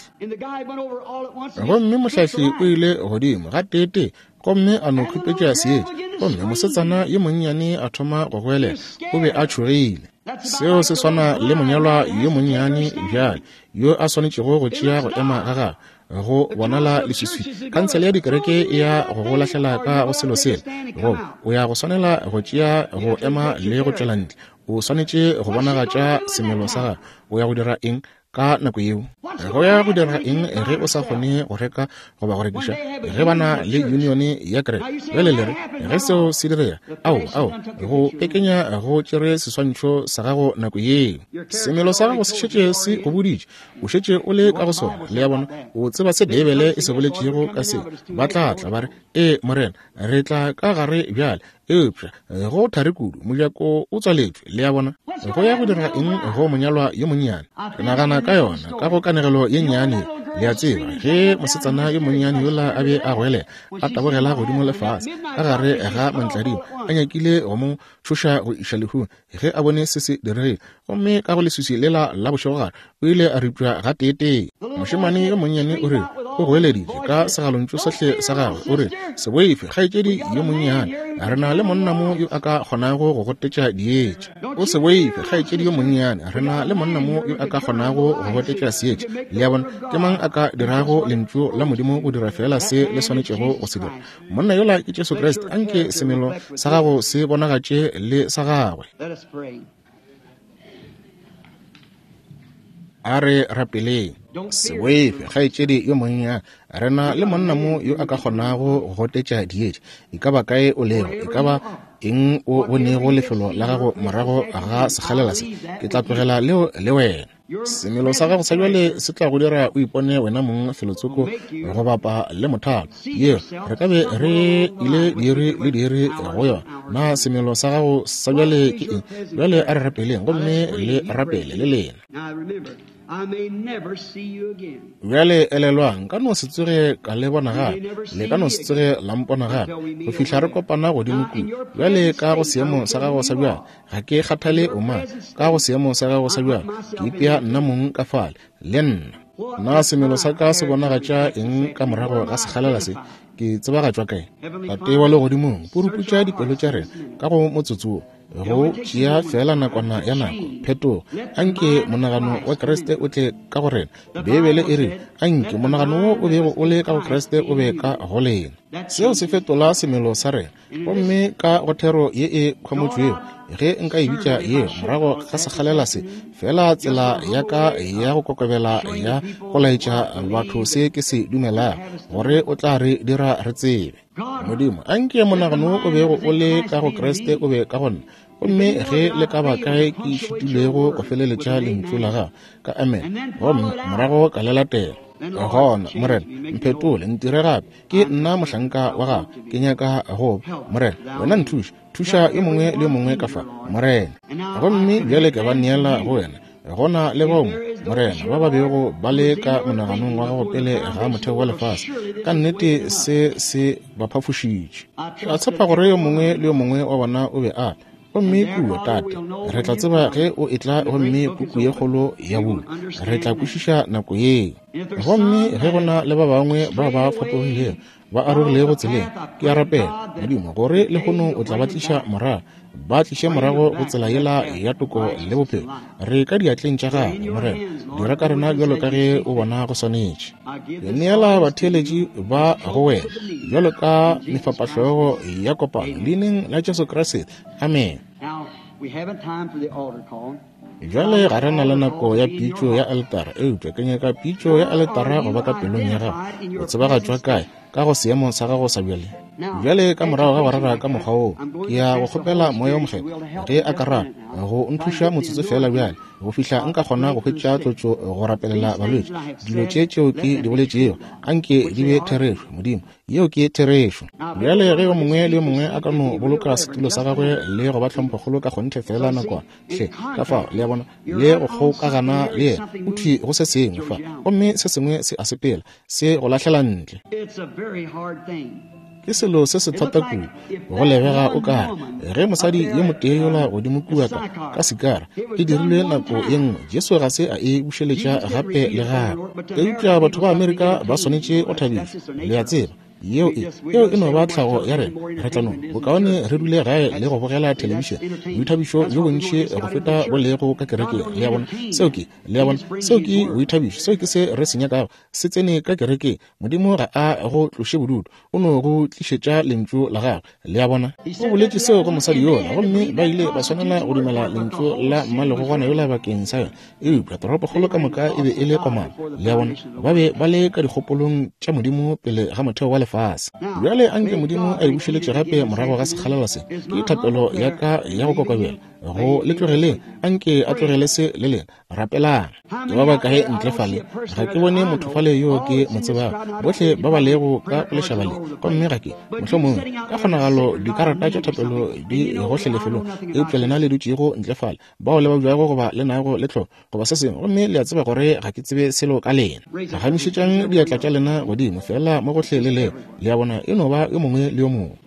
S2: gomme mohlahli o ile godimo ga tete gomme a no khupetša seetša gomme mosetsana yo monnyane a thoma go goelela o be a tšhogile seo se swana le monyalwa yo monnyane bjale yo a swanetšego go tšea go ema ga gagwe go bonala leswiswi khansele ya dikereke e ya go lahlela ka go selo sele o ya go swanela go tšea go ema le go tšwela ntle o swanetše go bonagatša semelo sa gagwe o ya go dira eng ka nako yeo go ya go dira eng ge o sa kgone go reka goba go rekiša ge bana le unione ya kereke bjale le re ge seo se direga ao go pekenya go tšere seswantšho sa gago nako yeo semelo sa gago se šetše se go boditše o šetše o le ka go sona le ya bona o tseba se debele e se boletšego ka se ba tla ba re morena re tla ka gare bjale eupša go thari kudu mojako o tswaletšwe le ya bona go ya go dira eng go monyalwa yo monnyane ke nagana ka yona ka go kanegelo ye nnyane le a tseba ge mosetsana yo monnyane yola a be a goelela a tabogela godimo lefase ka gare ga mantladimo a nyakile go mo tšhoša go iša lehung ge a bone se se diregile gomme ka go leswiswi lela la bošogare o ile a ripša ga tete mošemane yo monnyane o re o goeleditše ka segalontšo sohle sa gagwe o re se boife kgaetšedi yo monnyane a rena le monna mo yo a ka kgonago go gotetša dietše o se boife kgaetšedi yo monnyane a rena le monna mo yo a ka kgonago go gotetša seetše le ya bona ke mang a ka dirago lentšu la modimo go dira fela se le swanetšego go se dira monna yola ke Jesu Kriste anke semelo sa gago se bonagatše le sa gagwe a re rapeleng se boife kgaetšedi yo monnyane rena le monna mo yo a ka kgonago go gotetša dietše e ka ba kae o lego e ka ba eng o bone go lefelo la gago morago ga sekgalela se ke tla tlogela leo le wena semelo sa gago sa jwale se tla go dira o ipone wena mong felotsoko go bapa le mothalo ye re ka be re ile dire go yo na semelo sa gago sa jwale ke jwale a re rapeleng gomme le rapele le lena jwale elelwang ka no se tsere ka le bona ga le ka no se tsere la mpona ga go fihla re kopana godimo ku jwale ka go seemo sa gago sa jwa ga ke kgathale oma ka go seemo sa gago sa jwa ke pia nna mong ka fale le nna na semelo sa ka se bona ga tša eng ka morago ga sekgalela se ke tseba ga tšwa kae ka tewa le godimong puruputša dipelo tša rena ka go motsotso go tšea fela nakwana ya nako pheto anke monagano wa Kriste o tle ka go rena bebele e re anke monagano wo o bego o le ka go Kriste o be ka go lena seo se fetola semelo sa rena gomme ka go thero ye e kgwamotsweo ge nka e bitša ye morago ga sekgalela se fela tsela ya ka ya go kokobela ya go laetša batho se ke se dumela gore o tla re dira re tsebe modimo anke monagano o bego o le ka go Kriste o be ka gona gomme ge le ka bakae ke šutilego go feleletša lentšu la ga ka amen gomme morago ka le latela gona morena mphetole ntire gape ke nna mohlanka wa ga ke nyaka go morena wena thuša e mongwe le mongwe ka fa morena gomme bjale ke ba neela go wena gona le bongwe morena ba ba bego ba le ka monaganong wa gago pele ga motheo wa lefase ka nnete se ba phafošitše a tshepa gore yo mongwe le yo mongwe wa bona o be a gomme puo tate re tla tseba ge o etla gomme puku ye kgolo ya bua re tla kwešiša nako ye gomme ge gona le ba bangwe ba ba fapogilego ba arogilego tseleng ke a rapela modimo gore le kgono o tla ba tliša morago ba tliše morago go tsela yela ya toko le bophelo re ka diatleng tša gago morena dira ka rena bjalo ka ge o bona go swanetše le neela batheeletši ba go wena bjalo ka mefapatlhogo ya kopano leineng la Jesu Kriste amen jwale ga re na le nako ya pitšo ya altara eupša ke nyaka pitšo ya altara go ba ka pelong ya gago o tseba ga tšwa kae ka go seemo sa gago sa bjale bjale ka morago ga go rara ka mokgwa oo ke ya go kgopela moya o mokgetho ge a ka rara go nthuša motsotso fela bjale go fihla nka kgona go hwetša tlotšo go rapelela balwetši dilo tšeo ke di boletšeo anke di be therešo modimo yeo ke therešo bjale ge yo mongwe le yo mongwe a ka no boloka setulo sa gagwe le go ba tlhomphogolo ka kgonthe fela nakwana hle ka fao le a bona le go kgokagana le yena o thwi go se sengwe fa gomme se sengwe se a sepela se go lahlela ntle ke selo se se thata kudu go lebega o ka ge mosadi ye motee yola godimo kua ka sekara e dirilwe nako ye nngwe Jesu ga se a e bušeletša gape le gape ka utlwa batho ba Amerika ba swanetše go thabišwa le a tseba yeo e no ba tlhago ya rena re tla no bokaone re dule gae le go bogela telebišene boithabišo jo bontšhi go feta bo lego ka kereke le a bona seo ke boithabišo seo ke se re senyakago se tsene ka kereke modimo ga a go tloše bodutu o no go tlišetša lentšu la gagwe le a bona o boletše seo go mosadi yola gomme ba ile ba swanela go dumela lentšu la mmalegogwana yola bakeng sa yona eupša toropokgolo ka moka e be e le komana le a bona ba be ba le ka dikgopolong tša modimo pele ga motheo wa fase bjale anke modimo a e bušeletše gape morago ga sekgalela se ke thapelo ya ka ya go kokobela go le tlogeleng anke a tlogele se le lena rapelang ke ba ba kae ntlefale ga ke bone motho fale yo ke motsebago botlhe ba ba lego ka polešabale gomme ga ke mohlomongwe ka kgonagalo dikarata tša thapelo di gohle lefelong eupša lena le dutšego ntlefale bao le ba bjago goba le nago letlho goba se sengwe gomme le a tseba gore ga ke tsebe selo ka lena ga gamišetšang diatla tša lena godimo fela mo gohle le leo le a bona e no ba yo mongwe le yo mongwe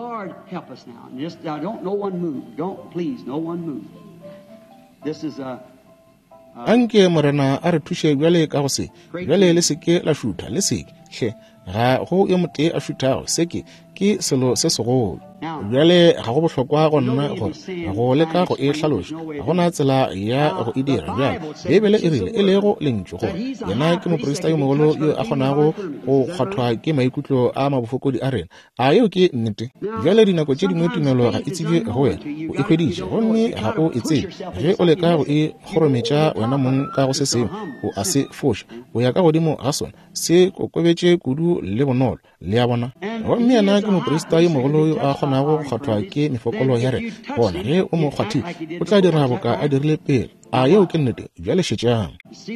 S2: anke morena a re thuše bjale ka go se bjale le seke la šutha le seke hle ga go yo motee a šuthago seke ke selo se segolo bjale ga go bohlokwa go nna gore go leka go e hlaloša ga gona tsela ya go e dira bjale bebele e rile e lego lentšu gore yena ke moporista yo mogolo yo a kgonago go kgwathwa ke maikutlo a mabofokodi a rena a yeo ke nnete bjale dinako tše dingwe tumelo ga e tsebe go wena o e hwediše gomme ga o e tsebe ge o leka go e kgorometša wena mong ka go se sengwe o a se foša o ya ka godimo ga sona se kokobetše kudu le bonolo le a bona gomme yana ke moporista yo mogolo yo a kgonago go kgathwa ke mefokolo ya re bona ge o mo kgwathi o tla dira boka a dirile pele a yeo ke nnete bjale šetšang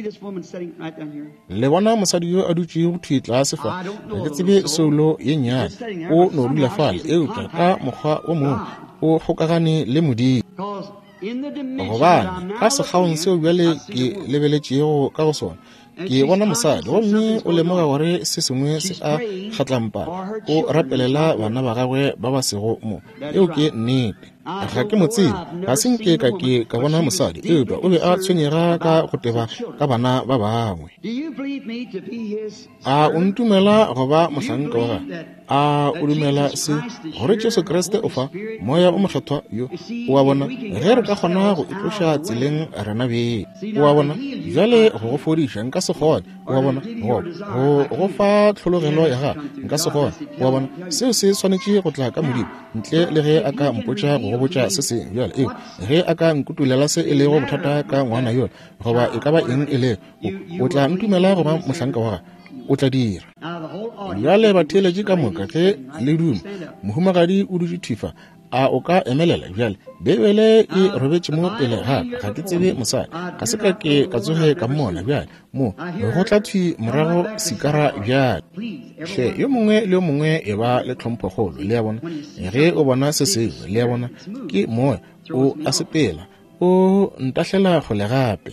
S2: le bona mosadi yo a dutše go thwi tlase fa ga ke tsebe solo ye nnyane o no dula fale eupša ka mokgwa o mongwe o gokagane le modimo gobane ka sekgaong seo bjale ke lebeletšego ka go sona ke bona mosadi gomme o lemoga gore se sengwe se a kgatlampa o rapelela bana ba gagwe ba ba sego mo eo ke nnete ga ke motsebe ga senke ka bona mosadi eupša o be a tshwenyega ka go teba ka bana ba bangwe a o ntumela go ba mohlanka wa gagwe a o dumela se gore Jesu Kriste o fa moya o mokgethwa yo o a bona ge re ka kgona go itloša tseleng rena be o a bona jale go go fodiša nka se gone o a bona go fa tlhologelo ya ga nka se gone o a bona seo se tshwanetše go tla ka modimo ntle le ge a ka mpotša go botša se seng bjale eo ge a ka nkutulela se e lego bothata ka ngwana yone goba e ka ba eng e le o tla ntumela goba mohlanka wa ga o tla dira bjale batheeletše ka moka ge le duma mohumagadi o dutše thifa a o ka emelela bjale bebele e robetše mo pele gape ga ke tsebe mosadi ga se ka ke ka tsoge ka mmona bjale mo go tla thwi morago sikara bjale hle yo mongwe le yo mongwe e ba le tlhomphogolo le ya bona ge o bona se sengwe le ya bona ke moya o a sepela o ntahlela kgole gape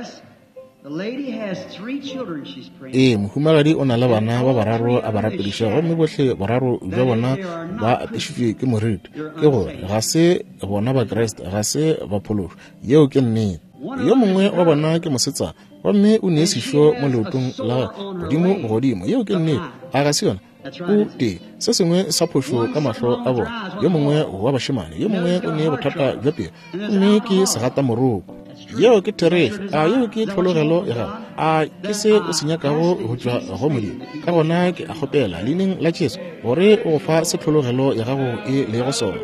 S2: mohumagadi o na le bana ba bararo a ba rapediša gomme bohle boraro bja bona ba apešitšwe ke moriti ke gore ga se bona ba kreste ga se baphologi yeo ke nnete yo mongwe wa bona ke mosetsana gomme o neesišo mo leotong la godimo godimo yeo ke nnete a ga se yona o te se sengwe sa phošo ka mahlo a bona yo mongwe wa bašemane yo mongwe o ne bothata bja pele mme ke segata moroko yeo ke terege a yeo ke tlhologelo ya gago a ke se o se nyakago go tšwa go modimo ka gona ke a kgopela leineng la Jesu gore o fa setlhologelo ya gago e le go sona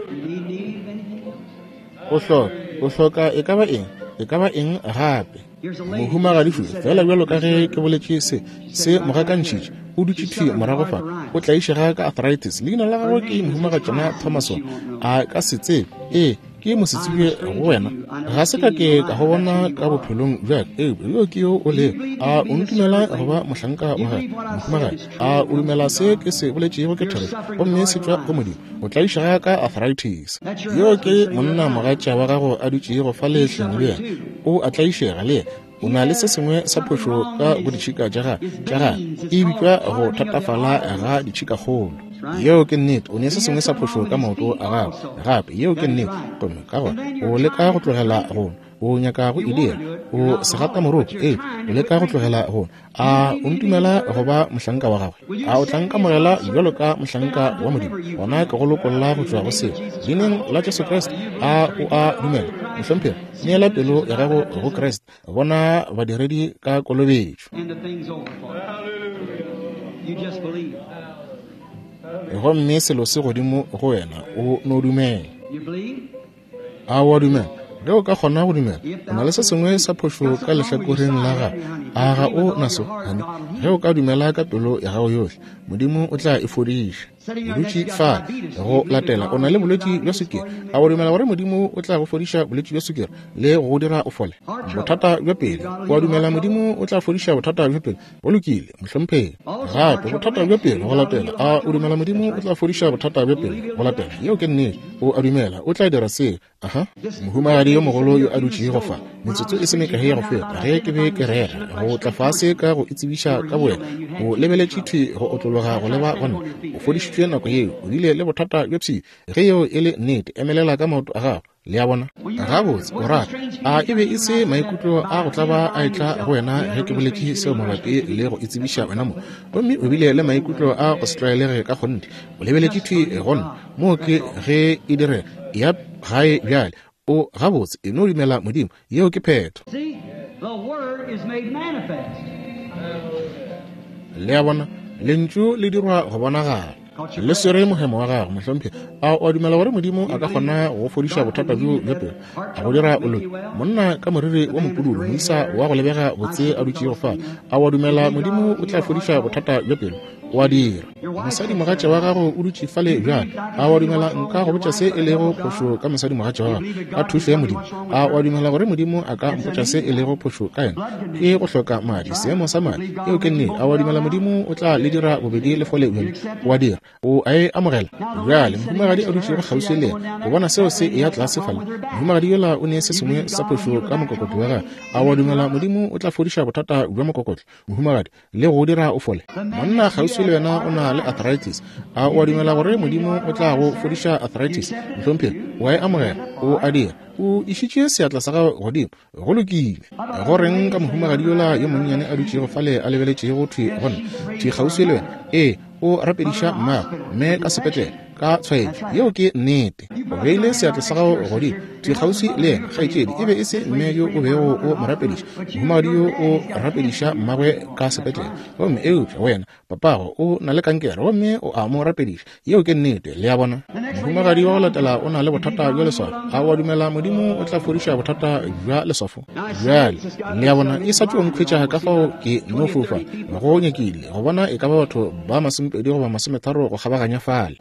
S2: o hloka e ka ba eng gape mohumagadi fela bjalo ka ge ke boletše se mogakantšhitše o dutšithwe morago fa o tlaišega ka arthritis leina la gagwe ke mohumagatšana Thomason a ka se tsebe ke mosetsibe go wena ga se ka ke ka go bona ka bophelong bja yo ke yo o le a o ntumela go ba mohlanka wa mohumagadi a o dumela se ke se boletšego ke therese gomme se tšwa go modimo o tlaišega ka arthritis yo ke monna mogatša wa gago a dutše go fa letleng le yena o a tlaišega le o na le se sengwe sa phošo ka go ditšhika tša ga e bitšwa go thatafala ga ditšhikagolo yeo ke nnete o ne se sengwe sa phošo ka maoto a gago gape yeo ke nnete gomme ka gona o leka go tlogela gona o nyaka go idea o segata moroko o leka go tlogela gona a o ntumela go ba mohlanka wa gagwe a o tlankamogela bjalo ka mohlanka wa modimo gona ke go lokolola go tšwa go seo leineng la Jesu Kriste a o a dumela mohlomphela neela pelo ya gago go Kriste bona badiredi ka kolobetšo gomme selo se godimo go wena o no dumela a wa dumela ge o ka kgona go dumela o na le se sengwe sa phošo ka lehlakoreng la ga a ga o naso gane ge o ka dumela ka pelo ya gago yohle modimo o tla e fodiša o dutše fa go latela o na le bolwetši bja sukiri a o dumela gore modimo o tla go fodiša bolwetši bja sukiri le go dira o fole bothata bja pele o dumela modimo o tla fodiša bothata bja pele bo lokile mohlompheng gape bothata bja pele go latela a o dumela modimo o tla fodiša bothata bja pele go latela yeo ke nnete o a dumela o tla dira se mohumagadi yo mogolo yo a dutše go fa metsotso e semekae ya go feta ge ke be ke rega go tla fase ka go itsebiša ka boena o lebeletšithwe go otlologa go leba gona o fodišitšwe nako yeo o dile le bothata bja pshi ge yeo e le nnete emelela ka maoto a gago le a bona gabotse o rata a e be e se maikutlo a go tla ba a etla go wena ge ke boletše seo mabapi le go itsebiša wena mo gomme o bile le maikutlo a go se tlwaelege ka gonne o lebeletšithwe gona moo ke ge e dire ya gae bjale o gabotse e no dumela modimo yeo ke phetho le a bona lentšu le dirwa go bonagala le swere mohemo wa gago mohlompe a o dumela gore modimo a ka kgona go fodiša bothata bjo bja pele a go dira oloki monna ka moriri wa mopudulo moisa wa go lebega botse a dutše go fa a wa dumela modimo o tla fodiša bothata bja pele wa dira mosadi mogatša wa gago o dutše fale bjale a wa dumela nka go botša se e lego phošo ka mosadi mogatša wa gago ka thušo ya modimo a wa dumela gore modimo a ka mpotša se e lego phošo ka yena ke go hloka madi seemo sa madi eo ke nnete a wa dumela modimo o tla le dira bobedi le fole bjale wa dira o a e amogela bjale mohumagadi a dutše go kgauswi le yena go bona seo se e ya tlase fala mohumagadi yola o ne se sengwe sa phošo ka mokokotlo wa gage a wa dumela modimo o tla fodiša bothata bja mokokotlo mohumagadi le go dira o fole monna kgauswi le wena o na le arthritis a wa dumela gore modimo o tla go fodiša arthritis mhlomphiri wa e amogela o a dira o išitše seatla sa gago godimo go lokile go reng ka mohumagadi yola yo monnyane a dutše go fale a lebeletše go thwe gona thwe kgauswi le wena o rapediša mmago mme ka sepetlele ka tshwaetšo yeo ke nnete o beile seatla sa gago godimo thwe kgauswi le yena kgaetšedi e be e se mme yo o bego o mo rapediša mohumagadi yo o rapediša mmagwe ka sepetlele gomme eupša wena papago o na le kankere gomme o a mo rapediša yeo ke nnete le ya bona mohumagadi wa go latela o na le bothata bja leswafo a wa dumela modimo o tla fodiša bothata bja leswafo bjale le ya bona e sa tšo nkhwetša ka fao ke no fofa go nyakile go bona e ka ba batho ba masomepedi goba masometharo go kgabaganya fale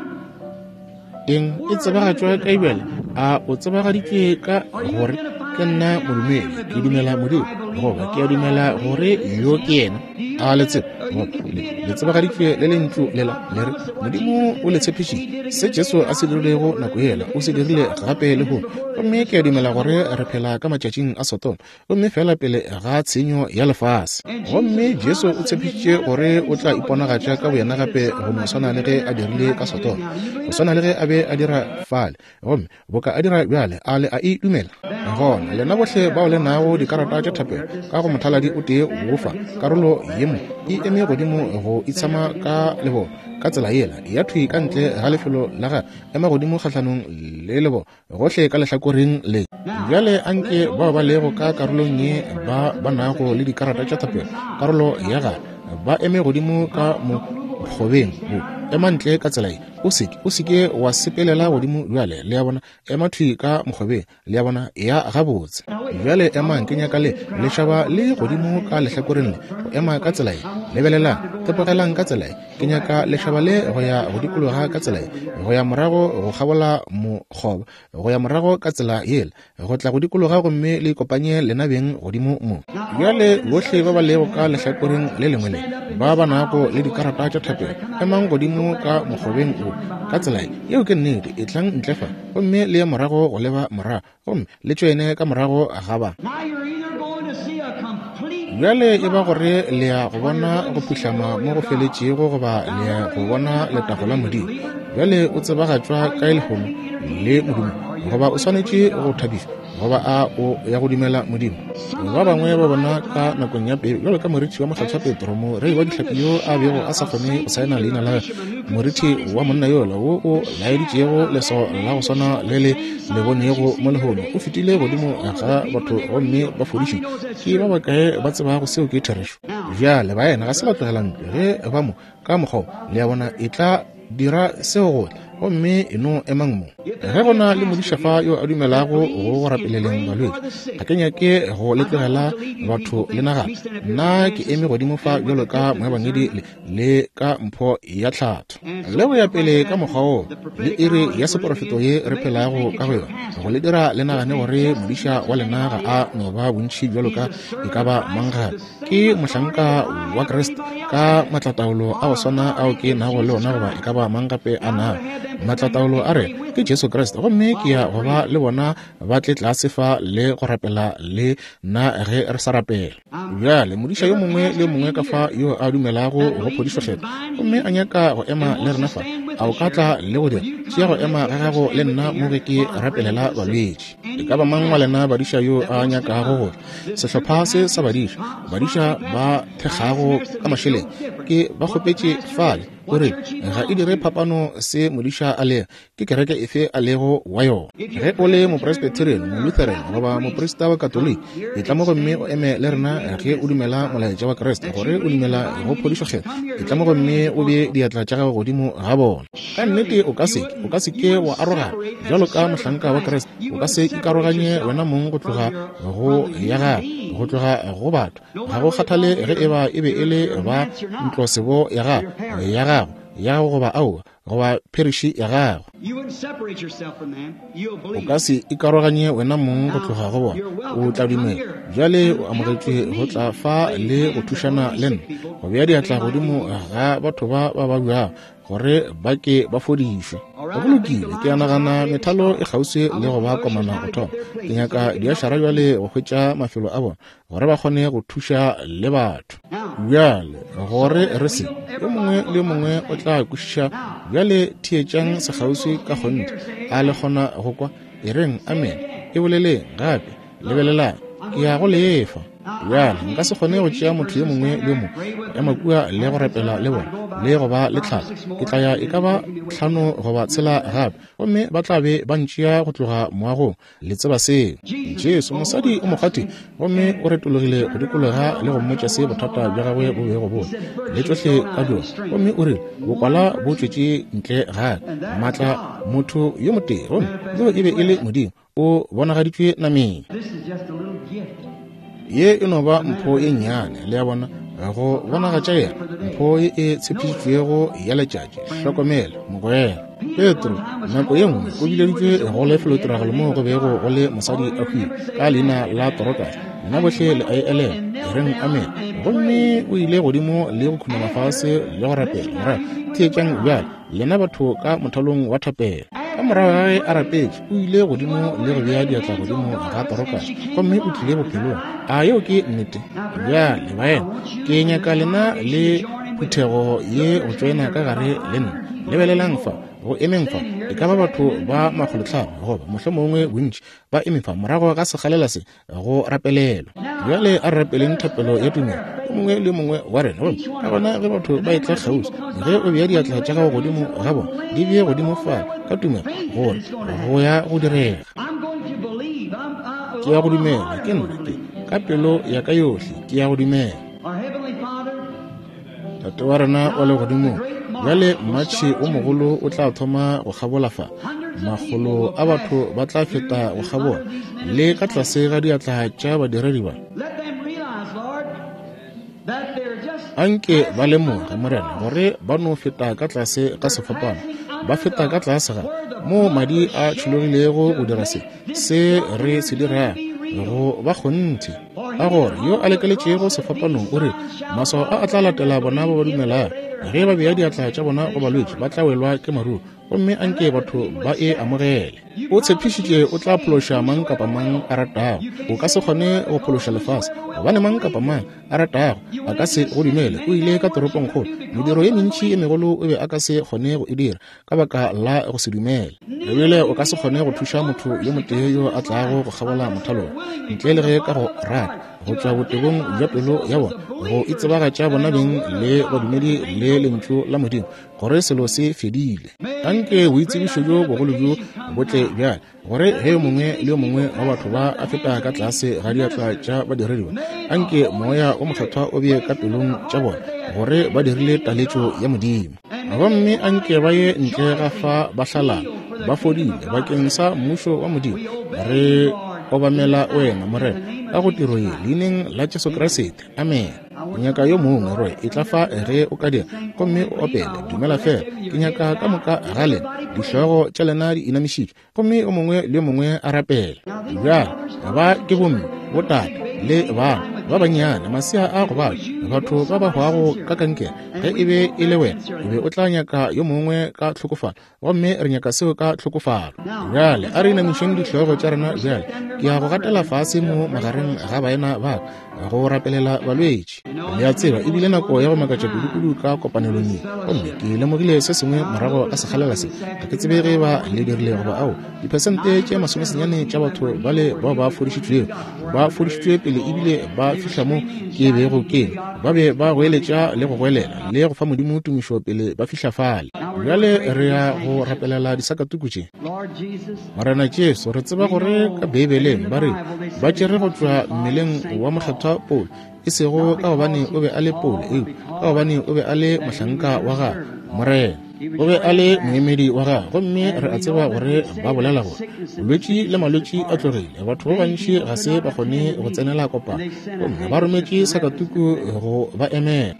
S2: eng e tsebagatšwa ka ebele a o tsebagaditše ka gore ke nna modumedi ke dumela modimo goba ke a dumela gore yo ke yena a letsebe le tsebagaditšwe le lentšu lela le re modimo o le tshepišitše se jesu a se dirilego nako ela o se dirile gape le gona gomme ke a dumela gore re phela ka matšatšing a sotoma gomme fela pele ga tshenyo ya lefase gomme jesu o tshepišitše gore o tla iponagatša ka boyena gape go no swana le ge a dirile ka sotoma go swana le ge a be a dira fale gomme boka a dira bjale a le a e dumela gona lena bohle bao le nago dikarata tša thapelo ka go mothaladi o tee go fa karolo yemo e eme godimo go itshama ka lebo ka tsela yela ya thwi ka ntle ga lefelo la ga ema godimo kgatlhanong le lebo gohle ka lehlakoreng le bjale anke bao ba lego ka karolong ye ba nago le dikarata tša thapelo karolo ya ga ba eme godimo ka mokgobeng go ema ntle ka tsela ye o seke wa sepelela godimo bjale le ya bona ema thwi ka mokgobeng le ya bona ya gabotse bjale ema nkenya ka le lešaba le godimo ka lehlakoreng le go ema ka tsela ye lebelelang tepogelang ka tsela ye ke nyaka lešaba le go ya go dikologa ka tsela ye go ya morago go kgabola mokgoba go ya morago ka tsela yela go tla go dikologa gomme le ikopanye lenabeng godimo mo bjale bohle ba ba lego ka lehlakoreng le lengwe le ba ba nago le dikarata tša thapelo emang godimo ka mokgobeng o ka tsela yeo ke nnete e tlang ntlefa gomme le ya morago go leba morago gomme le tšwene ka morago ga ba bjale e ba gore le ya go bona go phuhlama mo go feletšego goba le ya go bona letago la modimo bjale o tsebagatšwa ka e legomo le modimo goba o swanetše go thabiša goba a o ya go dumela modimo ba bangwe ba bona ka nakong ya pele jalo ka moriti wa motlhatšwa petro mo rei wa dihlapi yo a bego a sa kgone go saena leina la moriti wa monna yola wo o laeditšego leso la go swana le le bonego mo lehono o fetile godimo ga batho gomme ba fodiši ke ba bakae ba tsebago seo ke therešo bjale ba ena ga se ba tlogelampe ge ba mo ka mokgao le ya bona e tla dira seo gole gomme e no emang mo ge go na le modišafa yo a dumelago go rapeleleng balwetši ga ke nyake go letlogela batho le naga nna ke eme godimo fa bjalo ka moebangedi le ka mpho ya tlhatho le go ya pele ka mokgwao le iri ya seporofeto ye re phelago ka go yona go le dira le nagane gore modiša wa lenaga a no ba bontšhi bjalo ka e ka ba mangare ke mohlanka wa kreste ka matlataolo a go swana ao ke nago le ona goba e ka ba mangape a naga matlataolo a re ke jesu kriste gomme ke ya goba le bona ba tle tlase fa le go rapela le na ge re sa rapela bjale modiša yo mongwe le mongwe ka fa yo a dumelago go phodišwa gomme a nyaka go ema le rena fa a o ka tla le go dira tšea go ema ga gago le nna mo ge ke rapelela balwetši e ka ba mang wa lena badiša yo a nyakago gore sehlopha se sa badiša ba thekgago ka mašeleng ke ba kgopetše fale gore ga e dire phapano se modiša a le ke kereke efe a lego wa yona. Ge o le mopresbyterian, molutheran goba mopresta wa katoliki, e tlamogo mme o eme le rena ge o dumela molaetša wa Kriste gore o dumela go phodišogela, e tlamogo mme o be diatla tša gago godimo ga bona. Ka nnete o ka se ke wa arogana jalo ka mohlanka wa Kriste, o ka se ikaroganye wena mong go tloga go ya gago, go tloga go batho, ga go kgathale ge e be e le ba ntlosebo ya gago goba ao goba pheriši ya gago. O ka se ikaroganye wena mong go tloga go bona, o tla dumela bjale o amogetšwe go tla fa le go thušana le nna go bea diatla godimo ga batho ba buago gore ba ke ba fodišwe. Go lokile, ke a nagana methalo e kgauswi le go ba komana go thoma. Ke nyaka diašara bjale go hwetša mafelo a bona gore ba kgone go thuša le batho. Bjale gore re se yo mongwe le mongwe o tla kwešiša bjale thietšang sekgauswi ka kgonte a le kgona go kwa e reng amen, e boleleng gape lebelelang ke ya go lefa. Bjale nka se kgone go tšea motho yo mongwe le mo ya makua le go repela le bona le go ba le tlhaka. Ke tla ya e ka ba 5 goba 6 gape, gomme ba tla be ba ntšea go tloga moagong le tseba seo. Jesu mosadi o mogati gomme o retologile go dikologa le go mmotša se bothata bja gagwe bo bego bone le tsohle ka dilo, gomme o re bokwala bo tšwetše ntle gae maatla motho yo motee gomme yo e be e le modimo o bonagaditšwe nameng. Ye e no ba mpho e nnyane le ya bona go bonagatša yena mpho e tshepišitšwego ya letšatši. Hlokomela mogwera Petro nako ye nngwe o bileditšwe go lefelo tiragalo mo go bego go le mosadi a hwile ka leina la Dorcas, nna bohle le a elele e reng amen, gomme o ile godimo le go khunama fase le go rapela mora thietšang bjale lena batho ka mothalong wa thapela. Ka morago gage a rapetše o ile godimo le go bea diatla godimo ga Dorcas, gomme o tlile bophelong a yeo ke nnete. Bjale baena ke nyaka lena le phuthego ye go tswena ka gare le nna lebelelang fa go emeng fa e ka ba batho ba magolotlhano goba mohlwe mongwe bontši ba emefa morago ga segalela se go rapelelwa. Bjale a rapeleng thapelo ya tumelo mongwe le mongwe wa rena ka gona ge batho ba etla kgausi ge o bea diatla tša gago godimo ga bona di bee godimo fa ka tumelo gore go ya go direga. Ke ya go dumela ke nnete ka pelo ya ka yohle, ke ya go dumela. Tate wa rena o le godimo, bjale mmatšhe o mogolo o tla thoma go gabola fa magolo a batho ba tla feta go gabola le ka tlase ga diatla tša badiredi ba. Anke ba lemoge morena gore ba no feta ka tlase ga sefapano, ba feta ka tlase ga mo madi a tšhologilego go dira se re se dirago go ba kgonthe a gore yo a lekeletšego sefapanong o re maswao a tla latela bona ba ba dumelang ge ba bea diatla tša bona go balwetši ba tla welwa ke maruo, gomme anke batho ba e amogele. O tshepišitše o tla phološa mang kapa mang a ratago. O ka se kgone go phološa lefase gobane mang kapa mang a ratago a ka se go dumele. O ile ka toropong kgolo, mediro ye mentši e megolo o be a ka se kgone go e dira ka baka la go se dumele. Ebile o ka se kgone go thuša motho yo motee yo a tlago go gabola mothalong ntle le ge ka go rata go tšwa botebong bja pelo ya bona go itsebagatša bona beng le badumedi le lentšu la modimo gore selo se fedile. Anke boitsebišo jo bogolo jo botle bjale gore ge mongwe le mongwe wa batho ba a feta ka tlase ga diatla tša badiredi ba, anke moya o mokgethwa o be ka pelong tša bona gore ba dirile taletšo ya modimo. Gomme anke ba ye ntle ga fa ba hlalang ba fodile bakeng sa mmušo wa modimo. Re obamela wena morena ka go tiro ye leineng la Jesu Kriste, amen. Nyaka yo mongwe roe e tla fa ge o ka dira gomme o opele dumela fela. Ke nyaka ka moka gale dihlogo tša lena di inamišitšwe gomme o mongwe le mongwe a rapela. Bjale ba ke bomme botata le bana ba banyane masea a go batho ba ba hwago ka kankere ge e be e le wena e be o tla nyaka yo mongwe ka tlhokofalo gomme re nyaka seo ka tlhokofalo. Bjale a re inamišeng dihlogo tša rena bjale ke ya go gatela fase mo magareng ga baena ba go rapelela balwetši. Le a tseba ebile nako ya go makatša kudu ka kopanelong ye gomme ke lemogile se sengwe morago a segalela se ga ke tsebe ge ba le dirile goba ao dipersente tše 90 tša batho bale bao ba fodišitšwe pele ebile ba fihla mo ke bego ke ba be ba goeletša le go goelela le go fa modimo tumišo pele ba fihla fale. Bjale re ya go go rapelela disakatuku tše. Morena Jesu re tseba gore ka Bibeleng ba re ba tšere go tšwa mmeleng wa mokgethwa Paul e sego ka gobane o be a le Paul ka gobane o be a le mohlanka wa ga Morena, o be a le moemedi wa ga. Gomme re a tseba gore ba bolela gore bolwetši le malwetši a tlogile, batho ba bantši ga se ba kgone go tsenela kopano, gomme ba rometše sakatuku go ba emela.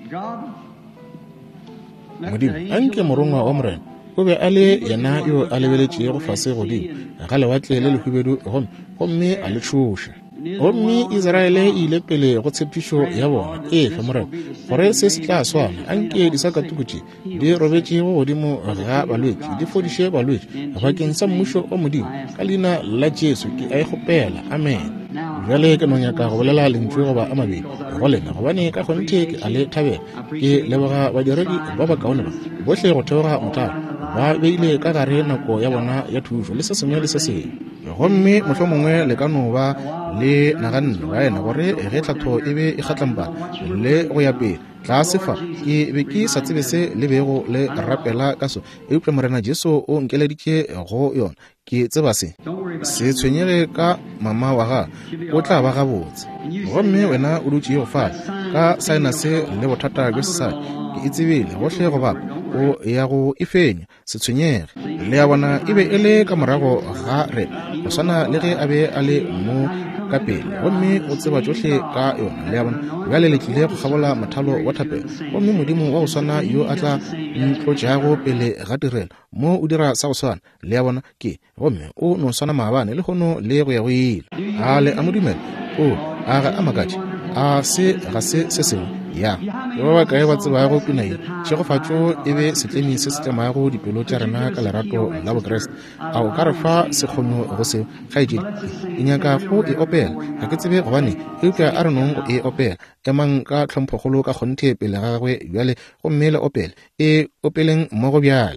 S2: Modimo a nke morongwa wa Morena o be a le yena yo a lebeletše go fase godimo ga lewatle le lehubedu gomme a le tšhoša. Gomme Israele ile pele go tshepišo ya bona fa Morena gore se se tla swana a nke disakatuku tše di robetše go godimo ga balwetši, di fodiše balwetši bakeng sa mmušo o modimo. Ka leina la Jesu ke a ikgopela, amen. Jale ke no nyaka go bolela lentswe goba a mabedi go lena gobane ka kgonthe ke a le thabela. Ke leboga badiredi ba ba kaone ba bohle go theoga motlalo ba beile ka gare nako ya bona ya thušo le se sengwe le se sengwe. Gomme mohlomongwe le ka no ba le naganne wa ena gore ge tlhatho e be e kgatlampa le go ya pele tla sefa ke be ke sa tsebe se le bego le rapela ka so eupša Morena Jesu o nkeleditše go yona. Ke tseba se tshwenyege ka mama wa ga o tla ba gabotse. Gomme wena o dutše go fala ka saenase le bothata bjo se sa ke itsebile gohle go bapa o ya go ifenya se tshwenyege le ya bona e be e le ka morago ga re go swana le ge a be a le mo ka pele. Gomme o tseba tšohle ka yona le ya bona bjale le tlile go kgabola mothalo wa thapelo. Gomme modimo wa go swana yo a tla ntlotšago pele ga tirelo mo o dira sa go swana le ya bona ke gomme o no swana maabane le gono le go ya go ile a le a modumela o a ga a makatše a se ga se sengwe ya yo ba kae ba tseba go tunae tšegofatšo e be setlemi se se tlemago dipelo tša rena ka lerato la bokreste a o ka re fa sekgono go se kgaetšedi e nyaka go e opela ga ke tsebe gobane eupša a re nong go e opela emang ka tlhomphogolo ka kgonthe pele ga gagwe bjale gomme le opele e opeleng mmogo bjale.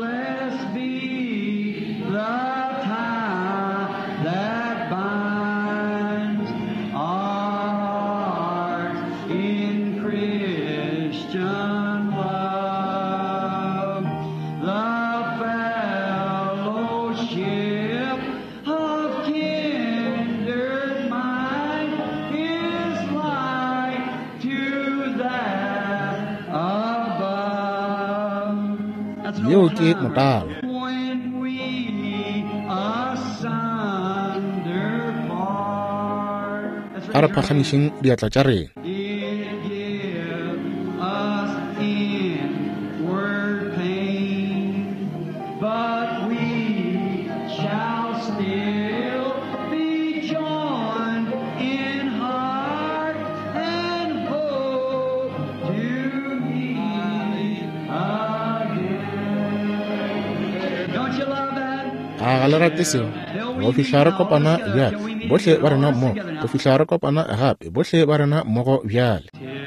S2: Yo ke motalo a re phagamišeng diatla tša rena. A ga le rate seo go fihla re kopana bjale bohle ba rena mmogo go fihla re kopana gape bohle ba rena mmogo bjale.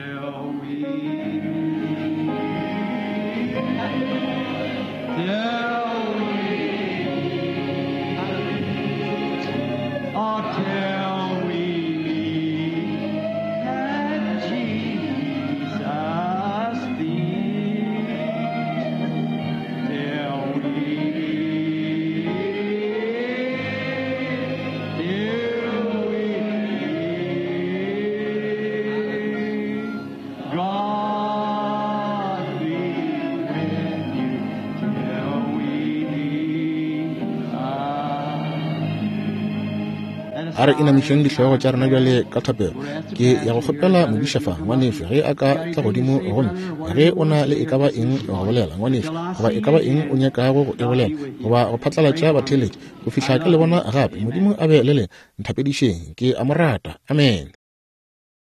S2: a re inamišeng dihlogo tša rena bjale ka thapelo ke ya go kgopela modišafa ngwanefe ge a ka tla godimo gone ge o na le e ka ba eng go bolela ngwanefe goba e ka ba eng o nyakago go e bolela goba go phatlalatša batheletši go fihla ke le bona gape modimo a be le le nthapedišeng ke a mo rata, amen.